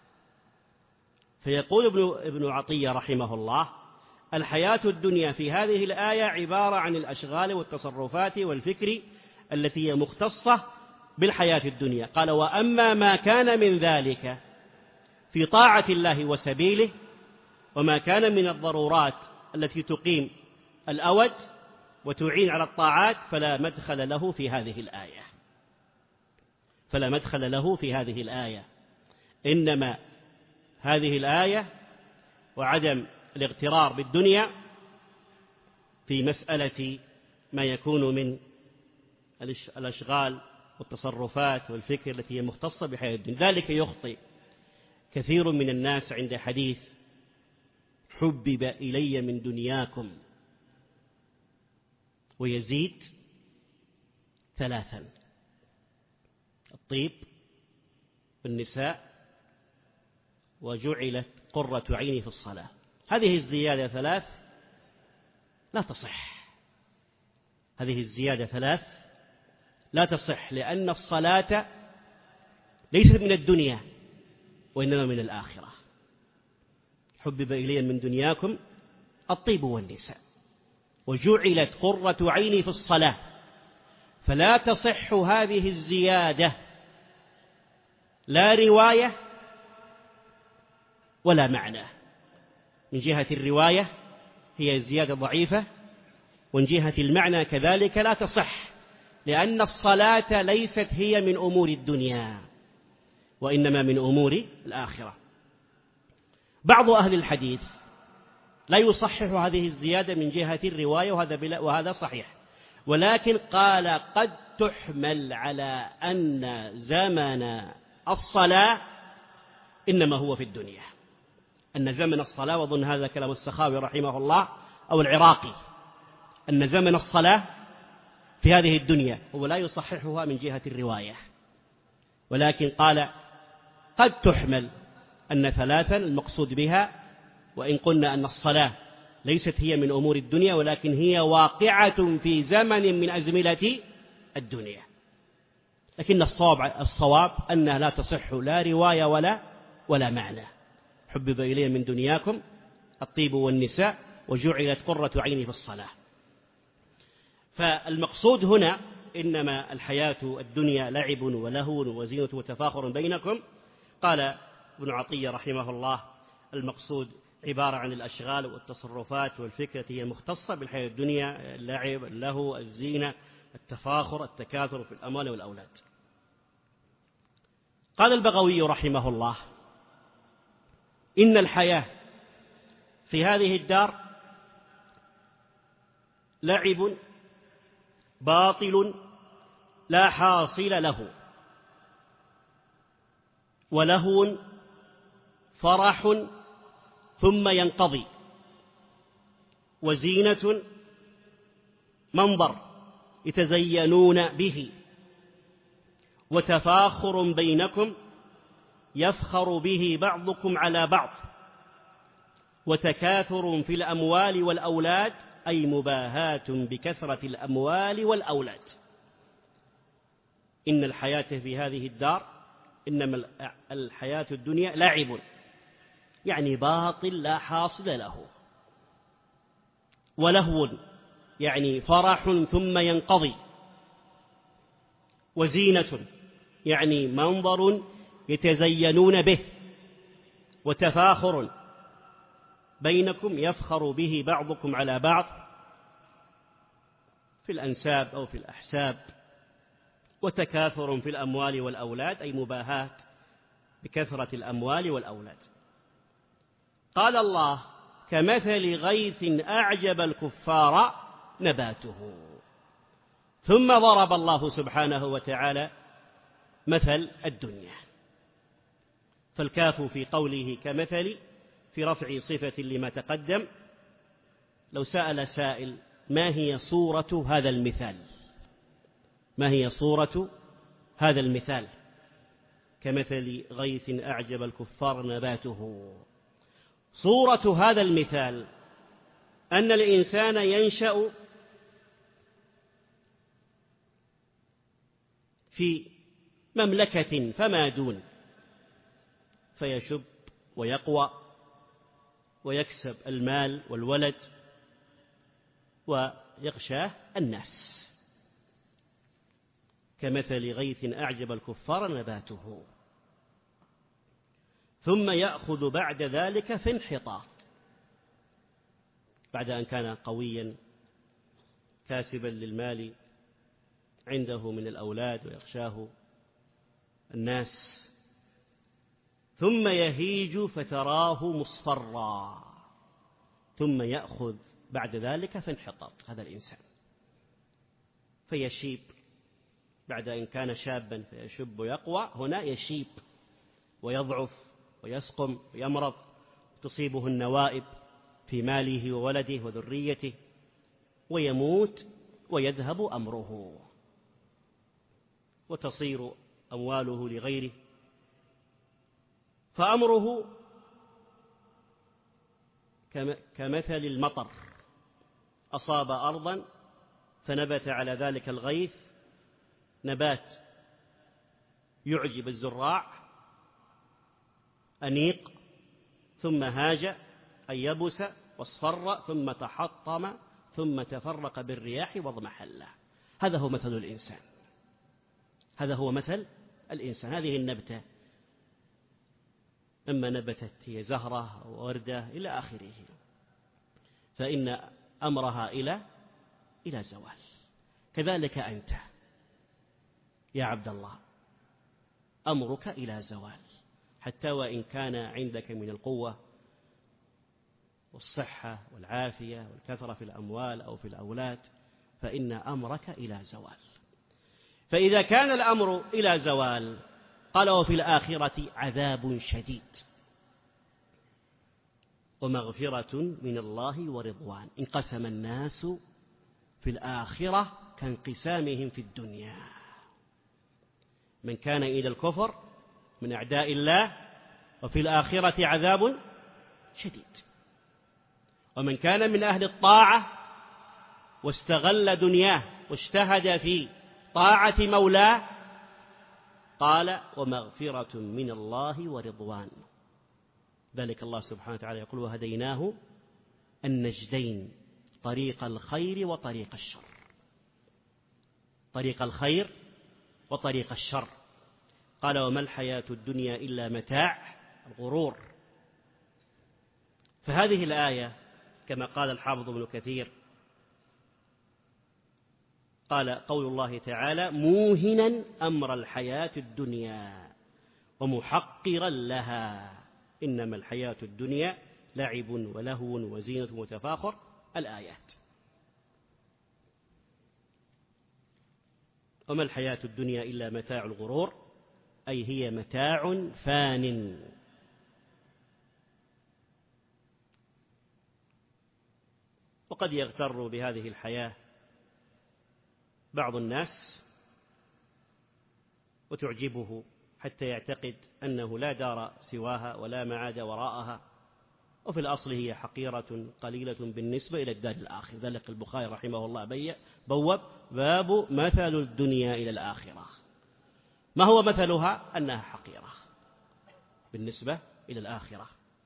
فيقول ابن عطية رحمه الله: الحياة الدنيا في هذه الآية عبارة عن الأشغال والتصرفات والفكر التي هي مختصة بالحياة الدنيا. قال: وأما ما كان من ذلك في طاعة الله وسبيله وما كان من الضرورات التي تقيم الأود وتعين على الطاعات فلا مدخل له في هذه الآية، فلا مدخل له في هذه الآية. إنما هذه الآية وعدم الاغترار بالدنيا في مسألة ما يكون من الأشغال والتصرفات والفكر التي هي مختصة بحياة الدنيا. ذلك يخطئ كثير من الناس عند حديث حبب إلي من دنياكم، ويزيد 3: الطيب والنساء وجعلت قرة عيني في الصلاة. هذه الزيادة 3 لا تصح، هذه الزيادة 3 لا تصح، لأن الصلاة ليست من الدنيا وإنما من الآخرة. حبب إلي من دنياكم الطيب والنساء وجعلت قرة عيني في الصلاة، فلا تصح هذه الزيادة لا رواية ولا معنى. من جهة الرواية هي زيادة ضعيفة، ومن جهة المعنى كذلك لا تصح، لأن الصلاة ليست هي من أمور الدنيا وإنما من أمور الآخرة. بعض أهل الحديث لا يصحح هذه الزيادة من جهة الرواية، وهذا صحيح، ولكن قال قد تحمل على أن زمن الصلاة إنما هو في الدنيا، أن زمن الصلاة، وظن هذا كلام السخاوي رحمه الله أو العراقي، أن زمن الصلاة في هذه الدنيا، هو لا يصححها من جهة الرواية، ولكن قال قد تحمل أن 3 المقصود بها، وإن قلنا أن الصلاة ليست هي من أمور الدنيا ولكن هي واقعة في زمن من أزمنة الدنيا، لكن الصواب أنها لا تصح لا رواية ولا معنى. حبب إلي من دنياكم الطيب والنساء وجعلت قرة عيني في الصلاة. فالمقصود هنا إنما الحياة الدنيا لعب ولهو وزينة وتفاخر بينكم. قال ابن عطية رحمه الله المقصود عبارة عن الأشغال والتصرفات والفكرة هي مختصة بالحياة الدنيا، اللعب، اللهو، الزينة، التفاخر، التكاثر في الأموال والأولاد. قال البغوي رحمه الله إن الحياة في هذه الدار لعب باطل لا حاصل له، ولهو فرح ثم ينقضي، وزينة منظر يتزينون به، وتفاخر بينكم يفخر به بعضكم على بعض، وتكاثر في الأموال والأولاد، أي مباهاة بكثرة الأموال والأولاد. إن الحياة في هذه الدار، إنما الحياة الدنيا لعب، يعني باطل لا حاصل له، ولهو يعني فرح ثم ينقضي، وزينة يعني منظر يتزينون به، وتفاخر بينكم يفخر به بعضكم على بعض في الأنساب أو في الأحساب، وتكاثر في الأموال والأولاد، أي مباهاة بكثرة الأموال والأولاد. قال الله كمثل غيث أعجب الكفار نباته. ثم ضرب الله سبحانه وتعالى مثل الدنيا، فالكاف في قوله كمثل في رفع صفة لما تقدم. لو سأل سائل ما هي صورة هذا المثال، ما هي صورة هذا المثال كمثل غيث أعجب الكفار نباته؟ صورة هذا المثال أن الإنسان ينشأ في مملكة فما دون، فيشب ويقوى ويكسب المال والولد ويغشاه الناس. كمثل غيث أعجب الكفار نباته ثم يأخذ بعد ذلك في انحطاط، بعد أن كان قويا كاسبا للمال عنده من الأولاد ويغشاه الناس، ثم يهيج فتراه مصفرا، ثم يأخذ بعد ذلك في انحطاط هذا الإنسان، فيشيب بعد أن كان شابا فيشب ويقوى، هنا يشيب ويضعف ويسقم ويمرض، تصيبه النوائب في ماله وولده وذريته، ويموت ويذهب أمره وتصير أمواله لغيره. فأمره كمثل المطر، أصاب أرضا فنبت على ذلك الغيث نبات يعجب الزراع أنيق، ثم هاج أي يبس واصفر ثم تحطم ثم تفرق بالرياح واضمحل. هذا هو مثل الإنسان، هذا هو مثل الإنسان. هذه النبتة إما نبتت هي زهرة أو وردة إلى آخره، فإن أمرها إلى زوال. كذلك أنت يا عبد الله أمرك إلى زوال، حتى وإن كان عندك من القوة والصحة والعافية والكثرة في الأموال أو في الأولاد، فإن أمرك إلى زوال. فإذا كان الأمر إلى زوال قال وفي الآخرة عذاب شديد ومغفرة من الله ورضوان. انقسم الناس في الآخرة كانقسامهم في الدنيا، من كان إلى الكفر من أعداء الله وفي الآخرة عذاب شديد، ومن كان من أهل الطاعة واستغل دنياه واجتهد في طاعة مولاه قال ومغفرة من الله ورضوان. ذلك الله سبحانه وتعالى يقول وهديناه النجدين، طريق الخير وطريق الشر، طريق الخير وطريق الشر. قال وما الحياة الدنيا إلا متاع الغرور. فهذه الآية كما قال الحافظ ابن كثير قال قول الله تعالى موهنا أمر الحياة الدنيا ومحقرا لها، إنما الحياة الدنيا لعب ولهو وزينة وتفاخر. الآيات. وما الحياة الدنيا إلا متاع الغرور، أي هي متاع فان. وقد يغتر بهذه الحياة بعض الناس وتعجبه حتى يعتقد أنه لا دار سواها ولا معاد وراءها، وفي الأصل هي حقيرة قليلة بالنسبة إلى الدار الآخرة. ذلك البخاري رحمه الله بوب باب مثل الدنيا إلى الآخرة. ما هو مثلها؟ أنها حقيرة بالنسبة إلى الآخرة.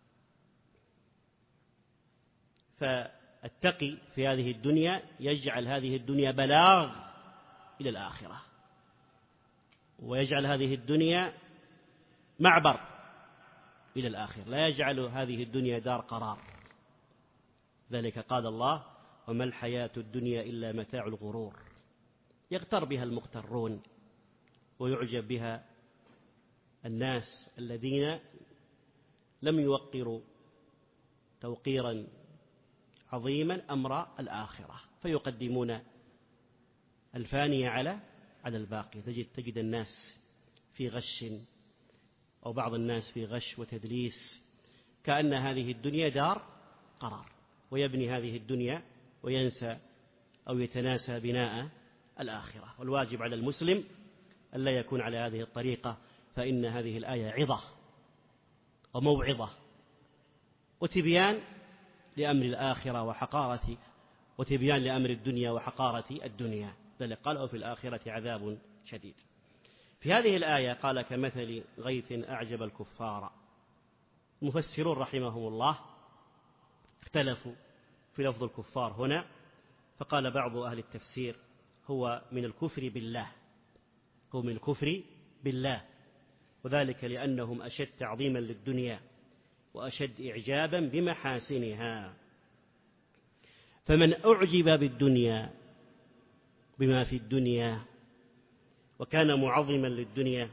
فالتقي في هذه الدنيا يجعل هذه الدنيا بلاغ إلى الآخرة، ويجعل هذه الدنيا معبر إلى الآخرة، لا يجعل هذه الدنيا دار قرار. ذلك قال الله وما الحياة الدنيا إلا متاع الغرور. يغتر بها المغترون ويعجب بها الناس الذين لم يوقروا توقيرا عظيما أمر الآخرة، فيقدمون الفاني على الباقي. تجد الناس في غش أو بعض الناس في غش وتدليس، كأن هذه الدنيا دار قرار، ويبني هذه الدنيا وينسى أو يتناسى بناء الآخرة. والواجب على المسلم ألا يكون على هذه الطريقة، فإن هذه الآية عظة وموعظة وتبيان لأمر الآخرة وحقارة، وتبيان لأمر الدنيا وحقارة الدنيا. ذلك قال وفي الآخرة عذاب شديد. في هذه الآية قال كمثل غيث أعجب الكفار. المفسرون رحمهم الله اختلفوا في لفظ الكفار هنا، فقال بعض أهل التفسير هو من الكفر بالله، هو من الكفر بالله، وذلك لأنهم أشد تعظيما للدنيا وأشد إعجابا بمحاسنها. فمن أعجب بالدنيا بما في الدنيا وكان معظما للدنيا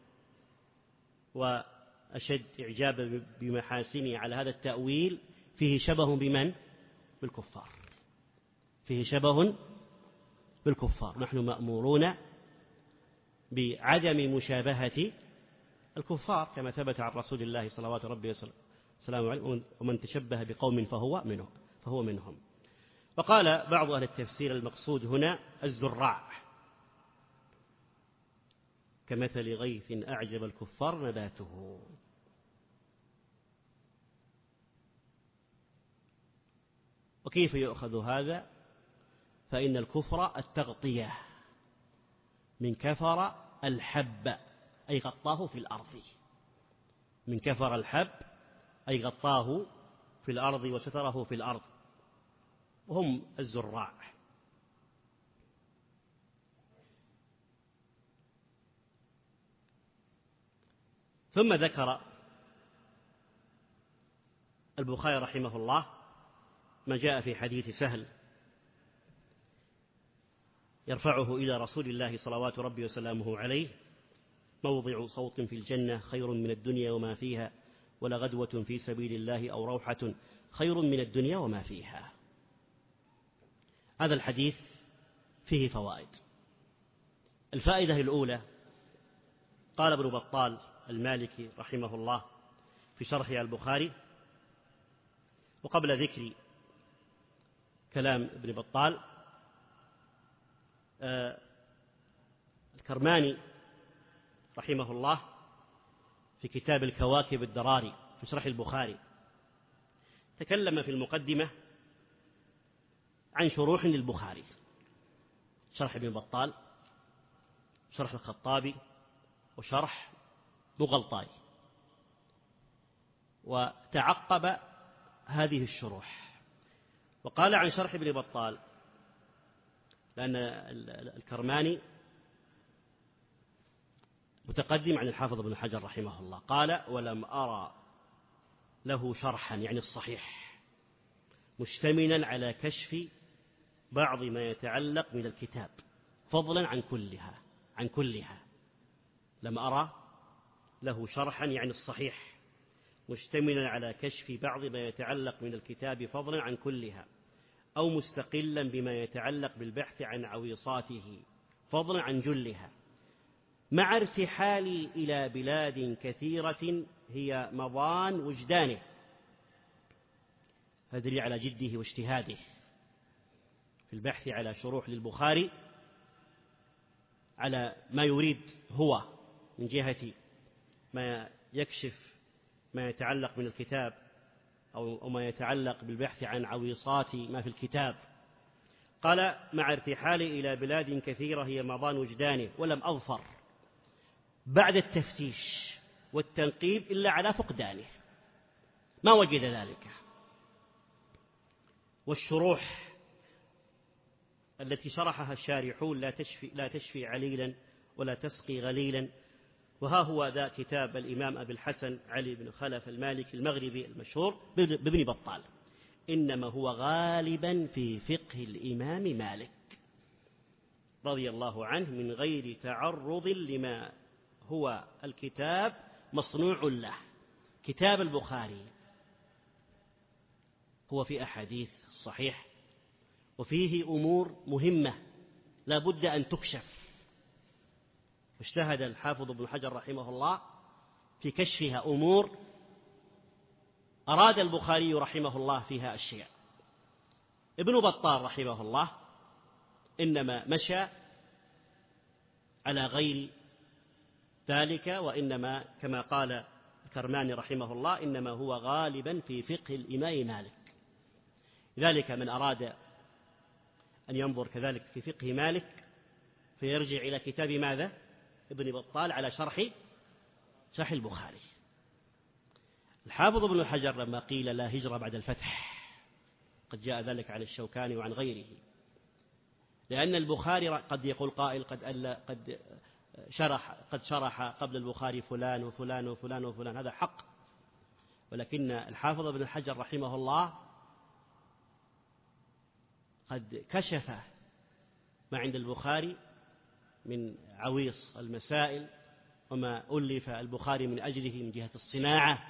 وأشد إعجابا بمحاسنه على هذا التأويل فيه شبه بمن؟ بالكفار، فيه شبه بالكفار. نحن مأمورون بعدم مشابهة الكفار كما ثبت عن رسول الله صلوات ربي وسلامه عليه: ومن تشبه بقوم فهو منهم. وقال بعض أهل التفسير: المقصود هنا الزراع، كمثل غيث أعجب الكفار نباته. وكيف يؤخذ هذا؟ فإن الكفر التغطية، من كفر الحب أي غطاه في الأرض، من كفر الحب أي غطاه في الأرض وستره في الأرض، وهم الزراع. ثم ذكر البخاري رحمه الله ما جاء في حديث سهل يرفعه إلى رسول الله صلوات ربي وسلامه عليه: موضع صوت في الجنة خير من الدنيا وما فيها، ولغدوة في سبيل الله أو روحة خير من الدنيا وما فيها. هذا الحديث فيه فوائد. الفائدة الأولى: قال ابن بطال المالكي رحمه الله في شرحه البخاري، وقبل ذكر كلام ابن بطال الكرماني رحمه الله في كتاب الكواكب الدراري في شرح البخاري تكلم في المقدمة عن شروح للبخاري: شرح ابن بطال، شرح الخطابي، وشرح مغلطاي، وتعقب هذه الشروح. وقال عن شرح ابن بطال، لأن الكرماني متقدم عن الحافظ ابن حجر رحمه الله، قال: ولم أرى له شرحا يعني الصحيح مشتملا على كشف بعض ما يتعلق من الكتاب فضلا عن كلها. لم أرى له شرحا يعني الصحيح مشتملا على كشف بعض ما يتعلق من الكتاب فضلا عن كلها، أو مستقلا بما يتعلق بالبحث عن عويصاته فضلا عن جلها، مع ارتحالي إلى بلاد كثيرة هي مضان وجدانه. هذا دليل على جده واجتهاده في البحث على شروح للبخاري على ما يريد هو من جهة ما يكشف ما يتعلق من الكتاب أو ما يتعلق بالبحث عن عويصات ما في الكتاب. قال: مع ارتحالي إلى بلاد كثيرة هي مضان وجدانه، ولم أظفر بعد التفتيش والتنقيب إلا على فقدانه، ما وجد ذلك. والشروح التي شرحها الشارحون لا تشفي عليلا ولا تسقي غليلا. وها هو ذا كتاب الإمام أبي الحسن علي بن خلف المالكي المغربي المشهور بابن بطال، إنما هو غالبا في فقه الإمام مالك رضي الله عنه من غير تعرض لما هو الكتاب مصنوع له. كتاب البخاري هو في أحاديث صحيح، وفيه أمور مهمة لا بد أن تكشف، واجتهد الحافظ ابن حجر رحمه الله في كشفها، أمور أراد البخاري رحمه الله فيها أشياء. ابن بطال رحمه الله إنما مشى على غير ذلك، وإنما كما قال الكرماني رحمه الله إنما هو غالبا في فقه الإمام مالك. لذلك من أراد أن ينظر كذلك في فقه مالك فيرجع إلى كتاب ماذا؟ ابن بطال على شرح البخاري. الحافظ ابن حجر لما قيل لا هجرة بعد الفتح، قد جاء ذلك عن الشوكاني وعن غيره، لأن البخاري قد يقول قائل قد شرح قبل البخاري فلان وفلان وفلان وفلان، هذا حق، ولكن الحافظ ابن حجر رحمه الله قد كشف ما عند البخاري من عويص المسائل وما ألف البخاري من أجله من جهة الصناعة.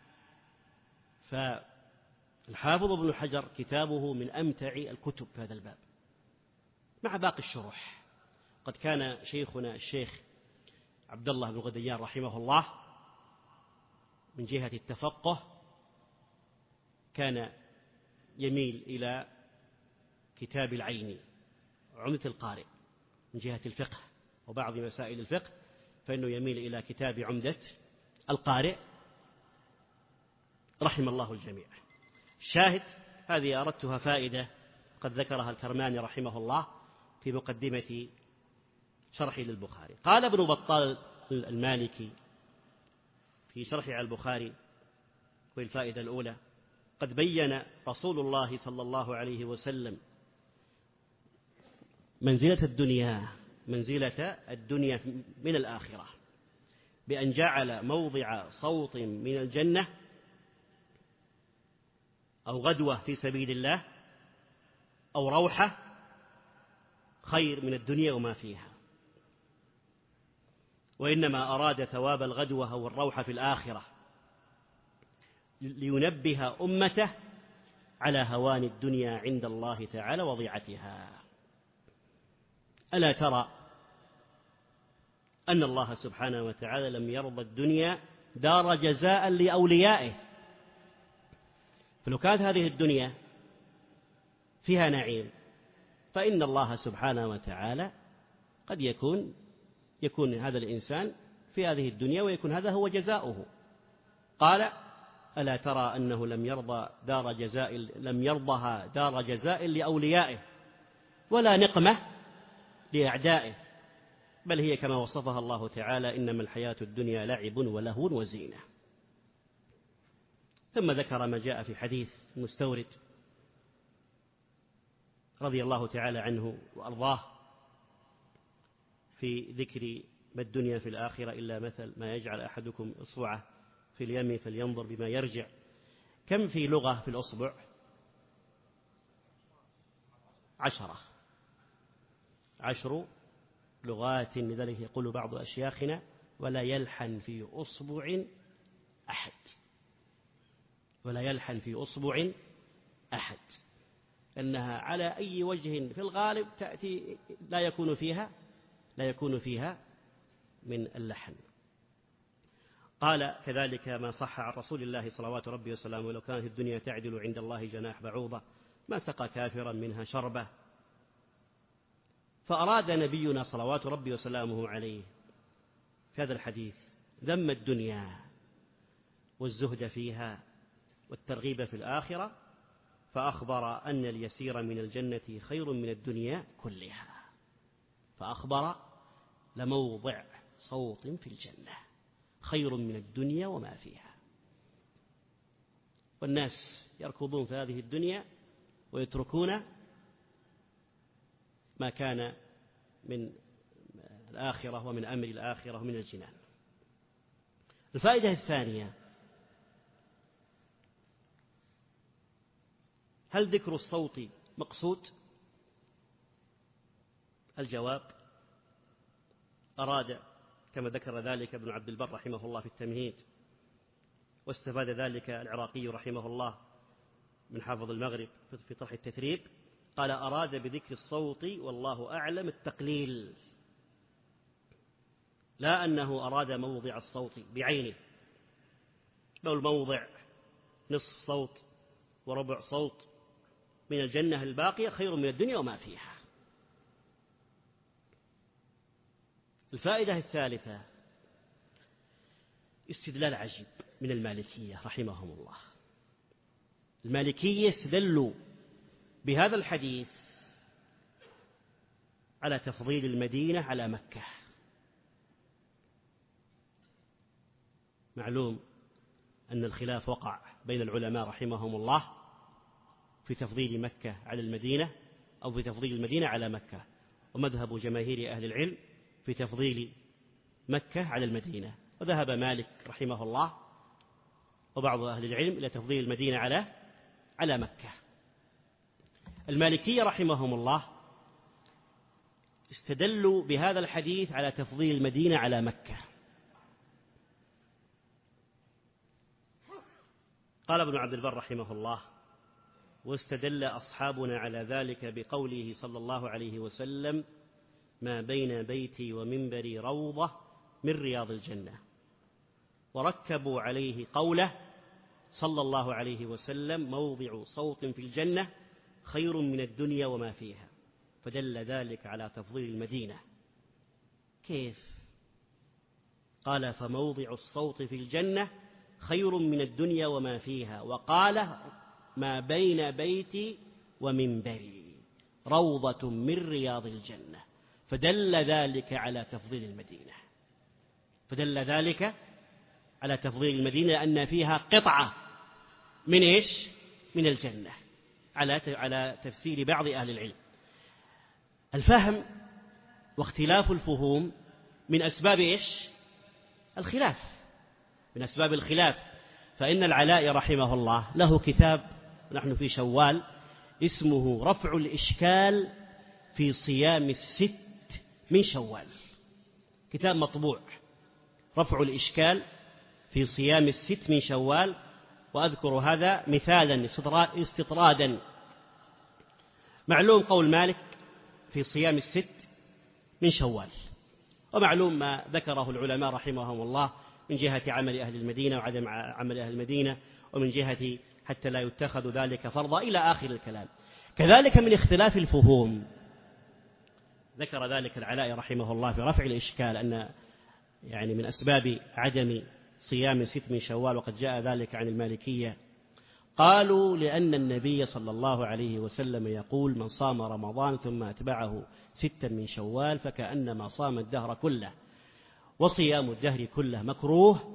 فالحافظ ابن حجر كتابه من أمتع الكتب في هذا الباب مع باقي الشروح. قد كان شيخنا الشيخ عبد الله بن غديان رحمه الله من جهة التفقه كان يميل إلى كتاب العيني عمدة القارئ، من جهة الفقه وبعض مسائل الفقه فإنه يميل إلى كتاب عمدة القارئ رحم الله الجميع. الشاهد هذه أردتها فائدة قد ذكرها الكرماني رحمه الله في مقدمة شرحه للبخاري. قال ابن بطال المالكي في شرحه على البخاري والفائدة الأولى: قد بين رسول الله صلى الله عليه وسلم منزلة الدنيا من الآخرة بأن جعل موضع صوت من الجنة أو غدوة في سبيل الله أو روحة خير من الدنيا وما فيها، وإنما أراد ثواب الغدوة أو الروحة في الآخرة لينبه أمته على هوان الدنيا عند الله تعالى وضيعتها. ألا ترى أن الله سبحانه وتعالى لم يرضى الدنيا دار جزاء لأوليائه، فلو كانت هذه الدنيا فيها نعيم فإن الله سبحانه وتعالى قد يكون هذا الإنسان في هذه الدنيا ويكون هذا هو جزاؤه. قال: ألا ترى أنه لم يرضها دار جزاء لأوليائه ولا نقمة لأعدائه، بل هي كما وصفها الله تعالى: إنما الحياة الدنيا لعب ولهو وزينة. ثم ذكر ما جاء في حديث المستورد رضي الله تعالى عنه وأرضاه في ذكر ما الدنيا في الآخرة إلا مثل ما يجعل أحدكم إصبعه في اليم فلينظر بما يرجع. كم في لغة في الأصبع؟ 10 لغات. لذلك يقول بعض أشياخنا: ولا يلحن في أصبع أحد، ولا يلحن في أصبع أحد، أنها على أي وجه في الغالب تأتي لا يكون فيها من اللحن. قال كذلك ما صح عن رسول الله صلوات ربي وسلامه: لو كانت الدنيا تعدل عند الله جناح بعوضة ما سقى كافرا منها شربة. فأراد نبينا صلوات ربي وسلامه عليه في هذا الحديث ذم الدنيا والزهد فيها والترغيب في الآخرة، فأخبر أن اليسير من الجنة خير من الدنيا كلها، فأخبر لموضع صوت في الجنة خير من الدنيا وما فيها. والناس يركضون في هذه الدنيا ويتركون ما كان من الآخرة ومن أمر الآخرة ومن الجنان. الفائدة الثانية: هل ذكر الصوت مقصود؟ الجواب: أراد كما ذكر ذلك ابن عبد البر رحمه الله في التمهيد، واستفاد ذلك العراقي رحمه الله من حافظ المغرب في طرح التثريب، قال: أراد بذكر الصوت والله أعلم التقليل، لا أنه أراد موضع الصوت بعينه، بل موضع نصف صوت وربع صوت من الجنة الباقية خير من الدنيا وما فيها. الفائدة الثالثة: استدلال عجيب من المالكية رحمهم الله. المالكية استدلوا بهذا الحديث على تفضيل المدينة على مكة. معلوم أن الخلاف وقع بين العلماء رحمهم الله في تفضيل مكة على المدينة أو في تفضيل المدينة على مكة، ومذهب جماهير أهل العلم في تفضيل مكة على المدينة، وذهب مالك رحمه الله وبعض أهل العلم إلى تفضيل المدينة على مكة. المالكية رحمهم الله استدلوا بهذا الحديث على تفضيل المدينة على مكة. قال ابن عبد البر رحمه الله: واستدل أصحابنا على ذلك بقوله صلى الله عليه وسلم: ما بين بيتي ومنبري روضة من رياض الجنة، وركبوا عليه قوله صلى الله عليه وسلم: موضع صوت في الجنة خير من الدنيا وما فيها، فدل ذلك على تفضيل المدينة. كيف؟ قال: فموضع الصوت في الجنة خير من الدنيا وما فيها، وقال: ما بين بيتي ومنبري روضة من رياض الجنة، فدل ذلك على تفضيل المدينة. فدل ذلك على تفضيل المدينة لأن فيها قطعة من إيش؟ من الجنة، على تفسير بعض أهل العلم. الفهم واختلاف الفهوم من أسباب إيش؟ الخلاف، من أسباب الخلاف. فإن العلاء رحمه الله له كتاب، نحن في شوال، اسمه رفع الإشكال في صيام الست من شوال، كتاب مطبوع، رفع الإشكال في صيام الست من شوال. وأذكر هذا مثالا استطرادا. معلوم قول مالك في صيام الست من شوال، ومعلوم ما ذكره العلماء رحمهم الله من جهة عمل أهل المدينة وعدم عمل أهل المدينة، ومن جهة حتى لا يتخذ ذلك فرضا إلى آخر الكلام. كذلك من اختلاف الفهوم ذكر ذلك العلاء رحمه الله في رفع الإشكال أن يعني من أسباب عدم صيام ست من شوال، وقد جاء ذلك عن المالكية، قالوا: لأن النبي صلى الله عليه وسلم يقول: من صام رمضان ثم أتبعه ستا من شوال فكأنما صام الدهر كله، وصيام الدهر كله مكروه،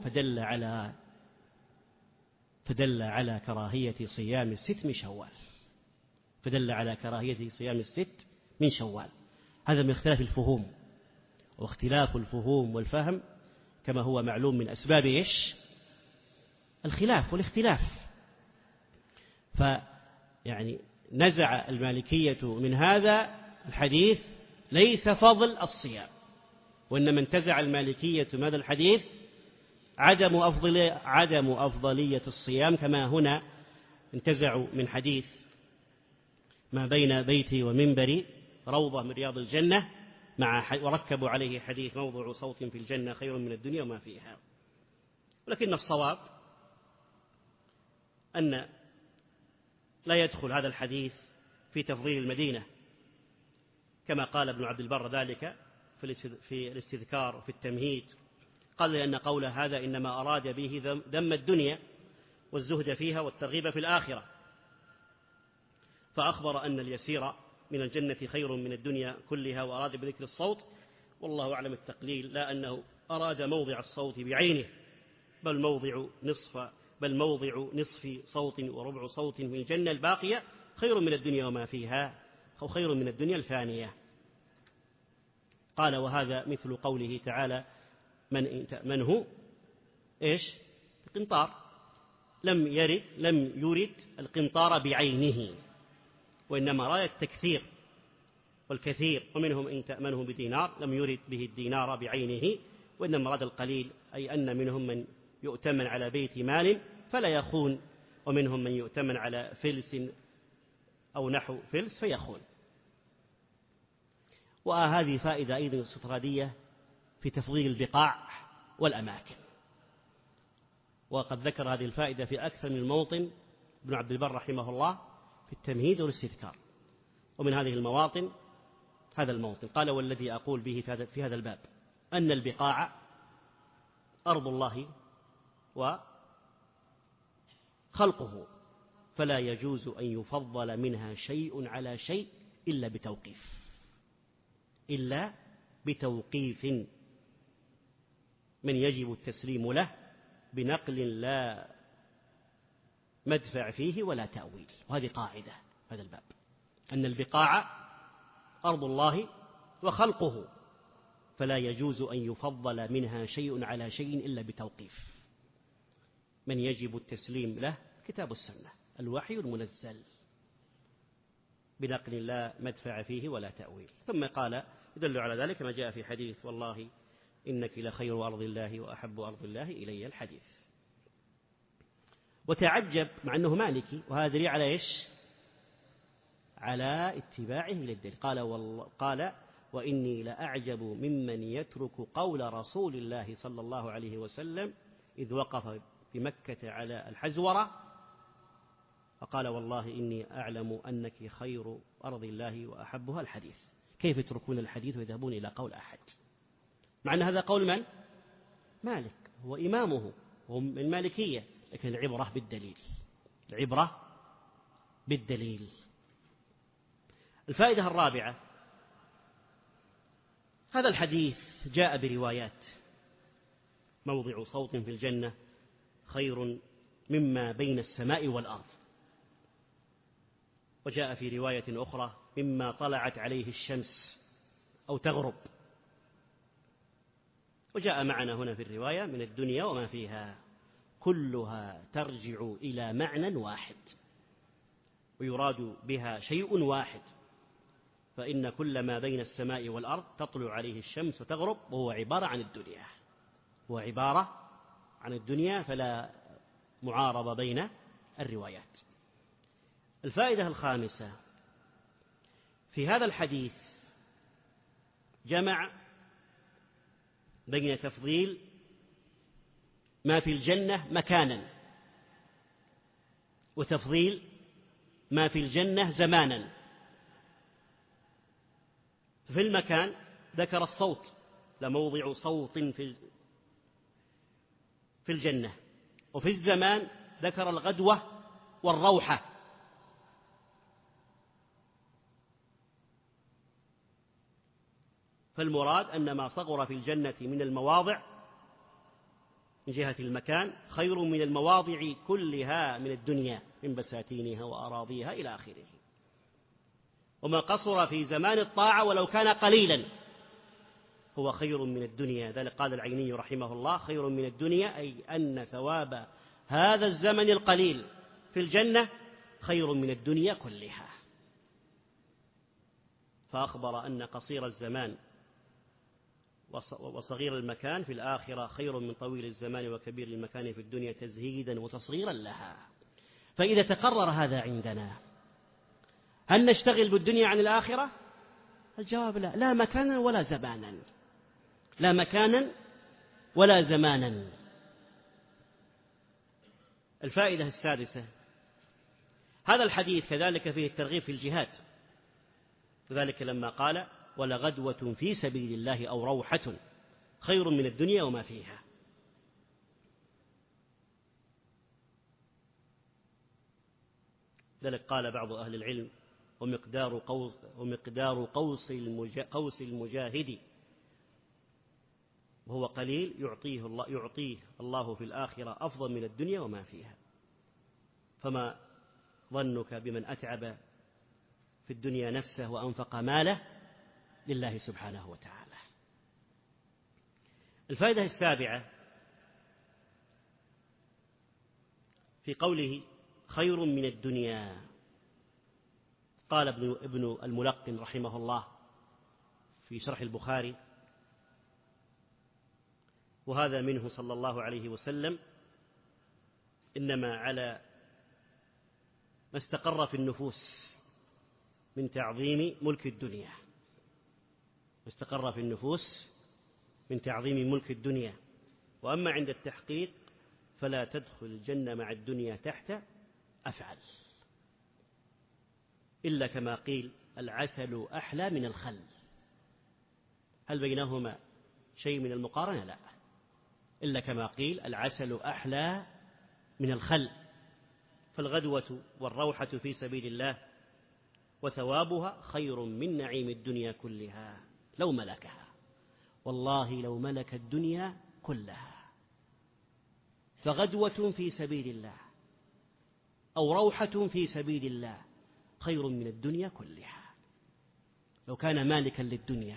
فدل على كراهية صيام الست من شوال، فدل على كراهية صيام الست من شوال. هذا من اختلاف الفهوم، واختلاف الفهوم والفهم كما هو معلوم من أسباب إيش؟ الخلاف والاختلاف. فيعني نزع المالكية من هذا الحديث ليس فضل الصيام، وإنما انتزع المالكية من هذا الحديث عدم أفضلية الصيام، كما هنا انتزعوا من حديث ما بين بيتي ومنبري روضة من رياض الجنة وركبوا عليه حديث موضع صوت في الجنة خير من الدنيا وما فيها. ولكن الصواب أن لا يدخل هذا الحديث في تفضيل المدينة، كما قال ابن عبد البر ذلك في الاستذكار وفي التمهيد، قال: لأن قول هذا إنما أراد به ذم الدنيا والزهد فيها والترغيب في الآخرة، فأخبر أن اليسير من الجنة خير من الدنيا كلها، وأراد بذكر الصوت، والله أعلم التقليل، لا أنه أراد موضع الصوت بعينه، بل موضع نصف صوت وربع صوت من الجنة الباقية خير من الدنيا وما فيها، أو خير من الدنيا الفانية. قال: وهذا مثل قوله تعالى: من هو إيش؟ القنطار، لم يرد القنطار بعينه، وإنما رأى التكثير والكثير. ومنهم إن تأمنه بدينار لم يرد به الدينار بعينه، وإنما راد القليل، أي أن منهم من يؤتمن على بيت مال فلا يخون، ومنهم من يؤتمن على فلس أو نحو فلس فيخون. وهذه فائدة أيضا استطرادية في تفضيل البقاع والأماكن، وقد ذكر هذه الفائدة في أكثر من موطن ابن عبد البر رحمه الله في التمهيد والاستذكار. ومن هذه المواطن هذا الموطن، قال: والذي أقول به في هذا الباب أن البقاع أرض الله وخلقه، فلا يجوز أن يفضل منها شيء على شيء إلا بتوقيف من يجب التسليم له بنقل لا مدفع فيه ولا تأويل. وهذه قاعدة هذا الباب، أن البقاع أرض الله وخلقه، فلا يجوز أن يفضل منها شيء على شيء إلا بتوقيف من يجب التسليم له كتاب السنة، الوحي المنزل، بنقل لا مدفع فيه ولا تأويل. ثم قال: يدل على ذلك ما جاء في حديث: والله إنك لخير أرض الله وأحب أرض الله إلي، الحديث. وتعجب مع أنه مالكي، وهذا دليل على إيش؟ على اتباعه للدليل. قال: وإني لأعجب ممن يترك قول رسول الله صلى الله عليه وسلم إذ وقف بمكة على الحزورة فقال والله إني أعلم أنك خير أرض الله وأحبها الحديث. كيف يتركون الحديث ويذهبون إلى قول أحد؟ مع أن هذا قول من؟ مالك، هو إمامه، هو من المالكية، لكن العبرة بالدليل، العبرة بالدليل. الفائدة الرابعة: هذا الحديث جاء بروايات: موضع صوت في الجنة خير مما بين السماء والأرض، وجاء في رواية أخرى: مما طلعت عليه الشمس أو تغرب، وجاء معنا هنا في الرواية: من الدنيا وما فيها، كلها ترجع إلى معنى واحد، ويراد بها شيء واحد، فإن كل ما بين السماء والأرض تطلع عليه الشمس وتغرب، وهو عبارة عن الدنيا، هو عبارة عن الدنيا، فلا معارضة بين الروايات. الفائدة الخامسة: في هذا الحديث جمع بين تفضيل ما في الجنة مكانا، وتفضيل ما في الجنة زمانا. في المكان ذكر الصوت، لموضع صوت في الجنة، وفي الزمان ذكر الغدوة والروحة. فالمراد أن ما صغر في الجنة من المواضع من جهة المكان خير من المواضع كلها من الدنيا، من بساتينها وأراضيها إلى آخره. وما قصر في زمان الطاعة ولو كان قليلا هو خير من الدنيا. ذلك قال العيني رحمه الله: خير من الدنيا، أي أن ثواب هذا الزمن القليل في الجنة خير من الدنيا كلها. فأخبر أن قصير الزمان وصغير المكان في الآخرة خير من طويل الزمان وكبير المكان في الدنيا تزهيدا وتصغيرا لها. فإذا تقرر هذا عندنا، هل نشتغل بالدنيا عن الآخرة؟ الجواب لا، لا مكانا ولا زمانا، لا مكانا ولا زمانا. الفائدة السادسة: هذا الحديث كذلك فيه الترغيب في الجهاد، وذلك لما قال: ولغدوة في سبيل الله أو روحة خير من الدنيا وما فيها. ذلك قال بعض أهل العلم: ومقدار قوس المجاهد وهو قليل يعطيه الله في الآخرة أفضل من الدنيا وما فيها. فما ظنك بمن أتعب في الدنيا نفسه وأنفق ماله لله سبحانه وتعالى. الفائدة السابعة: في قوله خير من الدنيا، قال ابن الملقن رحمه الله في شرح البخاري: وهذا منه صلى الله عليه وسلم إنما على ما استقر في النفوس من تعظيم ملك الدنيا، استقر في النفوس من تعظيم ملك الدنيا. وأما عند التحقيق فلا تدخل الجنة مع الدنيا تحت أفعل، إلا كما قيل: العسل أحلى من الخل. هل بينهما شيء من المقارنة؟ لا، إلا كما قيل: العسل أحلى من الخل. فالغدوة والروحة في سبيل الله وثوابها خير من نعيم الدنيا كلها لو ملكها، والله لو ملك الدنيا كلها. فغدوة في سبيل الله أو روحة في سبيل الله خير من الدنيا كلها. لو كان مالكا للدنيا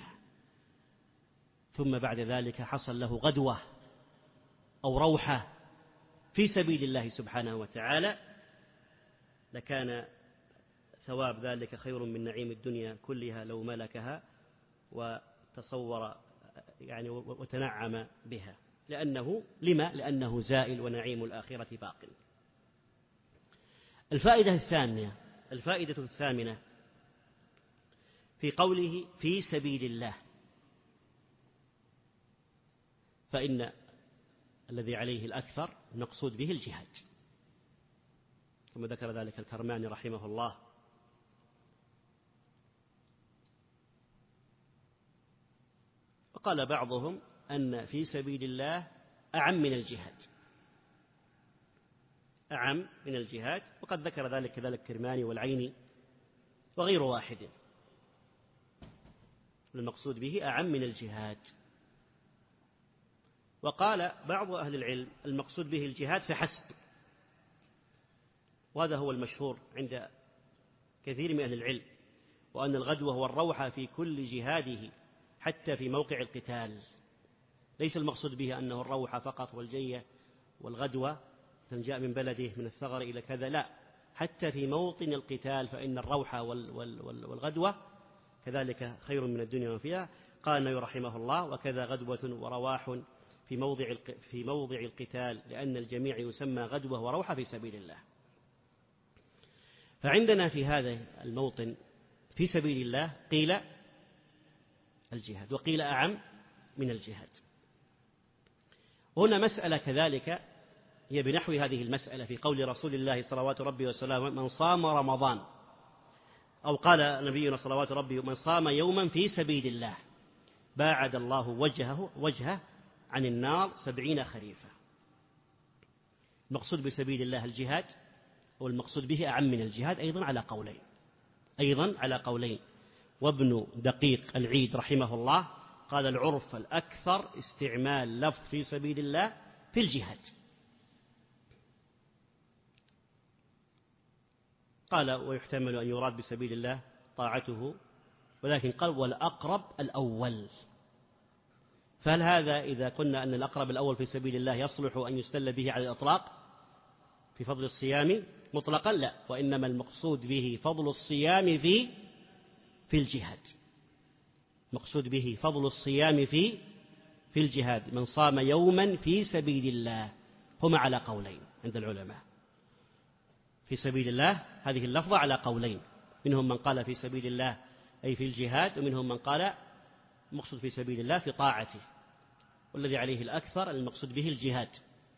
ثم بعد ذلك حصل له غدوة أو روحة في سبيل الله سبحانه وتعالى لكان ثواب ذلك خير من نعيم الدنيا كلها لو ملكها وتصور يعني وتنعم بها. لأنه زائل ونعيم الآخرة باق. الفائدة الثامنة: في قوله في سبيل الله، فإن الذي عليه الأكثر المقصود به الجهاد، كما ذكر ذلك الكرماني رحمه الله. وقال بعضهم أن في سبيل الله أعم من الجهاد، أعم من الجهاد، وقد ذكر ذلك كذلك الكرماني والعيني وغير واحد، المقصود به أعم من الجهاد. وقال بعض أهل العلم المقصود به الجهاد فحسب، وهذا هو المشهور عند كثير من أهل العلم، وأن الغدوة والروحة في كل جهاده حتى في موقع القتال، ليس المقصود به أنه الروحة فقط والجية والغدوة جاء من بلده من الثغر إلى كذا، لا، حتى في موطن القتال فإن الروحة والغدوة كذلك خير من الدنيا وفيها. قال النبي رحمه الله: وكذا غدوة ورواح في موضع القتال، لأن الجميع يسمى غدوة وروحة في سبيل الله. فعندنا في هذا الموطن في سبيل الله قيل الجهاد، وقيل أعم من الجهاد. هنا مسألة كذلك هي بنحو هذه المسألة في قول رسول الله صلوات ربي وسلامه: من صام رمضان، أو قال نبينا صلوات ربي: من صام يوما في سبيل الله باعد الله وجهه عن النار 70 خريفا. المقصود بسبيل الله الجهاد، والمقصود به أعم من الجهاد أيضا على قولين. وابن دقيق العيد رحمه الله قال: العرف الأكثر استعمال لفظ في سبيل الله في الجهاد. قال: ويحتمل أن يراد بسبيل الله طاعته، ولكن قال: والأقرب الأول. فهل هذا إذا قلنا أن الأقرب الأول في سبيل الله يصلح أن يستل به على الإطلاق في فضل الصيام مطلقا؟ لا، وإنما المقصود به فضل الصيام في الجهاد، مقصود به فضل الصيام في الجهاد. من صام يوما في سبيل الله، هما على قولين عند العلماء في سبيل الله، هذه اللفظة على قولين، منهم من قال في سبيل الله أي في الجهاد، ومنهم من قال المقصود في سبيل الله في طاعته، والذي عليه الأكثر المقصود به الجهاد،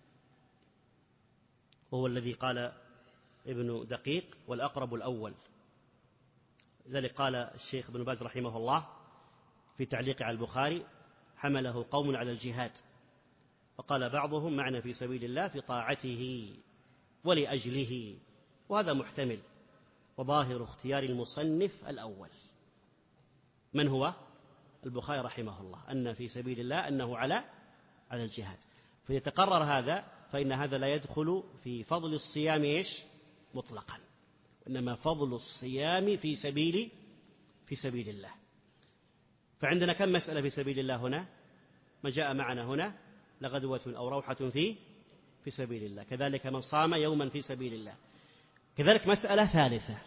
وهو الذي قال ابن دقيق: والأقرب الأول. لذلك قال الشيخ ابن باز رحمه الله في تعليق على البخاري: حمله قوم على الجهاد، وقال بعضهم معنى في سبيل الله في طاعته ولأجله، وهذا محتمل. وظاهر اختيار المصنف الأول، من هو البخاري رحمه الله، أن في سبيل الله أنه على الجهاد. فيتقرر هذا، فإن هذا لا يدخل في فضل الصيام مطلقا، إنما فضل الصيام في سبيل الله. فعندنا كم مسألة في سبيل الله هنا؟ ما جاء معنا هنا: لغدوة أو روحة في سبيل الله، كذلك من صام يوما في سبيل الله. كذلك مسألة ثالثة،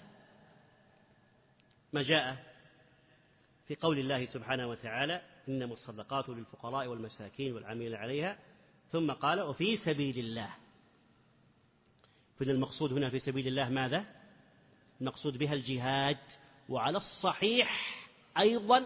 ما جاء في قول الله سبحانه وتعالى: إنما الصدقات للفقراء والمساكين والعاملين عليها، ثم قال: وفي سبيل الله. فإن المقصود هنا في سبيل الله ماذا؟ المقصود بها الجهاد، وعلى الصحيح أيضا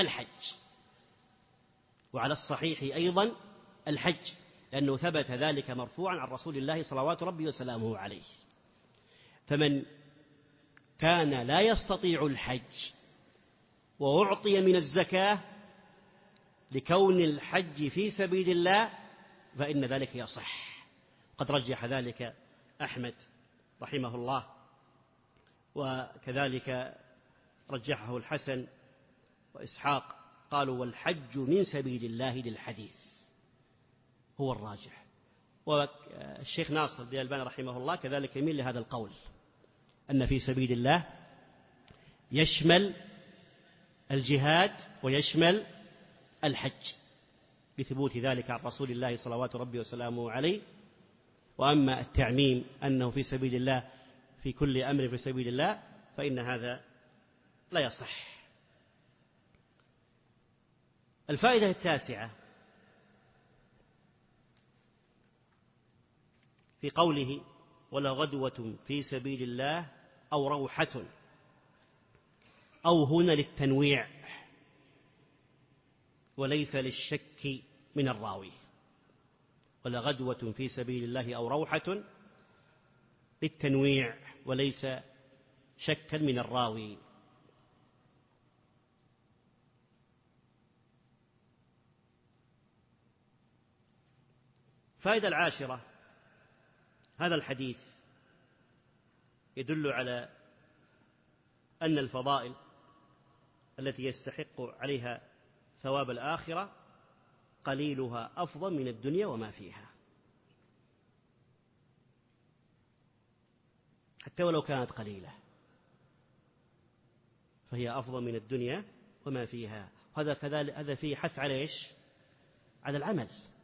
الحج، لأنه ثبت ذلك مرفوعا عن رسول الله صلوات ربي وسلامه عليه. فمن كان لا يستطيع الحج وأعطي من الزكاة لكون الحج في سبيل الله فإن ذلك يصح. قد رجح ذلك أحمد رحمه الله، وكذلك رجحه الحسن وإسحاق، قالوا: والحج من سبيل الله للحديث هو الراجح. والشيخ ناصر الدين الألباني رحمه الله كذلك يميل لهذا القول، أن في سبيل الله يشمل الجهاد ويشمل الحج، بثبوت ذلك عن رسول الله صلوات ربي وسلامه عليه. وأما التعميم أنه في سبيل الله في كل أمر في سبيل الله فإن هذا لا يصح. الفائدة التاسعة في قوله: ولا غدوة في سبيل الله أو روحة، أو هنا للتنويع وليس للشك من الراوي، ولغدوة في سبيل الله أو روحة للتنويع وليس شكا من الراوي. فائدة العاشرة: هذا الحديث يدل على أن الفضائل التي يستحق عليها ثواب الآخرة قليلها أفضل من الدنيا وما فيها، حتى ولو كانت قليلة فهي أفضل من الدنيا وما فيها. هذا فيه حث على إيش؟ على العمل،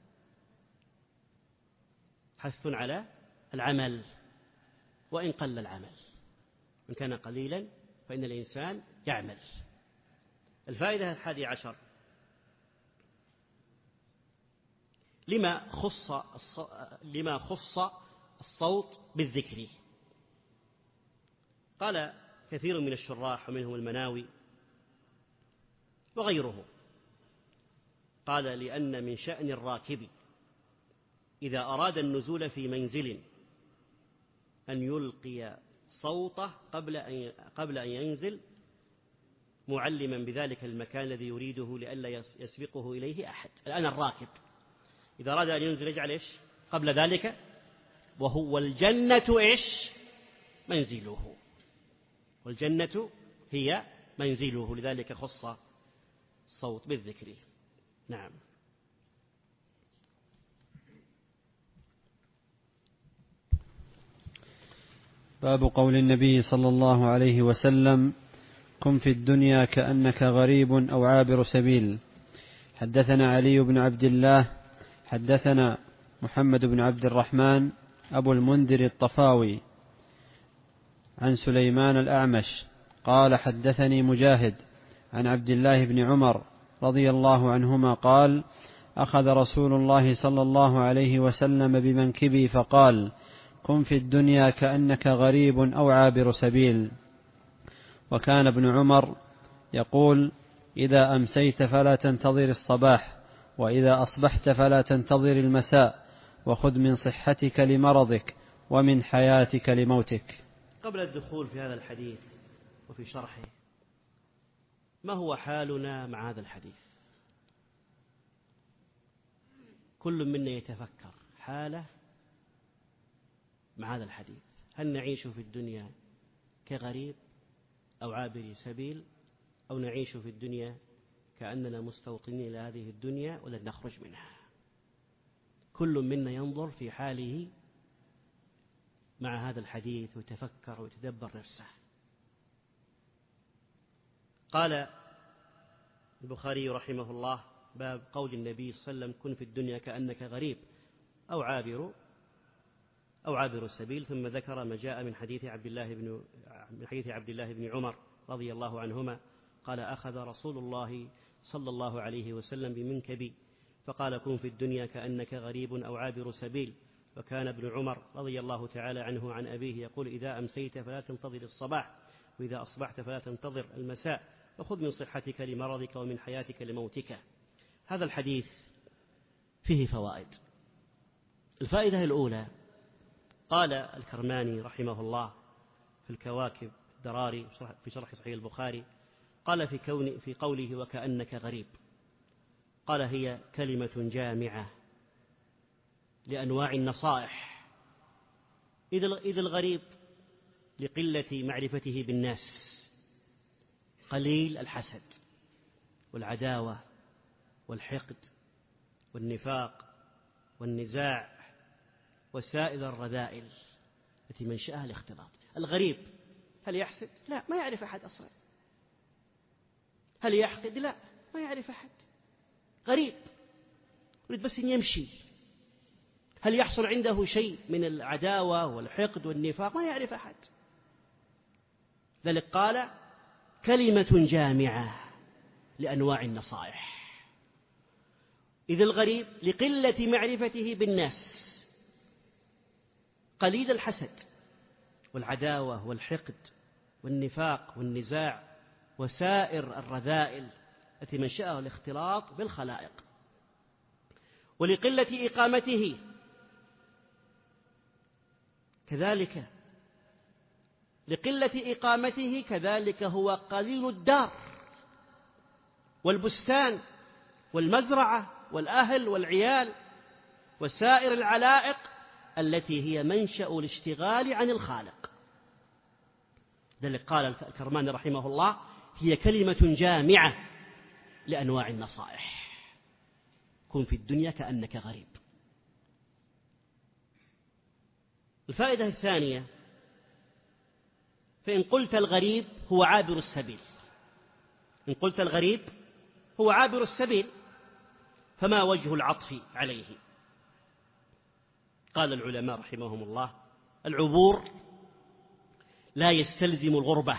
حث على العمل وإن قل العمل، إن كان قليلا فإن الإنسان يعمل. الفائدة 11: لما خص الصوت بالذكر. قال كثير من الشراح ومنهم المناوي وغيره، قال: لأن من شأن الراكب إذا أراد النزول في منزل أن يلقي صوته قبل أن ينزل، معلما بذلك المكان الذي يريده لئلا يسبقه إليه أحد. الآن الراكب إذا أراد أن ينزل يجعل إيش قبل ذلك؟ وهو الجنة إيش؟ منزله، والجنة هي منزله، لذلك خص الصوت بالذكر. نعم. باب قول النبي صلى الله عليه وسلم: كن في الدنيا كأنك غريب أو عابر سبيل. حدثنا علي بن عبد الله حدثنا محمد بن عبد الرحمن أبو المنذر الطفاوي عن سليمان الأعمش قال: حدثني مجاهد عن عبد الله بن عمر رضي الله عنهما قال: أخذ رسول الله صلى الله عليه وسلم بمنكبي فقال: كن في الدنيا كأنك غريب أو عابر سبيل. وكان ابن عمر يقول: إذا أمسيت فلا تنتظر الصباح، وإذا أصبحت فلا تنتظر المساء، وخذ من صحتك لمرضك ومن حياتك لموتك. قبل الدخول في هذا الحديث وفي شرحه، ما هو حالنا مع هذا الحديث؟ كل منا يتفكر حاله مع هذا الحديث. هل نعيش في الدنيا كغريب أو عابر سبيل، أو نعيش في الدنيا كأننا مستوطنين إلى هذه الدنيا ولن نخرج منها؟ كل منا ينظر في حاله مع هذا الحديث ويتفكر ويتدبر نفسه. قال البخاري رحمه الله: باب قول النبي صلى الله عليه وسلم: كن في الدنيا كأنك غريب أو عابر السبيل. ثم ذكر ما جاء من حديث عبد الله بن عمر رضي الله عنهما قال: أخذ رسول الله صلى الله عليه وسلم بمنكبي فقال: كن في الدنيا كأنك غريب أو عابر سبيل. وكان ابن عمر رضي الله تعالى عنه عن أبيه يقول: إذا أمسيت فلا تنتظر الصباح، وإذا أصبحت فلا تنتظر المساء، وخذ من صحتك لمرضك ومن حياتك لموتك. هذا الحديث فيه فوائد. الفائدة الأولى: قال الكرماني رحمه الله في الكواكب الدراري في شرح صحيح البخاري، قال في قوله: وكأنك غريب، قال: هي كلمة جامعة لأنواع النصائح، إذ الغريب لقلة معرفته بالناس، قليل الحسد والعداوة والحقد والنفاق والنزاع وسائر الرذائل التي منشأها الاختلاط. الغريب هل يحسد؟ لا، ما يعرف أحد أصلا. هل يحقد؟ لا، ما يعرف أحد. غريب يريد بس أن يمشي. هل يحصل عنده شيء من العداوة والحقد والنفاق؟ ما يعرف أحد. ذلك قال: كلمة جامعة لأنواع النصائح، إذ الغريب لقلة معرفته بالناس، قليل الحسد والعداوة والحقد والنفاق والنزاع وسائر الرذائل التي منشأها الاختلاط بالخلائق. ولقلة إقامته كذلك، لقلة إقامته كذلك هو قليل الدار والبستان والمزرعة والأهل والعيال وسائر العلائق التي هي منشأ الاشتغال عن الخالق. ذلك قال الكرماني رحمه الله: هي كلمة جامعة لأنواع النصائح. كن في الدنيا كأنك غريب. الفائدة الثانية: فإن قلت الغريب هو عابر السبيل، إن قلت الغريب هو عابر السبيل، فما وجه العطف عليه؟ قال العلماء رحمهم الله: العبور لا يستلزم الغربة،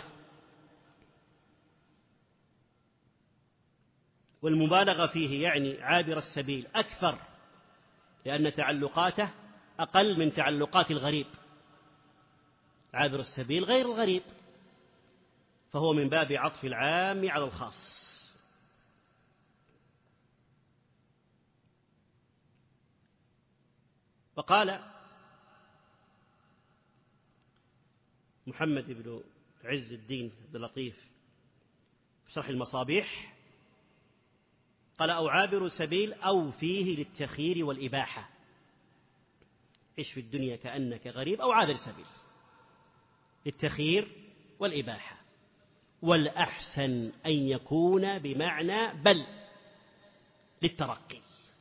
والمبالغة فيه يعني عابر السبيل أكثر، لأن تعلقاته أقل من تعلقات الغريب. عابر السبيل غير الغريب، فهو من باب عطف العام على الخاص. وقال محمد بن عز الدين عبد اللطيف في شرح المصابيح، قال: أو عابر سبيل أو فيه للتخيير والإباحة. عش في الدنيا كأنك غريب أو عابر سبيل، للتخيير والإباحة. والأحسن أن يكون بمعنى بل، للترقي.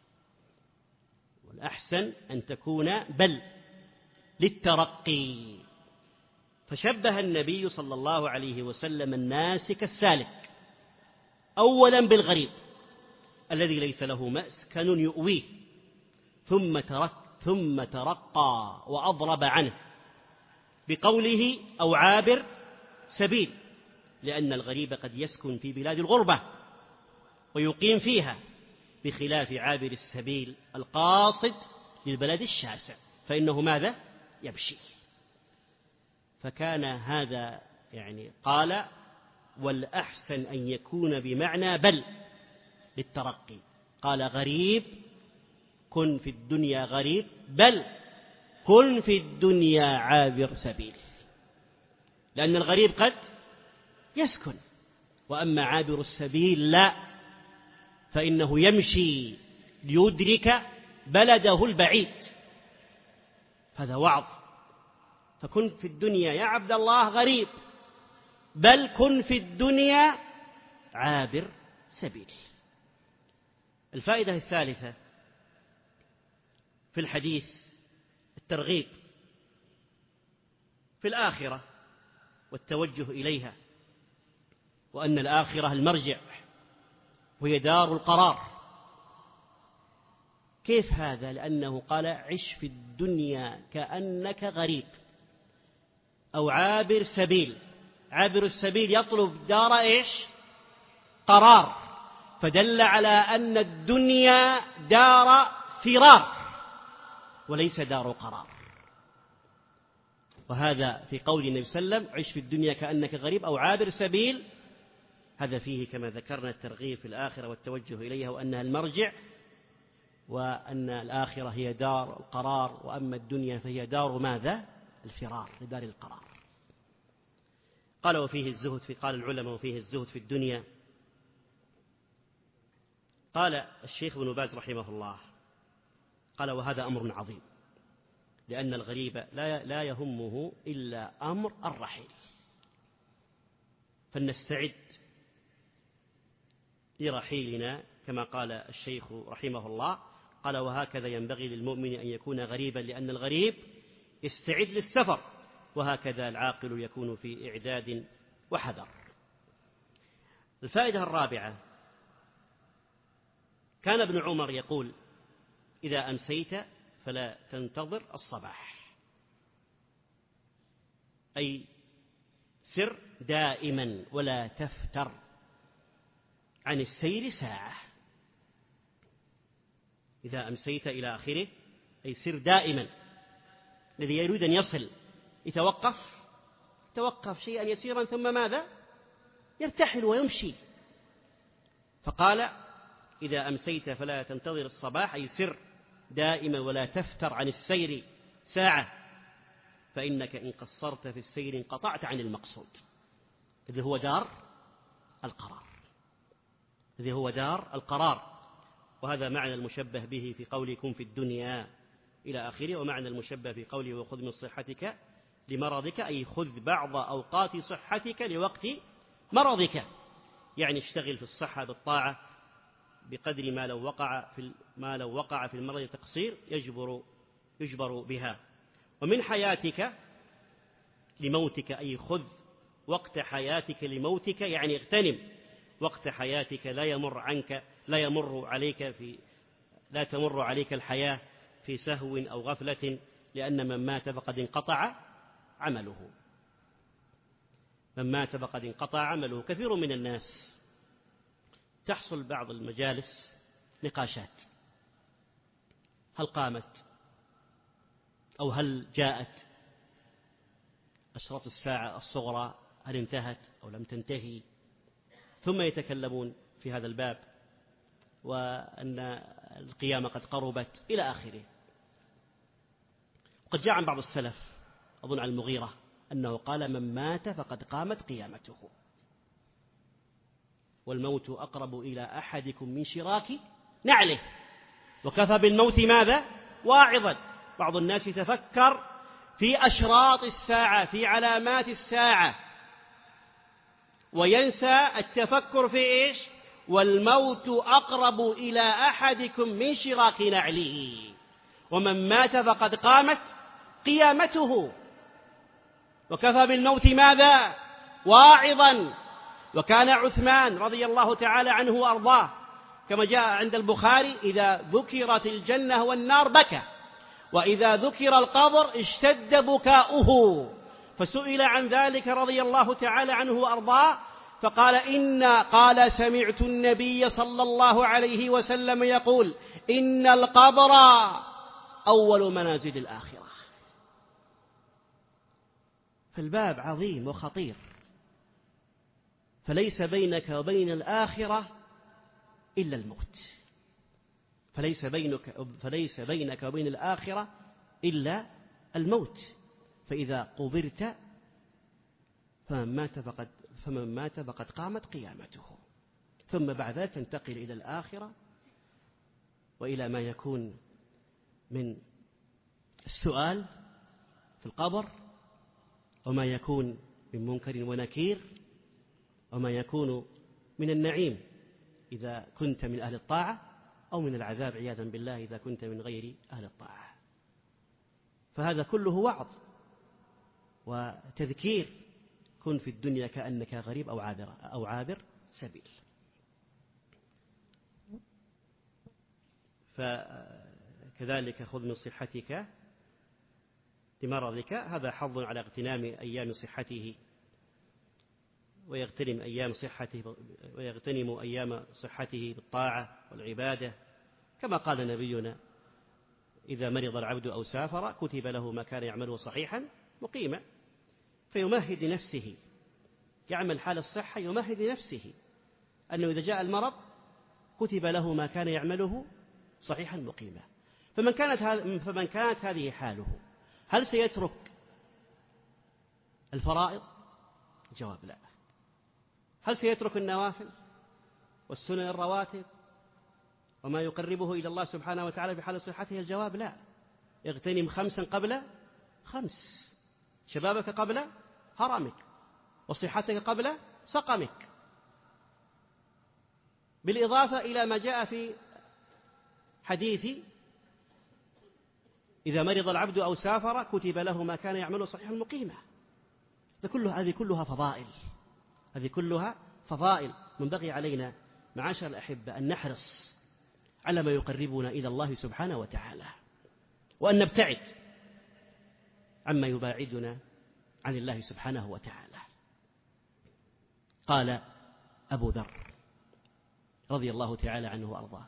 والأحسن أن تكون بل للترقي. فشبه النبي صلى الله عليه وسلم الناس كالسالك، أولا بالغريب الذي ليس له مسكن يؤويه، ثم ترقى وأضرب عنه بقوله: أو عابر سبيل، لأن الغريب قد يسكن في بلاد الغربة ويقيم فيها، بخلاف عابر السبيل القاصد للبلد الشاسع، فإنه ماذا؟ يمشي. فكان هذا يعني قال: والأحسن أن يكون بمعنى بل، للترقي. قال: غريب كن في الدنيا غريب، بل كن في الدنيا عابر سبيل، لأن الغريب قد يسكن، وأما عابر السبيل لا، فإنه يمشي ليدرك بلده البعيد. هذا وعظ. فكن في الدنيا يا عبد الله غريب، بل كن في الدنيا عابر سبيل. الفائدة الثالثة في الحديث: الترغيب في الآخرة والتوجه إليها، وأن الآخرة المرجع وهي دار القرار. كيف هذا؟ لأنه قال: عش في الدنيا كأنك غريب أو عابر سبيل. عابر السبيل يطلب دار إيش؟ قرار، فدل على أن الدنيا دار فرار وليس دار قرار. وهذا في قول النبي صلى الله عليه وسلم: عش في الدنيا كأنك غريب أو عابر سبيل، هذا فيه كما ذكرنا الترغيب في الآخرة والتوجه إليها، وأنها المرجع، وأن الآخرة هي دار القرار، وأما الدنيا فهي دار ماذا؟ الفرار، لدار القرار. قال: وفيه الزهد قال العلماء: وفيه الزهد في الدنيا. قال الشيخ ابن باز رحمه الله: قال: وهذا أمر عظيم، لأن الغريب لا يهمه إلا أمر الرحيل، فلنستعد لرحيلنا كما قال الشيخ رحمه الله. قال: وهكذا ينبغي للمؤمن أن يكون غريبا، لأن الغريب يستعد للسفر، وهكذا العاقل يكون في إعداد وحذر. الفائدة الرابعة: كان ابن عمر يقول: إذا أمسيت فلا تنتظر الصباح، أي سر دائما ولا تفتر عن السير ساعة. إذا أمسيت إلى آخره أي سر دائما. الذي يريد أن يصل يتوقف شيئا يسيرا ثم ماذا؟ يرتحل ويمشي. فقال إذا أمسيت فلا تنتظر الصباح، أي سر دائما ولا تفتر عن السير ساعة، فإنك إن قصرت في السير انقطعت عن المقصود، الذي هو دار القرار. وهذا معنى المشبه به في قوله كن في الدنيا إلى آخره، ومعنى المشبه في قوله وخذ من صحتك لمرضك، أي خذ بعض أوقات صحتك لوقت مرضك، يعني اشتغل في الصحة بالطاعة بقدر ما لو وقع في المرض تقصير يجبر بها. ومن حياتك لموتك، أي خذ وقت حياتك لموتك، يعني اغتنم وقت حياتك، لا تمر عليك الحياة في سهو أو غفلة، لأن من مات فقد انقطع عمله. كثير من الناس تحصل بعض المجالس نقاشات، هل قامت أو هل جاءت أشراط الساعة الصغرى، هل انتهت أو لم تنتهي، ثم يتكلمون في هذا الباب وأن القيامة قد قربت إلى آخره. وقد جاء عن بعض السلف، أظن عن المغيرة، أنه قال من مات فقد قامت قيامته، والموت أقرب إلى أحدكم من شراك نعله، وكفى بالموت ماذا؟ واعظا. بعض الناس يتفكر في أشراط الساعة، في علامات الساعة، وينسى التفكر في إيش؟ والموت أقرب إلى أحدكم من شراك نعله، ومن مات فقد قامت قيامته، وكفى بالموت ماذا؟ واعظا. وكان عثمان رضي الله تعالى عنه وأرضاه كما جاء عند البخاري إذا ذكرت الجنة والنار بكى، وإذا ذكر القبر اشتد بكاؤه، فسئل عن ذلك رضي الله تعالى عنه وأرضاه قال سمعت النبي صلى الله عليه وسلم يقول إن القبر أول منازل الآخرة. فالباب عظيم وخطير، فليس بينك وبين الآخرة إلا الموت، فليس بينك وبين الآخرة إلا الموت. فإذا قبرت فمن مات فقد قامت قيامته، ثم بعد ذلك تنتقل إلى الآخرة وإلى ما يكون من السؤال في القبر، وما يكون من منكر ونكير، وما يكون من النعيم إذا كنت من أهل الطاعة، أو من العذاب عياذا بالله إذا كنت من غير أهل الطاعة. فهذا كله وعظ وتذكير، كن في الدنيا كأنك غريب أو عابر سبيل. فكذلك خذ من صحتك لمرضك، هذا حظ على اغتنام أيام صحته، ويغتنم أيام صحته بالطاعة والعبادة، كما قال نبينا إذا مرض العبد أو سافر كتب له ما كان يعمله صحيحا مقيما، فيمهد لنفسه، يعمل حال الصحة، يمهد لنفسه أنه إذا جاء المرض كتب له ما كان يعمله صحيحا مقيما. فمن كانت هذه حاله، هل سيترك الفرائض؟ الجواب لا. هل سيترك النوافل والسنن الرواتب وما يقربه إلى الله سبحانه وتعالى في حال صحته؟ الجواب لا. اغتنم 5 قبل 5، شبابك قبل هرمك، وصحتك قبل سقمك، بالإضافة إلى ما جاء في حديث إذا مرض العبد أو سافر كتب له ما كان يعمله صحيحا مقيما. هذه كلها فضائل. ينبغي علينا معاشر الأحبة أن نحرص على ما يقربنا إلى الله سبحانه وتعالى، وأن نبتعد عما يباعدنا عن الله سبحانه وتعالى. قال أبو ذر رضي الله تعالى عنه وأرضاه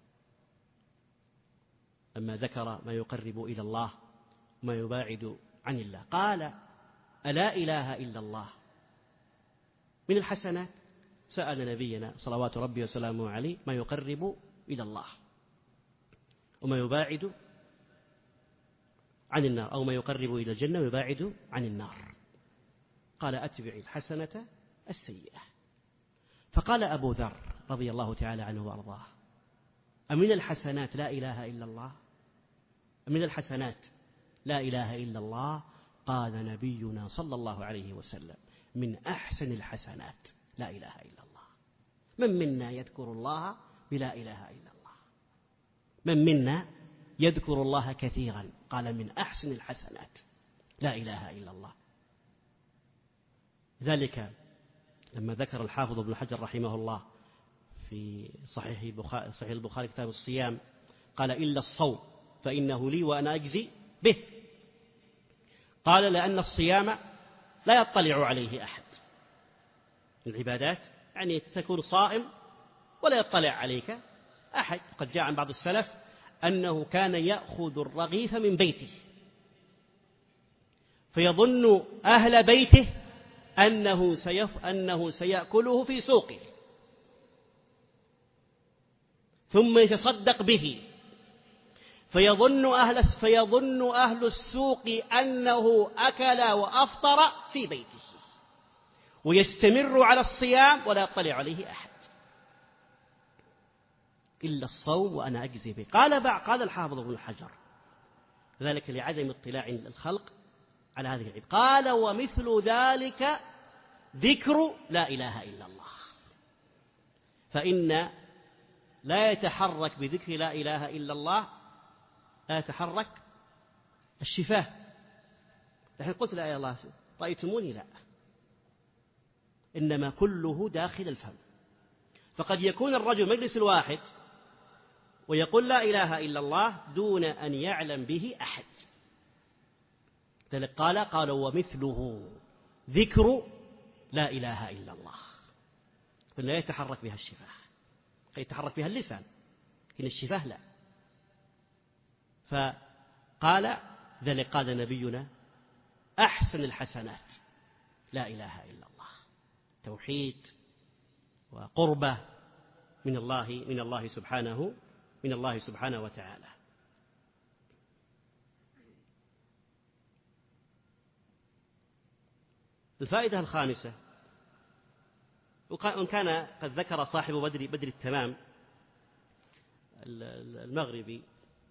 لما ذكر ما يقرب إلى الله وما يباعد عن الله، قال ألا إله إلا الله، من الحسنات سأل نبينا صلوات ربي وسلامه عليه ما يقرب إلى الله وما يباعد عن النار، أو ما يقرب إلى الجنة ويباعد عن النار. قال أتبع الحسنة السيئة. فقال أبو ذر رضي الله تعالى عنه وأرضاه: أمن الحسنات لا إله إلا الله؟ أمن الحسنات لا إله إلا الله؟ قال نبينا صلى الله عليه وسلم: من أحسن الحسنات لا إله إلا الله. من منا يذكر الله بلا إله إلا الله؟ من منا يذكر الله كثيرا؟ قال: من أحسن الحسنات لا إله إلا الله. ذلك لما ذكر الحافظ ابن حجر رحمه الله في صحيح البخاري كتاب الصيام قال: إلا الصوم فإنه لي وأنا أجزي به. قال: لأن الصيام لا يطلع عليه أحد. العبادات يعني تكون صائم ولا يطلع عليك أحد. قد جاء عن بعض السلف أنه كان يأخذ الرغيف من بيته فيظن أهل بيته أنه سيأكله في سوقه، ثم يتصدق به فيظن أهل السوق أنه أكل وأفطر في بيته، ويستمر على الصيام ولا يطلع عليه أحد. إلا الصوم وأنا أجزي به. قال الحافظ ابن حجر ذلك لعدم اطلاع الخلق على هذه العبادة. قال: ومثل ذلك ذكر لا إله إلا الله، فإن لا يتحرك بذكر لا إله إلا الله لا يتحرك الشفاه. نحن قلت لا إله إلا الله رأيتموني؟ لا، إنما كله داخل الفم. فقد يكون الرجل مجلس الواحد ويقول لا إله إلا الله دون أن يعلم به أحد. ذلك قال: ومثله ذكر لا إله إلا الله، فلا يتحرك بها الشفاه، قد يتحرك بها اللسان لكن الشفاه لا. فقال ذلك قال نبينا: أحسن الحسنات لا إله إلا الله. توحيد وقربة من الله سبحانه وتعالى. الفائدة الخامسة، وإن كان قد ذكر صاحب بدر التمام المغربي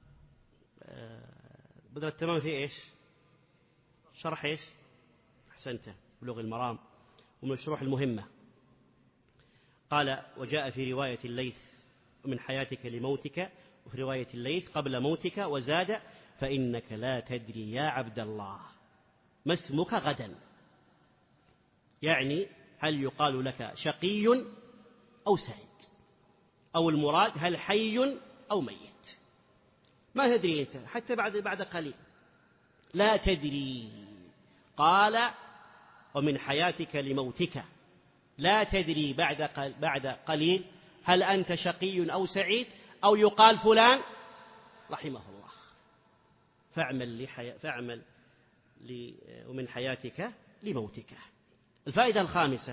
بدر التمام في إيش؟ شرح إيش؟ أحسنته، بلوغ المرام ومن الشروح المهمة. قال: وجاء في رواية الليث: ومن حياتك لموتك، وفي رواية الليث: قبل موتك، وزاد: فإنك لا تدري يا عبد الله ما اسمك غدا. يعني هل يقال لك شقي أو سعيد، أو المراد هل حي أو ميت. ما تدري أنت حتى بعد قليل لا تدري. قال: ومن حياتك لموتك، لا تدري بعد قليل هل أنت شقي أو سعيد، أو يقال فلان رحمه الله. فاعمل ومن حياتك لموتك. الفائدة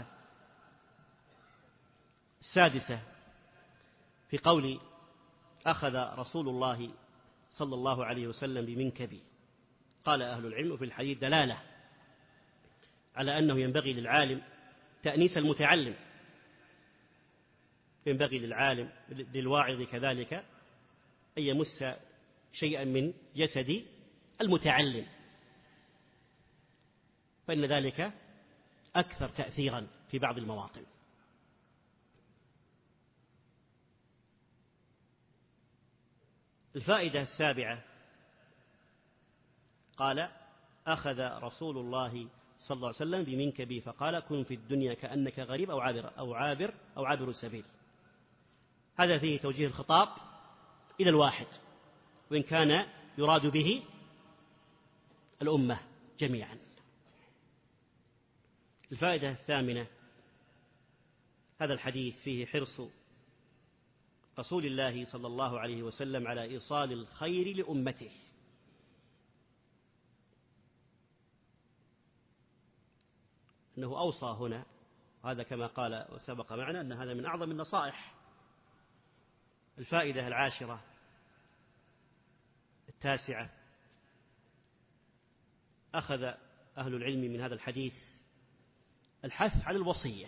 السادسة في قول: أخذ رسول الله صلى الله عليه وسلم بمنكبي. قال أهل العلم في الحديث دلالة على أنه ينبغي للعالم تأنيس المتعلم، ينبغي للواعظ كذلك أن يمس شيئا من جسد المتعلم، فإن ذلك أكثر تأثيرا في بعض المواطن. الفائدة السابعة، قال: أخذ رسول الله صلى الله عليه وسلم بمنكبي فقال: كن في الدنيا كأنك غريب أو عابر السبيل. هذا فيه توجيه الخطاب إلى الواحد، وإن كان يراد به الأمة جميعا. الفائدة الثامنة، هذا الحديث فيه حرص رسول الله صلى الله عليه وسلم على إيصال الخير لأمته، أنه أوصى هنا هذا كما قال وسبق معنا أن هذا من أعظم النصائح. الفائدة 10 9، أخذ أهل العلم من هذا الحديث الحث على الوصية،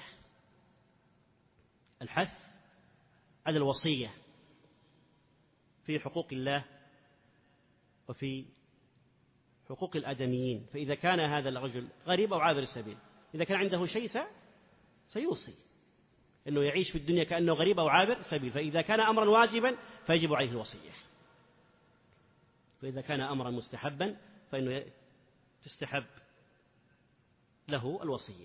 الحث على الوصية في حقوق الله وفي حقوق الآدميين. فإذا كان هذا الرجل غريب أو عابر السبيل، إذا كان عنده شيء سيوصي أنه يعيش في الدنيا كأنه غريب أو عابر سبيل. فإذا كان أمرا واجبا فيجب عليه الوصية، وإذا كان أمرا مستحبا فإنه تستحب له الوصية.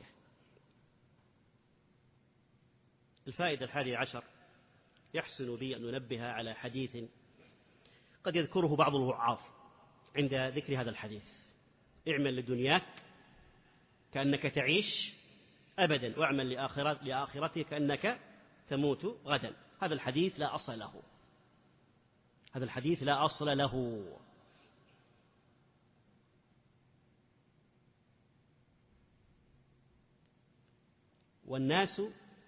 الفائدة 11، يحسن بي أن ننبه على حديث قد يذكره بعض الوعاظ عند ذكر هذا الحديث: اعمل لدنياك كأنك تعيش أبدا، واعمل لآخرتك كأنك تموت غدا. هذا الحديث لا أصل له، هذا الحديث لا أصل له. والناس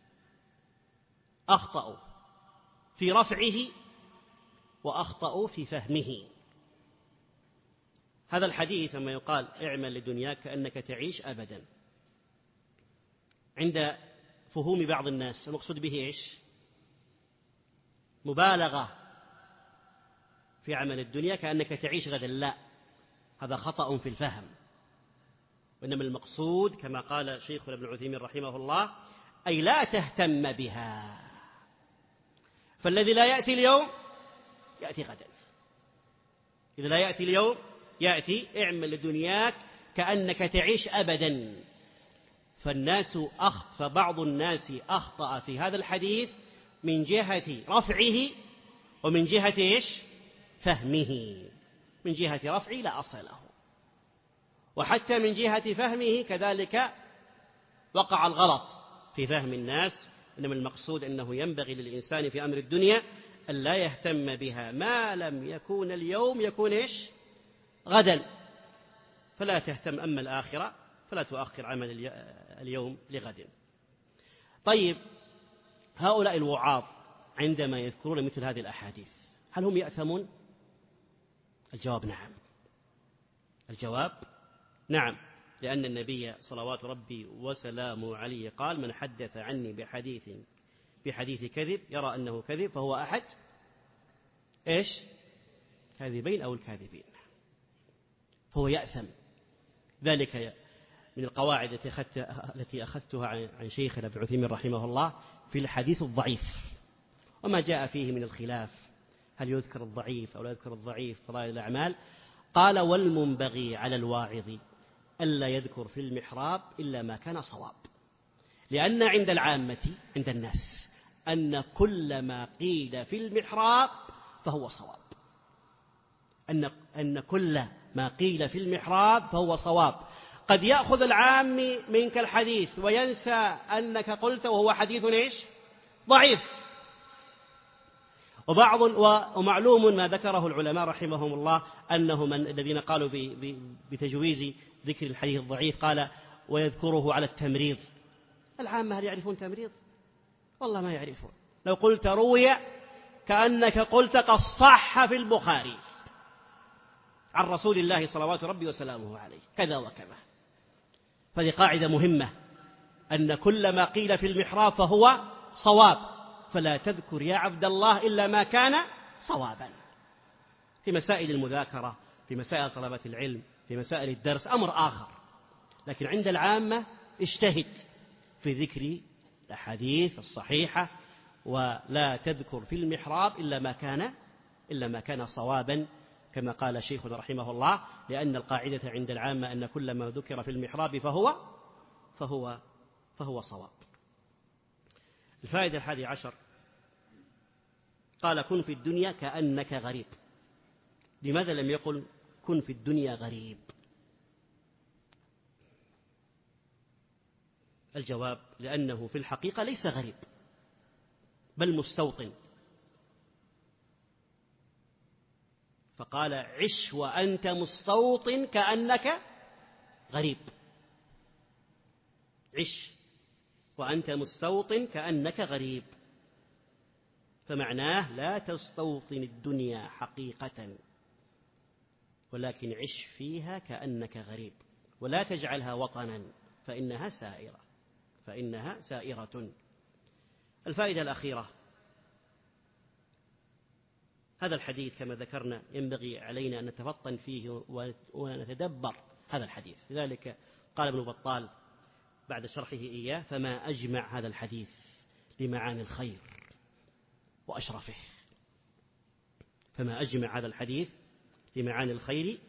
أخطأوا في رفعه وأخطأوا في فهمه. هذا الحديث لما يقال اعمل لدنياك كأنك تعيش أبدا، عند فهوم بعض الناس المقصود به إيش؟ مبالغة في عمل الدنيا كأنك تعيش غدا. لا، هذا خطأ في الفهم، وإنما المقصود كما قال شيخنا ابن عثيمين رحمه الله: أي لا تهتم بها، فالذي لا يأتي اليوم يأتي غدا. إذا لا يأتي اليوم يأتي. اعمل لدنياك كأنك تعيش أبدا. فبعض الناس أخطأ في هذا الحديث من جهة رفعه ومن جهة إيش؟ فهمه. من جهة رفعه لا أصل له، وحتى من جهة فهمه كذلك وقع الغلط في فهم الناس. إنما المقصود أنه ينبغي للإنسان في أمر الدنيا أن لا يهتم بها ما لم يكون اليوم يكون إيش؟ غدا. فلا تهتم، أما الآخرة فلا تؤخر عمل اليوم لغد. طيب، هؤلاء الوعاظ عندما يذكرون مثل هذه الأحاديث هل هم يأثمون؟ الجواب نعم. الجواب نعم، لأن النبي صلوات ربي وسلامه عليه قال: من حدث عني بحديث كذب يرى أنه كذب فهو أحد إيش؟ كاذبين أو الكاذبين. فهو يأثم. ذلك من القواعد التي أخذتها عن شيخنا ابن عثيمين رحمه الله في الحديث الضعيف وما جاء فيه من الخلاف، هل يذكر الضعيف أو لا يذكر الضعيف فضائل الأعمال. قال: والمنبغي على الواعظ ألا يذكر في المحراب إلا ما كان صواب، لأن عند العامة عند الناس أن كل ما قيل في المحراب فهو صواب، أن كل ما قيل في المحراب فهو صواب. قد يأخذ العام منك الحديث وينسى أنك قلت وهو حديث إيش؟ ضعيف. ومعلوم ما ذكره العلماء رحمهم الله أنهم الذين قالوا بتجويز ذكر الحديث الضعيف قال: ويذكره على التمريض. العامة هل يعرفون تمريض؟ والله ما يعرفون. لو قلت روي كأنك قلت قد صح في البخاري عن رسول الله صلوات ربي وسلامه عليه كذا وكذا. فهذه قاعدة مهمة، أن كل ما قيل في المحراب فهو صواب، فلا تذكر يا عبد الله إلا ما كان صوابا. في مسائل المذاكرة، في مسائل طلبة العلم، في مسائل الدرس أمر آخر، لكن عند العامة اجتهد في ذكر الأحاديث الصحيحة، ولا تذكر في المحراب إلا ما كان صوابا، كما قال شيخنا رحمه الله: لأن القاعدة عند العامة أن كل ما ذكر في المحراب فهو صواب. الفائدة 11، قال: كن في الدنيا كأنك غريب. لماذا لم يقل كن في الدنيا غريب؟ الجواب: لأنه في الحقيقة ليس غريب بل مستوطن. فقال: عش وأنت مستوطن كأنك غريب. عش وأنت مستوطن كأنك غريب، فمعناه لا تستوطن الدنيا حقيقة، ولكن عش فيها كأنك غريب، ولا تجعلها وطنا فإنها سائرة. الفائدة الأخيرة، هذا الحديث كما ذكرنا ينبغي علينا أن نتفطن فيه ونتدبر هذا الحديث. لذلك قال ابن بطال بعد شرحه إياه: فما أجمع هذا الحديث لمعاني الخير وأشرفه. فما أجمع هذا الحديث لمعاني الخير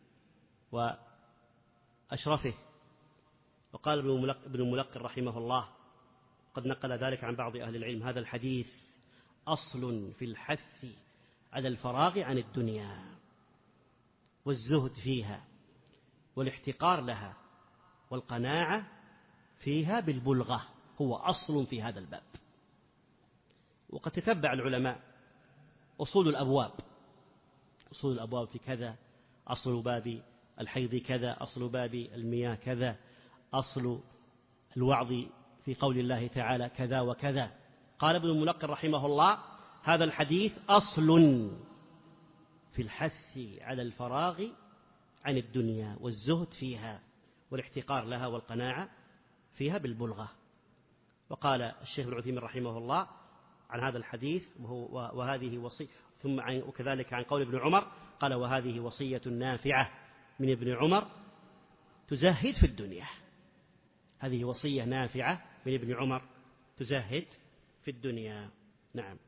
وأشرفه. وقال ابن الملقن رحمه الله، قد نقل ذلك عن بعض أهل العلم: هذا الحديث أصل في الحث على الفراغ عن الدنيا والزهد فيها والاحتقار لها والقناعة فيها بالبلغة، هو أصل في هذا الباب. وقد تتبع العلماء أصول الأبواب في كذا: أصل باب الحيض كذا، أصل باب المياه كذا، أصل الوعظ في قول الله تعالى كذا وكذا. قال ابن الملقن رحمه الله: هذا الحديث أصل في الحث على الفراغ عن الدنيا والزهد فيها والاحتقار لها والقناعة فيها بالبلغة. وقال الشيخ ابن عثيمين رحمه الله عن هذا الحديث: وهذه وصية، ثم وكذلك عن قول ابن عمر قال: وهذه وصية نافعة من ابن عمر تزهد في الدنيا. هذه وصية نافعة من ابن عمر تزهد في الدنيا. نعم.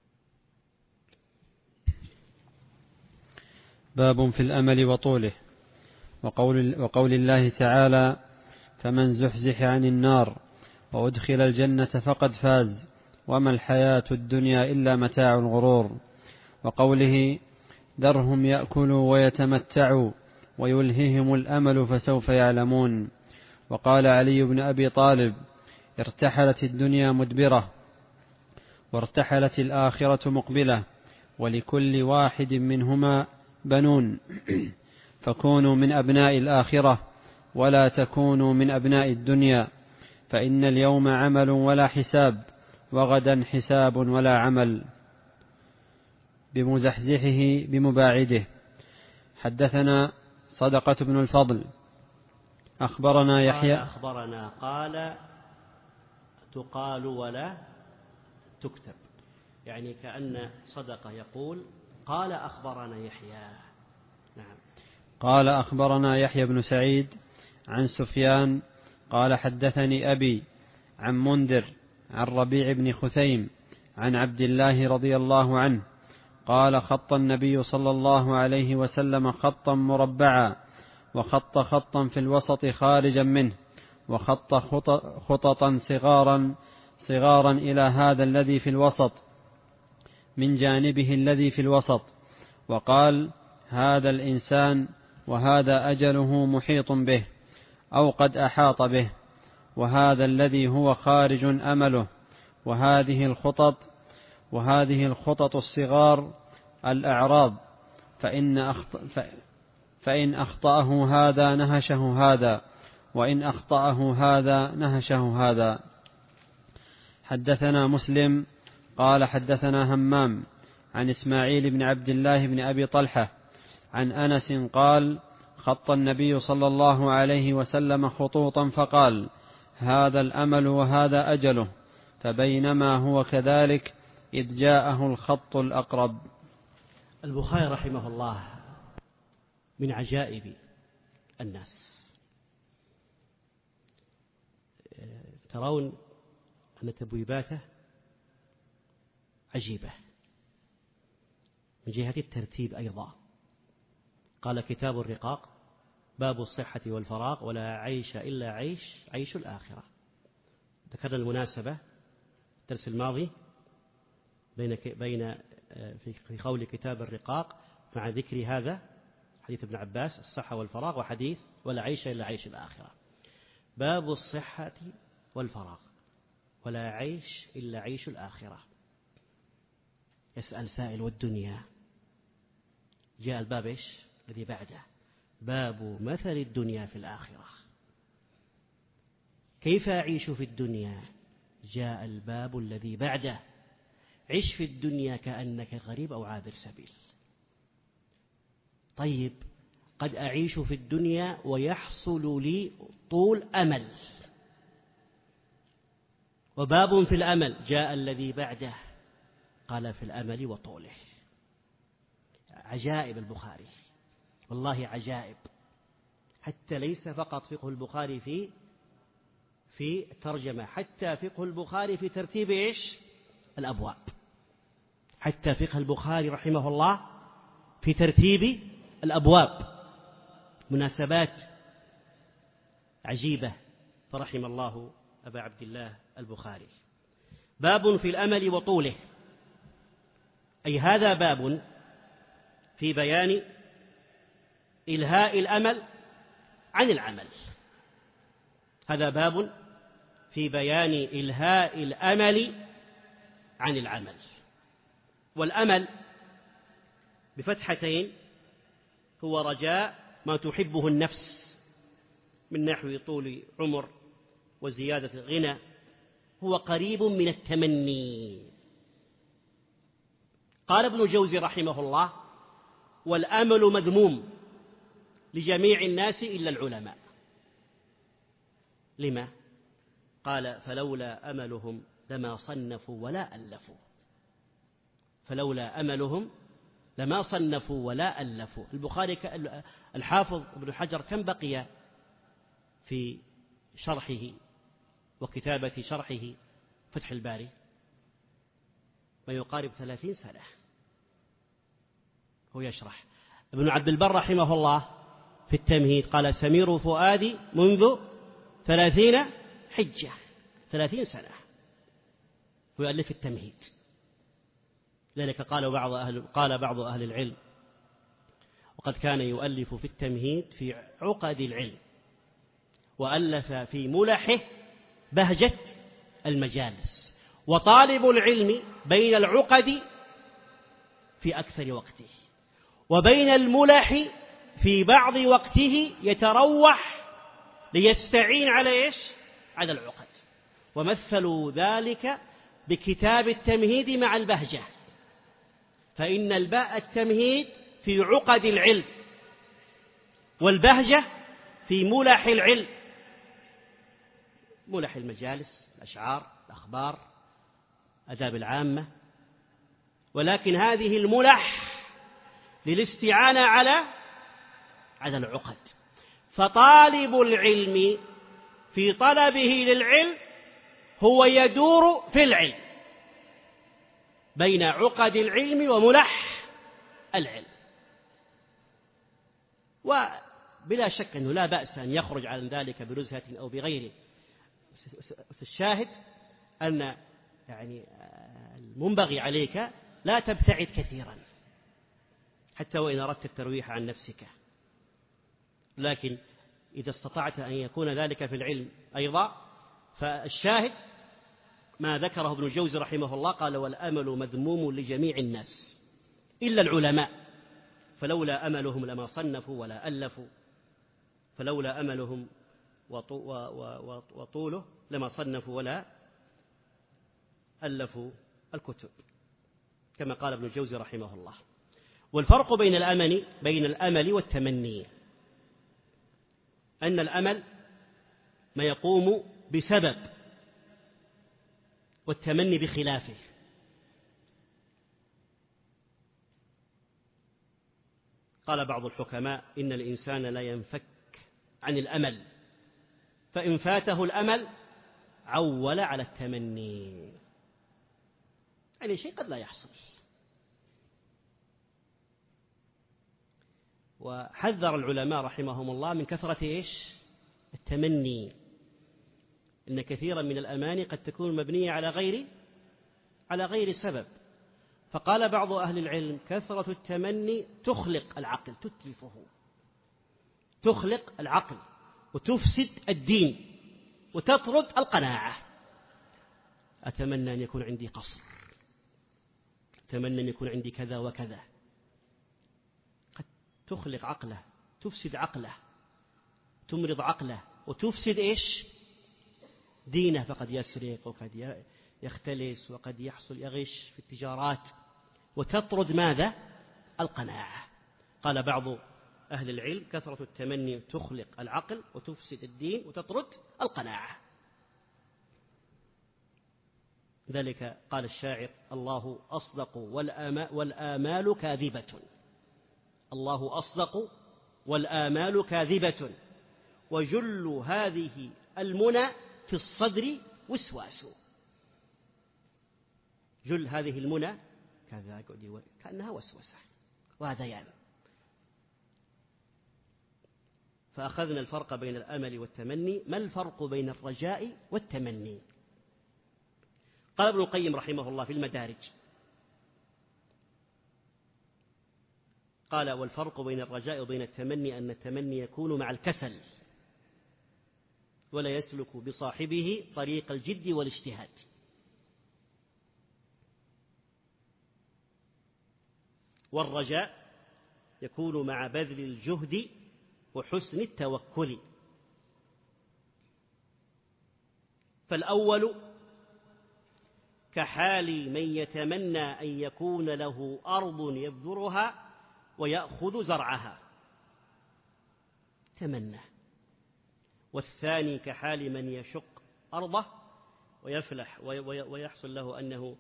باب في الأمل وطوله. وقول الله تعالى: فمن زحزح عن النار وأدخل الجنة فقد فاز وما الحياة الدنيا إلا متاع الغرور. وقوله: ذرهم يأكلوا ويتمتعوا ويلههم الأمل فسوف يعلمون. وقال علي بن أبي طالب: ارتحلت الدنيا مدبرة وارتحلت الآخرة مقبلة، ولكل واحد منهما بنون، فكونوا من أبناء الآخرة ولا تكونوا من أبناء الدنيا، فإن اليوم عمل ولا حساب، وغدا حساب ولا عمل. بمزحزحه بمباعده. حدثنا صدقة بن الفضل أخبرنا يحيى قال تقال ولا تكتب، يعني كأن صدقة يقول قال أخبرنا يحيى. نعم. قال أخبرنا يحيى بن سعيد عن سفيان قال حدثني أبي عن منذر عن ربيع بن خثيم عن عبد الله رضي الله عنه قال: خط النبي صلى الله عليه وسلم خطا مربعا، وخط خطا في الوسط خارجا منه، وخط خططا صغارا إلى هذا الذي في الوسط من جانبه الذي في الوسط، وقال: هذا الإنسان وهذا أجله محيط به أو قد أحاط به، وهذا الذي هو خارج أمله، وهذه الخطط الصغار الأعراض، فإن أخطأه هذا نهشه هذا، وإن أخطأه هذا نهشه هذا. حدثنا مسلم قال حدثنا همام عن إسماعيل بن عبد الله بن أبي طلحة عن أنس قال: خط النبي صلى الله عليه وسلم خطوطا فقال: هذا الأمل وهذا أجله، فبينما هو كذلك إذ جاءه الخط الأقرب. البخاري رحمه الله من عجائب الناس. ترون أن تبويباته عجيبة من جهة الترتيب أيضا. قال: كتاب الرقاق، باب الصحة والفراغ، ولا عيش إلا عيش الآخرة. ذكرنا المناسبة الدرس الماضي بين في قول كتاب الرقاق مع ذكر هذا حديث ابن عباس الصحة والفراغ، وحديث ولا عيش إلا عيش الآخرة. باب الصحة والفراغ، ولا عيش إلا عيش الآخرة. يسأل سائل: والدنيا؟ جاء الباب إيش الذي بعده؟ باب مثل الدنيا في الآخرة. كيف أعيش في الدنيا؟ جاء الباب الذي بعده: عش في الدنيا كأنك غريب أو عابر سبيل. طيب، قد أعيش في الدنيا ويحصل لي طول أمل، وباب في الأمل جاء الذي بعده قال في الأمل وطوله. عجائب البخاري، والله عجائب. حتى ليس فقط فقه البخاري في الترجمة، حتى فقه البخاري في ترتيب الأبواب. حتى فقه البخاري رحمه الله في ترتيب الأبواب، مناسبات عجيبة. فرحم الله أبا عبد الله البخاري. باب في الأمل وطوله، أي هذا باب في بيان إلهاء الأمل عن العمل. هذا باب في بيان إلهاء الأمل عن العمل. والأمل بفتحتين هو رجاء ما تحبه النفس من نحو طول عمر وزيادة غنى، هو قريب من التمني. قال ابن جوزي رحمه الله: والأمل مذموم لجميع الناس إلا العلماء. لما؟ قال: فلولا أملهم لما صنفوا ولا ألفوا. فلولا أملهم لما صنفوا ولا ألفوا. البخاري الحافظ ابن حجر كم بقي في شرحه وكتابة شرحه فتح الباري؟ ما يقارب 30 سنة هو يشرح. ابن عبد البر رحمه الله في التمهيد قال: سمير فؤادي منذ 30 حجة، 30 سنة هو يؤلف التمهيد. ذلك قال بعض أهل العلم: وقد كان يؤلف في التمهيد في عقد العلم، وألف في ملحه بهجة المجالس. وطالب العلم بين العقد في أكثر وقته، وبين الملح في بعض وقته يتروح ليستعين على على العقد. ومثلوا ذلك بكتاب التمهيد مع البهجة، فإن التمهيد في عقد العلم، والبهجة في ملح العلم، ملح المجالس، الأشعار، الأخبار، آداب العامة. ولكن هذه الملح للاستعانة على العقد. فطالب العلم في طلبه للعلم هو يدور في العلم بين عقد العلم وملح العلم. وبلا شك أنه لا بأس أن يخرج عن ذلك بنزهة أو بغيره. الشاهد أن المنبغي عليك لا تبتعد كثيرا حتى وإن أردت الترويح عن نفسك، لكن إذا استطعت أن يكون ذلك في العلم أيضا. فالشاهد ما ذكره ابن الجوزي رحمه الله، قال: والأمل مذموم لجميع الناس إلا العلماء، فلولا أملهم لما صنفوا ولا ألفوا. فلولا أملهم وطوله لما صنفوا ولا ألفوا الكتب، كما قال ابن الجوزي رحمه الله. والفرق بين الأمل والتمني أن الأمل ما يقوم بسبب، والتمني بخلافه. قال بعض الحكماء: إن الإنسان لا ينفك عن الأمل، فإن فاته الأمل عول على التمني. يعني شيء قد لا يحصل. وحذر العلماء رحمهم الله من كثرة التمني، إن كثيرا من الأماني قد تكون مبنية على غير سبب. فقال بعض أهل العلم: كثرة التمني تخلق العقل، تتلفه، تخلق العقل وتفسد الدين وتطرد القناعة. أتمنى أن يكون عندي قصر، أتمنى أن يكون عندي كذا وكذا. قد تخلق عقله، تفسد عقله، تمرض عقله، وتفسد دينه فقد يسرق وقد يختلس وقد يغش في التجارات، وتطرد ماذا؟ القناعة. قال بعض أهل العلم: كثرة التمني تخلق العقل وتفسد الدين وتطرد القناعة. ذلك قال الشاعر: الله أصدق والآمال كاذبة. الله أصدق والآمال كاذبة، وجل هذه المنى في الصدر وسواس. جل هذه المنى كأنها وسوسة وهذيان. فأخذنا الفرق بين الأمل والتمني. ما الفرق بين الرجاء والتمني؟ قال ابن القيم رحمه الله في المدارج، قال: والفرق بين الرجاء وبين التمني أن التمني يكون مع الكسل ولا يسلك بصاحبه طريق الجد والاجتهاد، والرجاء يكون مع بذل الجهد وحسن التوكل. فالأول كحال من يتمنى أن يكون له أرض يبذرها ويأخذ زرعها، تمنى. والثاني كحال من يشق أرضه ويفلح ويحصل له أنه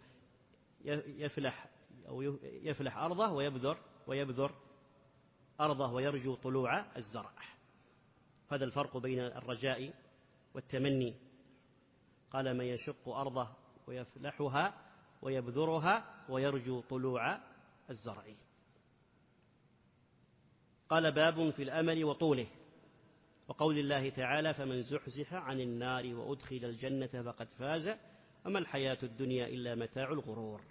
يفلح أرضه ويبذر أرضه ويرجو طلوع الزرع. هذا الفرق بين الرجاء والتمني. قال: من يشق أرضه ويفلحها ويبذرها ويرجو طلوع الزرع. قال: باب في الأمل وطوله، وقول الله تعالى: فمن زحزح عن النار وأدخل الجنة فقد فاز وما الحياة الدنيا إلا متاع الغرور.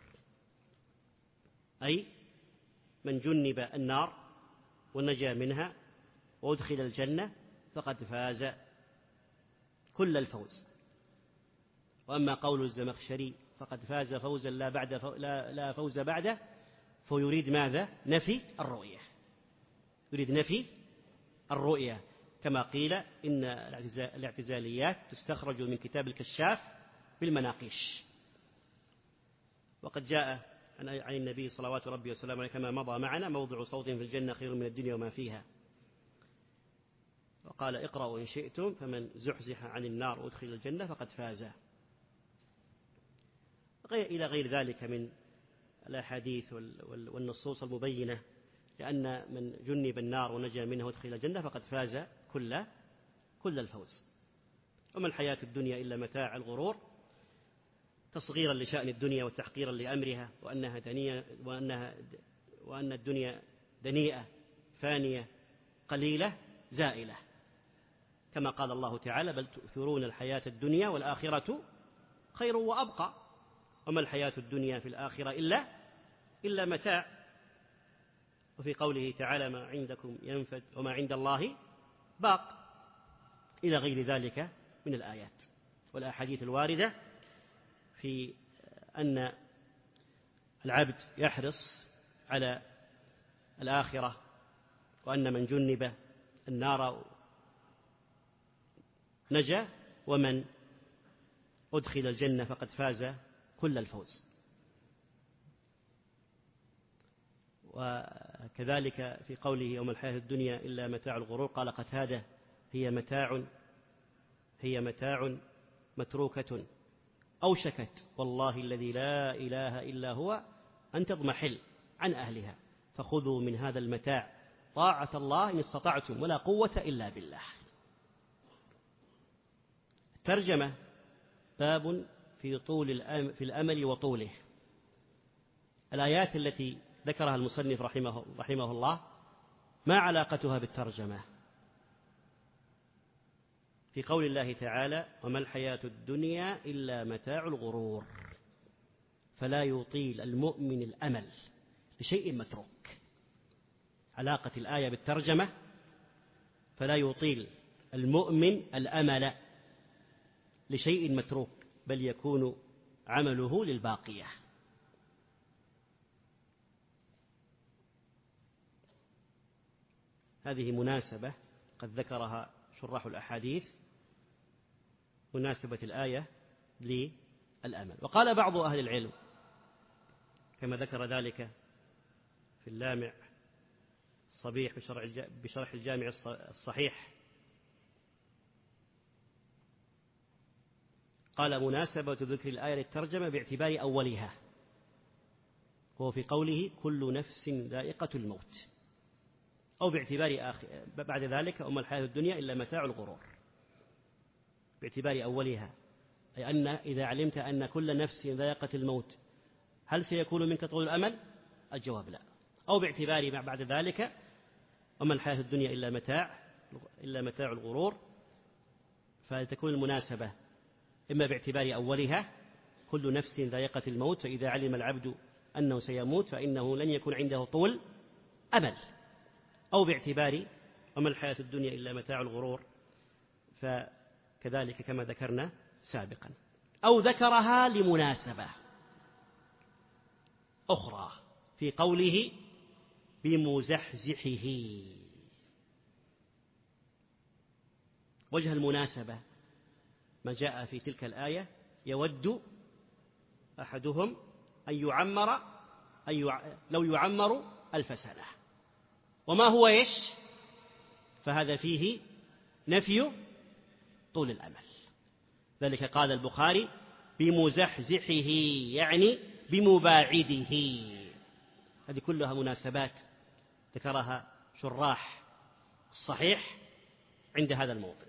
أي من جنب النار ونجا منها وأدخل الجنة فقد فاز كل الفوز. وأما قول الزمخشري: فقد فاز فوزا لا فوز بعده، فيريد ماذا؟ نفي الرؤية، يريد نفي الرؤية، كما قيل إن الاعتزاليات تستخرج من كتاب الكشاف بالمناقيش. وقد جاء عن النبي صلوات ربي وسلامه عليه كما مضى معنا: موضع صوت في الجنة خير من الدنيا وما فيها. وقال: اقرأوا إن شئتم: فمن زحزح عن النار وأدخل الجنة فقد فاز، إلى غير ذلك من الأحاديث والنصوص المبينة لأن من جنب النار ونجا منها وأدخل الجنة فقد فاز كل الفوز. وما الحياة الدنيا إلا متاع الغرور، تصغيرا لشأن الدنيا وتحقيرا لأمرها، وأن الدنيا دنيئة فانية قليلة زائلة، كما قال الله تعالى: بل تؤثرون الحياة الدنيا والآخرة خير وأبقى وما الحياة الدنيا في الآخرة إلا متاع. وفي قوله تعالى: ما عندكم ينفد وما عند الله باق، إلى غير ذلك من الآيات والأحاديث الواردة في أن العبد يحرص على الآخرة، وأن من جنب النار نجا، ومن أدخل الجنة فقد فاز كل الفوز. وكذلك في قوله: وما الحياة الدنيا إلا متاع الغرور، قال قتادة: هي متاع متروكة أوشكت والله الذي لا إله إلا هو أن تضمحل عن أهلها، فخذوا من هذا المتاع طاعة الله إن استطعتم ولا قوة إلا بالله. ترجمة: باب في الأمل وطوله. الآيات التي ذكرها المصنف رحمه الله ما علاقتها بالترجمة؟ في قول الله تعالى: وما الحياة الدنيا إلا متاع الغرور، فلا يطيل المؤمن الأمل لشيء متروك. علاقة الآية بالترجمة: فلا يطيل المؤمن الأمل لشيء متروك، بل يكون عمله للباقية. هذه مناسبة قد ذكرها شراح الأحاديث مناسبة الآية للأمل. وقال بعض أهل العلم كما ذكر ذلك في اللامع الصبيح بشرح الجامع الصحيح، قال مناسبة ذكر الآية للترجمة باعتبار أولها، وهو في قوله كل نفس ذائقة الموت، أو باعتبار بعد ذلك وما الحياة الدنيا إلا متاع الغرور، باعتبار أولها، أي أن إذا علمت أن كل نفس ذائقة الموت هل سيكون منك طول الأمل؟ الجواب لا. أو باعتبار ما بعد ذلك وما الحياة الدنيا إلا متاع الغرور، فتكون المناسبة إما باعتبار أولها كل نفس ذائقة الموت، فإذا علم العبد أنه سيموت فإنه لن يكون عنده طول أمل، أو باعتبار وما الحياة الدنيا إلا متاع الغرور، فكذلك كما ذكرنا سابقا. أو ذكرها لمناسبة أخرى في قوله بمزحزحه. وجه المناسبة ما جاء في تلك الآية يود أحدهم أن يعمر لو يعمر 1000 سنة، وما هو إيش؟ فهذا فيه نفي طول الأمل. ذلك قال البخاري بمزحزحه، يعني بمباعده. هذه كلها مناسبات ذكرها شراح الصحيح عند هذا الموضع.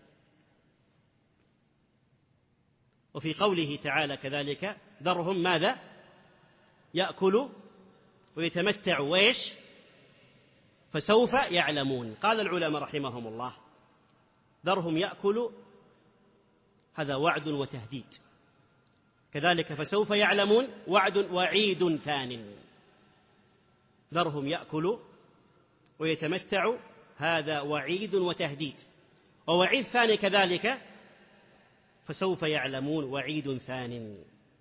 وفي قوله تعالى كذلك ذرهم ماذا؟ يأكلوا ويتمتعوا وإيش؟ فسوف يعلمون. قال العلماء رحمهم الله ذرهم يأكلوا هذا وعد وتهديد، كذلك فسوف يعلمون وعيد ثان. ذرهم يأكلوا ويتمتعوا هذا وعيد وتهديد، ووعيد ثاني كذلك فسوف يعلمون وعيد ثان.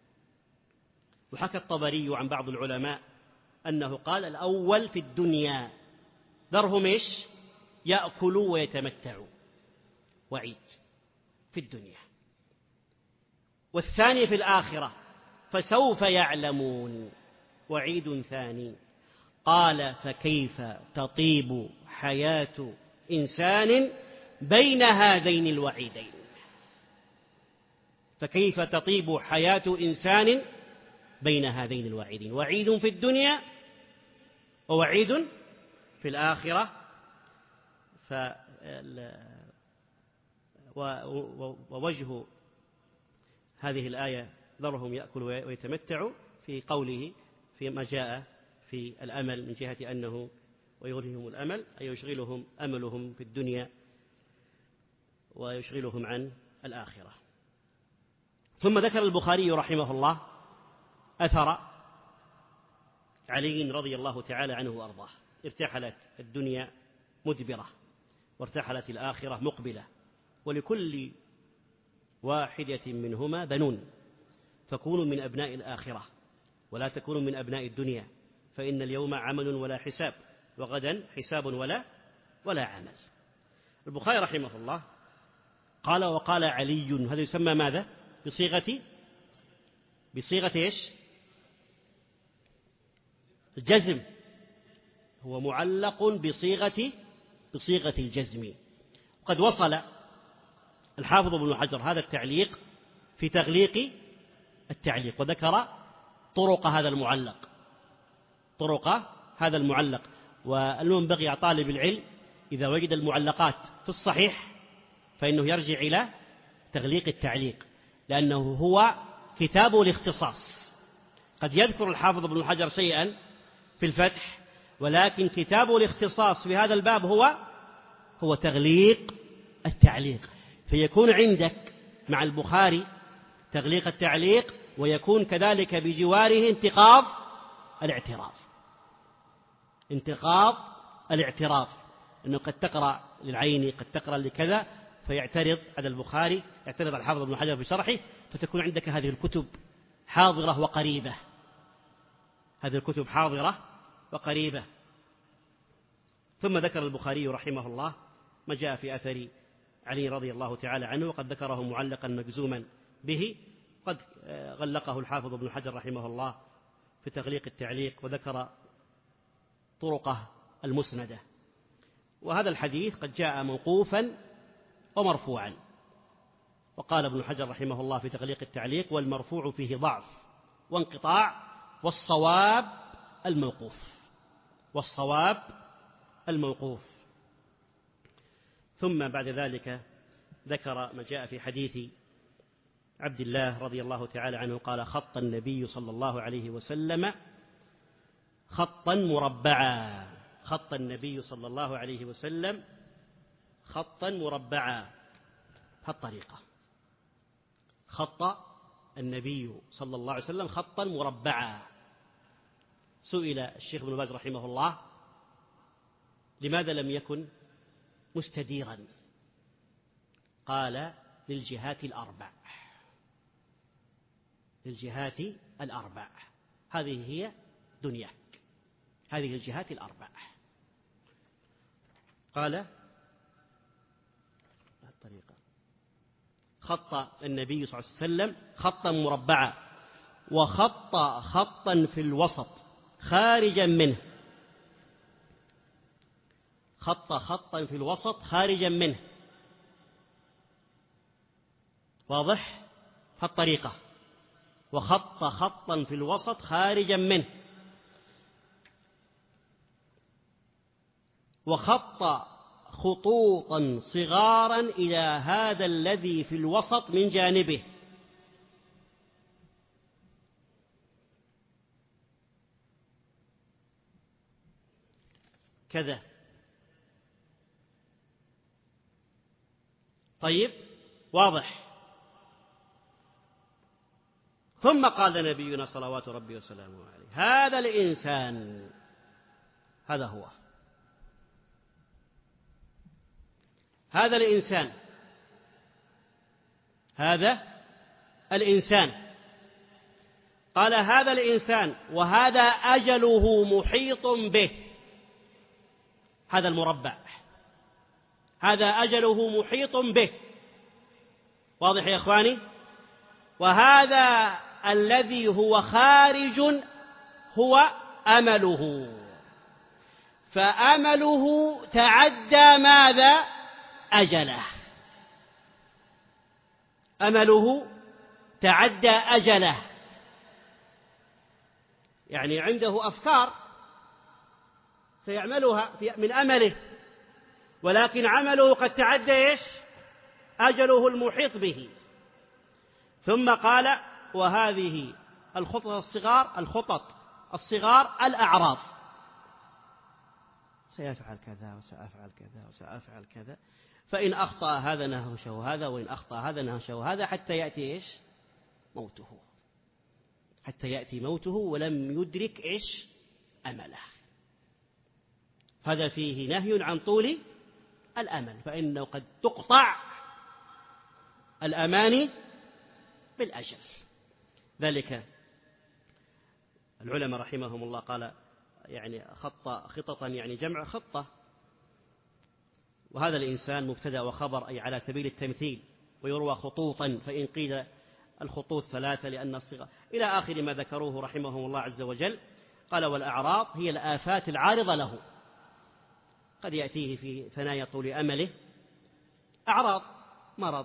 وحكى الطبري عن بعض العلماء أنه قال الأول في الدنيا ذرهم إيش؟ يأكلوا ويتمتعوا، وعيد في الدنيا، والثاني في الآخرة فسوف يعلمون وعيد ثاني. قال فكيف تطيب حياة إنسان بين هذين الوعيدين؟ فكيف تطيب حياة إنسان بين هذين الوعيدين؟ وعيد في الدنيا ووعيد في الآخرة. ووجه هذه الآية ذرهم يأكلوا ويتمتعوا في قوله فيما جاء في الأمل من جهة أنه ويغلهم الأمل أي يشغلهم أملهم في الدنيا ويشغلهم عن الآخرة. ثم ذكر البخاري رحمه الله أثر علي رضي الله تعالى عنه وأرضاه: ارتحلت الدنيا مدبرة وارتحلت الآخرة مقبلة، ولكل واحدة منهما بنون، فكونوا من أبناء الآخرة ولا تكونوا من أبناء الدنيا، فإن اليوم عمل ولا حساب، وغدا حساب ولا عمل. البخاري رحمه الله قال وقال علي، هذا يسمى ماذا؟ بصيغة إيش؟ الجزم، هو معلق بصيغة الجزم. وقد وصل الحافظ ابن حجر هذا التعليق في تغليق التعليق، وذكر طرق هذا المعلق. والمنبغي على طالب العلم إذا وجد المعلقات في الصحيح فإنه يرجع إلى تغليق التعليق، لأنه هو كتاب الاختصاص. قد يذكر الحافظ ابن حجر شيئا في الفتح، ولكن كتاب الاختصاص في هذا الباب هو تغليق التعليق، فيكون عندك مع البخاري تغليق التعليق، ويكون كذلك بجواره انتقاض الاعتراض، أنه قد تقرأ للعين قد تقرأ لكذا، فيعترض على البخاري، يعترض على الحافظ ابن حجر في شرحه، فتكون عندك هذه الكتب حاضرة وقريبة. ثم ذكر البخاري رحمه الله ما جاء في أثر علي رضي الله تعالى عنه، وقد ذكره معلقا مجزوما به، قد غلقه الحافظ ابن حجر رحمه الله في تغليق التعليق، وذكر طرقه المسندة. وهذا الحديث قد جاء موقوفا ومرفوعا، وقال ابن حجر رحمه الله في تغليق التعليق: والمرفوع فيه ضعف وانقطاع، والصواب الموقوف، والصواب الموقوف. ثم بعد ذلك ذكر ما جاء في حديث عبد الله رضي الله تعالى عنه قال: خط النبي صلى الله عليه وسلم خطا مربعا، خط النبي صلى الله عليه وسلم خطا مربعا. هالطريقة خط النبي صلى الله عليه وسلم خطا مربعا. سئل الشيخ ابن باز رحمه الله: لماذا لم يكن مستديرا؟ قال: للجهات الأربع، للجهات الأربع، هذه هي دنياك، هذه الجهات الأربع. قال الطريقة: خط النبي صلى الله عليه وسلم خطا مربعا، وخط خطا في الوسط خارجا منه، خط خطا في الوسط خارجا منه. واضح؟ فالطريقة: وخط خطا في الوسط خارجا منه، وخط خطوطا صغارا إلى هذا الذي في الوسط من جانبه. كذا. طيب، واضح. ثم قال نبينا صلوات ربي وسلامه عليه: هذا الإنسان، هذا هو، هذا الإنسان، هذا الإنسان. قال: هذا الإنسان، وهذا أجله محيط به، هذا المربع، هذا أجله محيط به. واضح يا إخواني؟ وهذا الذي هو خارج هو أمله، فأمله تعدى ماذا؟ أجله، أمله تعدى أجله، يعني عنده أفكار سيعملها من أمله، ولكن عمله قد تعدى إيش؟ أجله المحيط به. ثم قال: وهذه الخطط الصغار الأعراض، سيفعل كذا وسأفعل كذا وسأفعل كذا، فإن أخطأ هذا نهشه هذا، وإن أخطأ هذا نهشه هذا، حتى يأتي إيش؟ موته، حتى يأتي موته ولم يدرك إيش؟ أمله. هذا فيه نهي عن طول الأمل، فإنه قد تقطع الأماني بالأجل. ذلك العلماء رحمهم الله قال يعني خططا يعني جمع خطة، وهذا الإنسان مبتدأ وخبر، أي على سبيل التمثيل، ويروى خطوطا، فإن قيل الخطوط ثلاثة لأن الصغر، إلى آخر ما ذكروه رحمهم الله عز وجل. قال: والأعراض هي الآفات العارضة له، قد يأتيه في ثنايا طول أمله أعراض، مرض،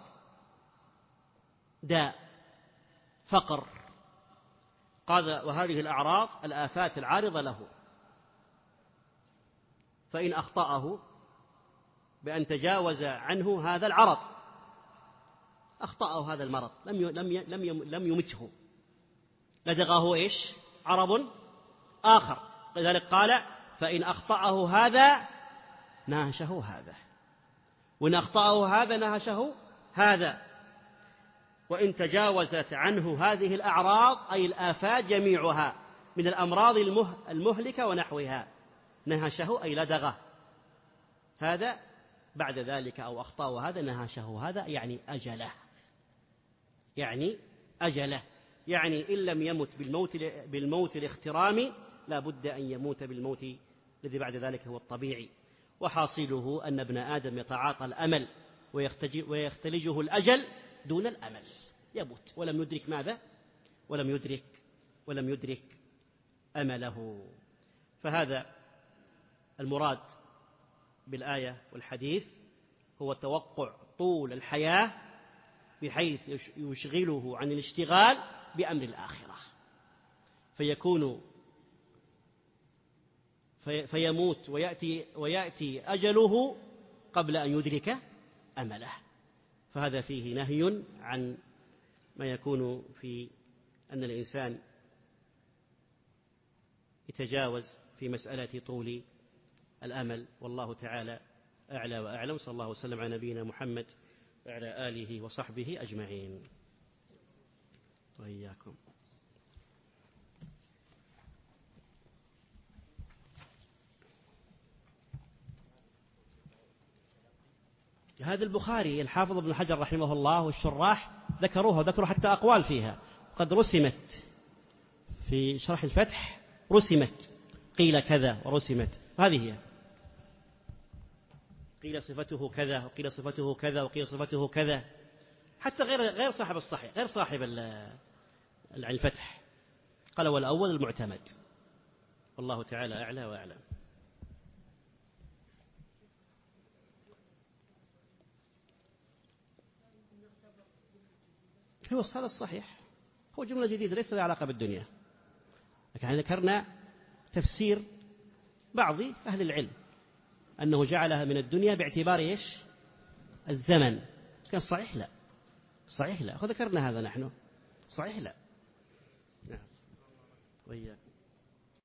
داء، فقر. قال: وهذه الأعراض الآفات العارضة له، فإن أخطأه بأن تجاوز عنه هذا العرض، أخطأه هذا المرض، لم يمته، لدغه إيش؟ عرض آخر. لذلك قال: فإن أخطأه هذا نهشه هذا، وإن أخطأه هذا نهشه هذا. وإن تجاوزت عنه هذه الأعراض، أي الآفات جميعها من الأمراض المهلكة ونحوها، نهشه أي لدغه هذا، بعد ذلك أو أخطأه هذا نهشه هذا، يعني أجله، يعني أجله، يعني إن لم يمت بالموت الاخترامي لا بد أن يموت بالموت الذي بعد ذلك هو الطبيعي. وحاصله أن ابن آدم يتعاطى الأمل ويختلجه الأجل دون الأمل، يموت ولم يدرك ماذا؟ ولم يدرك أمله. فهذا المراد بالآية والحديث، هو توقع طول الحياة بحيث يشغله عن الاشتغال بأمر الآخرة، فيموت ويأتي أجله قبل أن يدرك أمله. فهذا فيه نهي عن ما يكون في أن الإنسان يتجاوز في مسألة طول الأمل. والله تعالى أعلى وأعلم. صلى الله وسلم على نبينا محمد وعلى آله وصحبه أجمعين وإياكم. هذا البخاري الحافظ ابن حجر رحمه الله والشراح ذكروا حتى أقوال فيها، قد رسمت في شرح الفتح، رسمت قيل كذا ورسمت، هذه هي، قيل صفته كذا وقيل صفته كذا وقيل صفته كذا، حتى غير صاحب الصحيح، غير صاحب الفتح، قال والأول المعتمد. والله تعالى أعلى وأعلم. هو هذا الصحيح، هو جملة جديدة ليس لها علاقة بالدنيا، لكن ذكرنا تفسير بعض أهل العلم أنه جعلها من الدنيا باعتبار إيش؟ الزمن. كان صحيح لا، صحيح لا، وذكرنا هذا نحن، صحيح لا. نعم وإياكم.